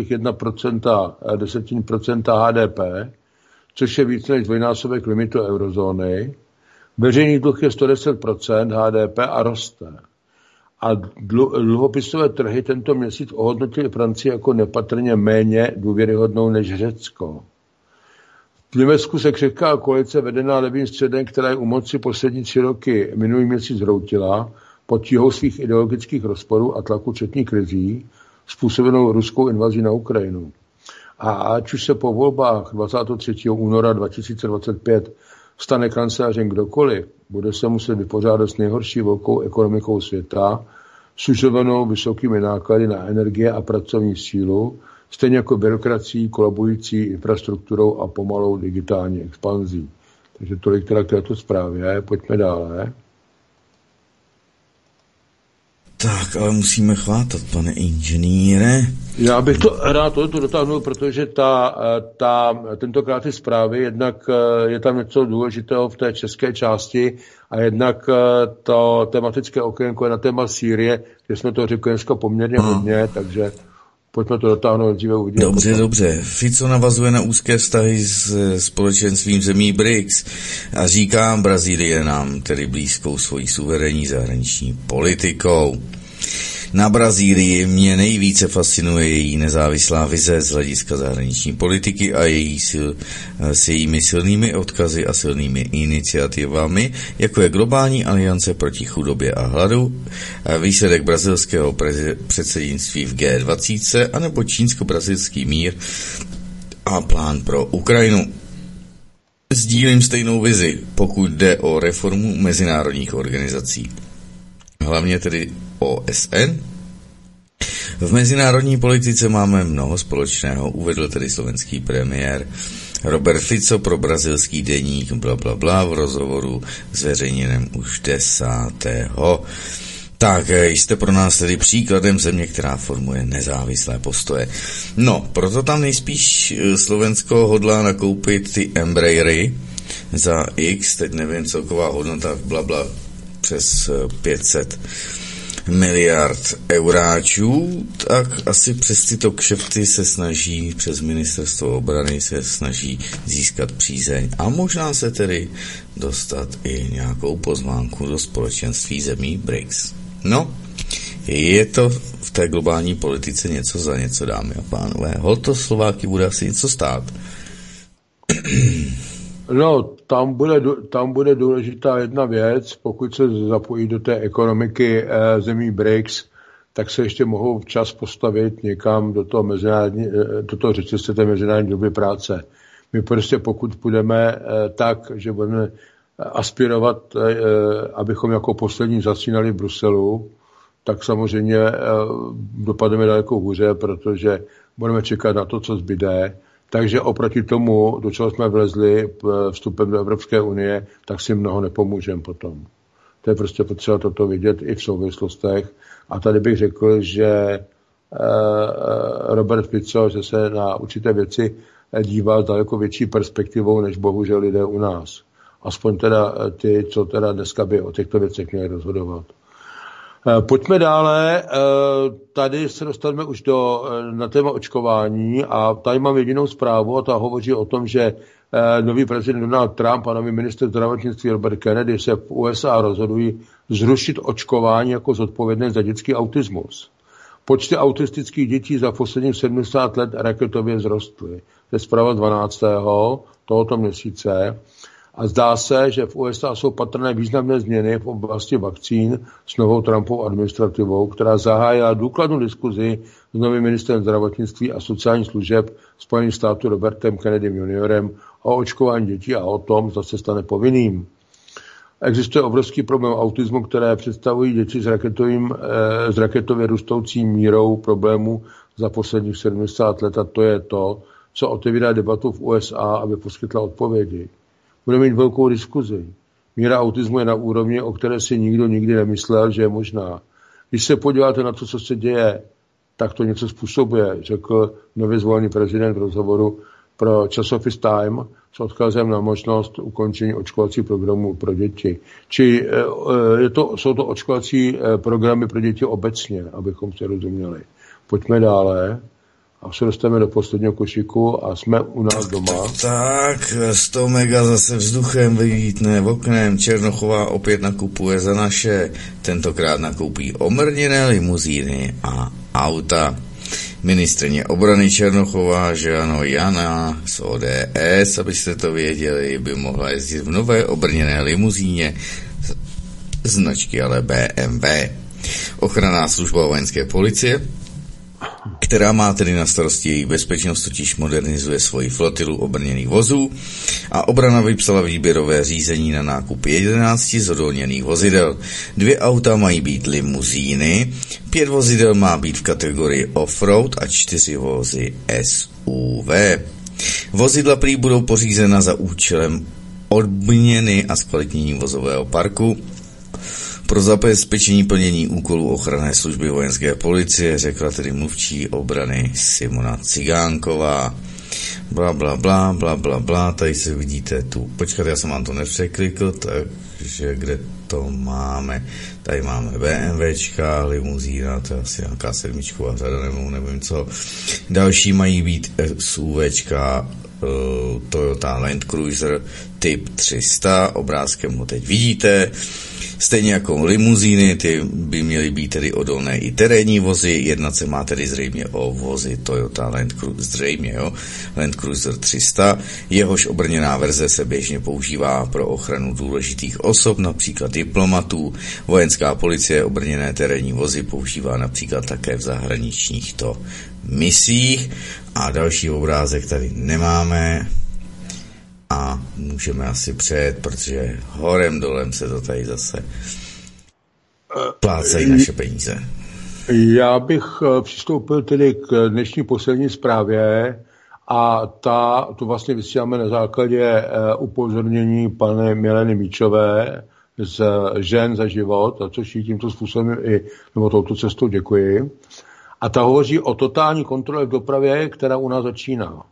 6,1% HDP, což je víc než dvojnásobek limitu eurozóny. Veřejný dluh je 110% HDP a roste. A dluhopisové trhy tento měsíc ohodnotili Francii jako nepatrně méně důvěryhodnou než Řecko. V Německu se křehká koalice vedená levým středem, která je u moci poslední 3 roky minulý měsíc zhroutila pod tíhou svých ideologických rozporů a tlaku četných krizí způsobenou ruskou invazí na Ukrajinu. A ať už se po volbách 23. února 2025 stane kancléřem kdokoliv, bude se muset vypořádat s nejhorší velkou ekonomikou světa, sužovanou vysokými náklady na energie a pracovní sílu, stejně jako byrokracií, kolabující infrastrukturou a pomalou digitální expanzí. Takže tolik teda k této zprávě. Pojďme dále. Tak, ale musíme chvátat, pane inženýre. Já bych to rád tohoto dotáhnul, protože tentokrát ty zprávy, jednak je tam něco důležitého v té české části a jednak to tematické okénko je na téma Sýrie, kde jsme to řekli dneska poměrně hodně, takže pojďme to dotáhnout, dříve uvidíme. Dobře. Fico navazuje na úzké vztahy s společenstvím zemí BRICS a říká, Brazílie nám tedy blízkou svojí suverénní zahraniční politikou. Na Brazílii mě nejvíce fascinuje její nezávislá vize z hlediska zahraniční politiky a s jejími silnými odkazy a silnými iniciativami, jako je globální aliance proti chudobě a hladu, výsledek brazilského předsednictví v G20 anebo čínsko-brazilský mír a plán pro Ukrajinu. Sdílím stejnou vizi, pokud jde o reformu mezinárodních organizací. Hlavně tedy OSN. V mezinárodní politice máme mnoho společného, uvedl tedy slovenský premiér Robert Fico pro brazilský deník v rozhovoru zveřejněném už 10. Tak jste pro nás tedy příkladem země, která formuje nezávislé postoje. No, proto tam nejspíš Slovensko hodlá nakoupit ty Embraery za X, teď nevím, celková hodnota přes 500 miliard euráčů, tak asi přes tyto kšefty se snaží, přes ministerstvo obrany se snaží získat přízeň a možná se tedy dostat i nějakou pozvánku do společenství zemí BRICS. No, je to v té globální politice něco za něco, dámy a pánové. Holt Slováky bude asi něco stát. No, tam bude důležitá jedna věc, pokud se zapojí do té ekonomiky zemí BRICS, tak se ještě mohou včas postavit někam do toho řetězce té mezinárodní doby práce. My prostě pokud půjdeme tak, že budeme aspirovat, abychom jako poslední začínali v Bruselu, tak samozřejmě dopadneme daleko hůře, protože budeme čekat na to, co zbyde. Takže oproti tomu, do čeho jsme vlezli vstupem do Evropské unie, tak si mnoho nepomůžeme potom. To je prostě potřeba toto vidět i v souvislostech. A tady bych řekl, že Robert Fico, že se na určité věci dívá s daleko větší perspektivou, než bohužel lidé u nás. Aspoň teda ty, co teda dneska by o těchto věcech měli rozhodovat. Pojďme dále. Tady se dostaneme už na téma očkování a tady mám jedinou zprávu a ta hovoří o tom, že nový prezident Donald Trump a nový ministr zdravotnictví Robert Kennedy se v USA rozhodují zrušit očkování jako zodpovědné za dětský autismus. Počty autistických dětí za posledních 70 let raketově vzrostly. To je zpráva 12. tohoto měsíce. A zdá se, že v USA jsou patrné významné změny v oblasti vakcín s novou Trumpovou administrativou, která zahájila důkladnou diskuzi s novým ministrem zdravotnictví a sociálních služeb Spojených států Robertem Kennedym juniorem o očkování dětí a o tom, zda se stane povinným. Existuje obrovský problém autismu, které představují děti s raketově růstoucí mírou problémů za posledních 70 let a to je to, co otevírá debatu v USA, aby poskytla odpovědi. Budeme mít velkou diskuzi. Míra autismu je na úrovni, o které si nikdo nikdy nemyslel, že je možná. Když se podíváte na to, co se děje, tak to něco způsobuje, řekl nově zvolený prezident v rozhovoru pro časopis Time s odkazem na možnost ukončení očkovacích programů pro děti. Jsou to očkovací programy pro děti obecně, abychom se rozuměli. Pojďme dále. A se dostaneme do posledního košíku a jsme u nás doma. Tak, 100 mega zase vzduchem vylítne oknem. Černochová opět nakupuje za naše. Tentokrát nakoupí omrněné limuzíny a auta. Ministryně obrany Černochová, že ano, Jana z ODS, abyste to věděli, by mohla jezdit v nové obrněné limuzíně značky ale BMW. Ochranná služba vojenské policie, která má tedy na starosti její bezpečnost, totiž modernizuje svoji flotilu obrněných vozů a obrana vypsala výběrové řízení na nákup 11 zodolněných vozidel. 2 auta mají být limuzíny, 5 vozidel má být v kategorii off-road a 4 vozy SUV. Vozidla prý budou pořízena za účelem odměny a zkvalitnění vozového parku pro zabezpečení plnění úkolů ochranné služby vojenské policie, řekla tedy mluvčí obrany Simona Cigánková. Bla, bla, bla, bla, bla, bla, tady se vidíte tu. Počkat, já jsem vám to nepřeklikl, takže kde to máme? Tady máme BMWčka, limuzína, to je asi nějaká 7 řada, nebo nevím co. Další mají být SUVčka, Toyota Land Cruiser typ 300, obrázkem ho teď vidíte. Stejně jako limuzíny, ty by měly být tedy odolné i terénní vozy, jednat se má tedy zřejmě o vozy Toyota Land Cruiser 300, jehož obrněná verze se běžně používá pro ochranu důležitých osob, například diplomatů. Vojenská policie obrněné terénní vozy používá například také v zahraničních misích. A další obrázek tady nemáme a můžeme asi přejet, protože horem dolem se to tady zase plácají naše peníze. Já bych přistoupil tedy k dnešní poslední zprávě a tu vlastně vysíláme na základě upozornění paní Mileny Míčové z Žen za život, a což jí tímto způsobem nebo touto cestou děkuji. A ta hovoří o totální kontrole v dopravě, která u nás začíná.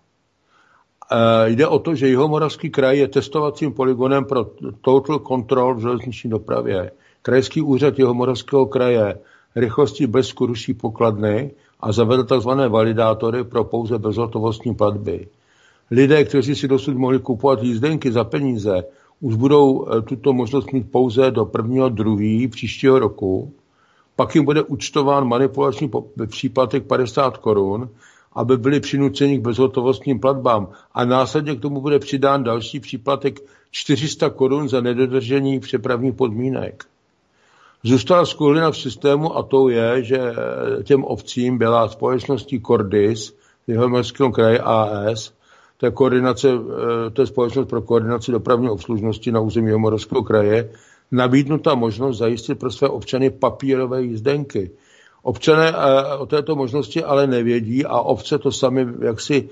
Jde o to, že Jihomoravský kraj je testovacím polygonem pro total control v železniční dopravě. Krajský úřad Jihomoravského kraje rychlostí blesku ruší pokladny a zavedl tzv. Validátory pro pouze bezhotovostní platby. Lidé, kteří si dosud mohli kupovat jízdenky za peníze, už budou tuto možnost mít pouze do 1.2. příštího roku. Pak jim bude účtován manipulační příplatek 50 korun, aby byli přinuceni k bezhotovostním platbám. A následně k tomu bude přidán další příplatek 400 korun za nedodržení přepravních podmínek. Zůstala skulina v systému a to je, že těm obcím byla společností Cordis, Jihomoravského kraje AS, to je společnost pro koordinaci dopravní obslužnosti na území Jihomoravského kraje, nabídnuta možnost zajistit pro své občany papírové jízdenky. Občané o této možnosti ale nevědí a obce to sami jaksi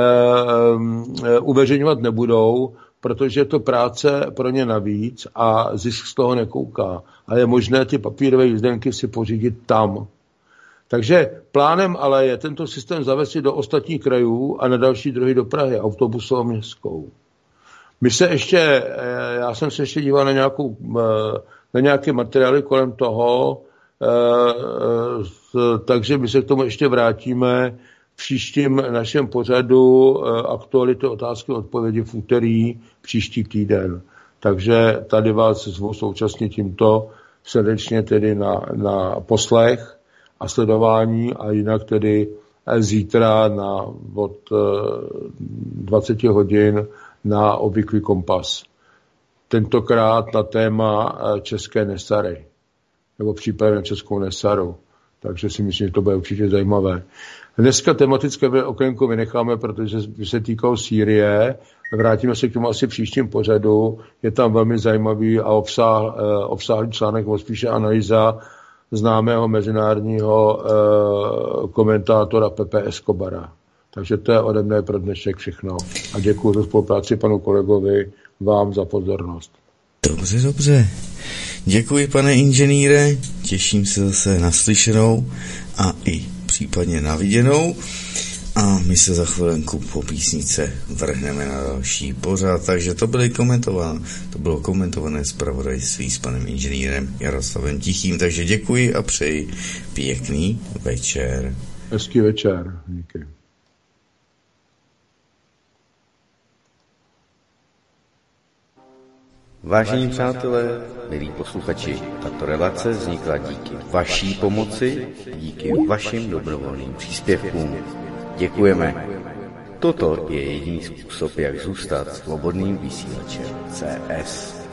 uveřejňovat nebudou, protože je to práce pro ně navíc a zisk z toho nekouká. A je možné ty papírové jízdenky si pořídit tam. Takže plánem ale je tento systém zavést do ostatních krajů a na další druhy dopravy, autobusovou městskou. Já jsem se ještě díval na nějaké materiály kolem toho, Takže my se k tomu ještě vrátíme v příštím našem pořadu aktuality otázky odpovědi v úterý příští týden. Takže tady vás zvu současně tímto srdečně tedy na poslech a sledování a jinak tedy zítra od 20 hodin na obvyklý kompas. Tentokrát na téma české Nesary, nebo přípravy na českou Nesaru. Takže si myslím, že to bude určitě zajímavé. Dneska tematické okénko vynecháme, protože se týká Sýrie. Vrátíme se k tomu asi příštím pořadu. Je tam velmi zajímavý a obsáhlý článek, nebo spíše analýza známého mezinárodního komentátora Pepe Escobara. Takže to je ode mne pro dnešek všechno. A děkuji za spolupráci panu kolegovi, vám za pozornost. Dobře. Děkuji, pane inženýre. Těším se zase na slyšenou a i případně na viděnou. A my se za chvilenku po písnice vrhneme na další pořad. Takže to bylo komentované zpravodajství s panem inženýrem Jaroslavem Tichým. Takže děkuji a přeji pěkný večer. Hezký večer. Díky. Vážení přátelé, milí posluchači, tato relace vznikla díky vaší pomoci, díky vašim dobrovolným příspěvkům. Děkujeme. Toto je jediný způsob, jak zůstat svobodným vysílačem CS.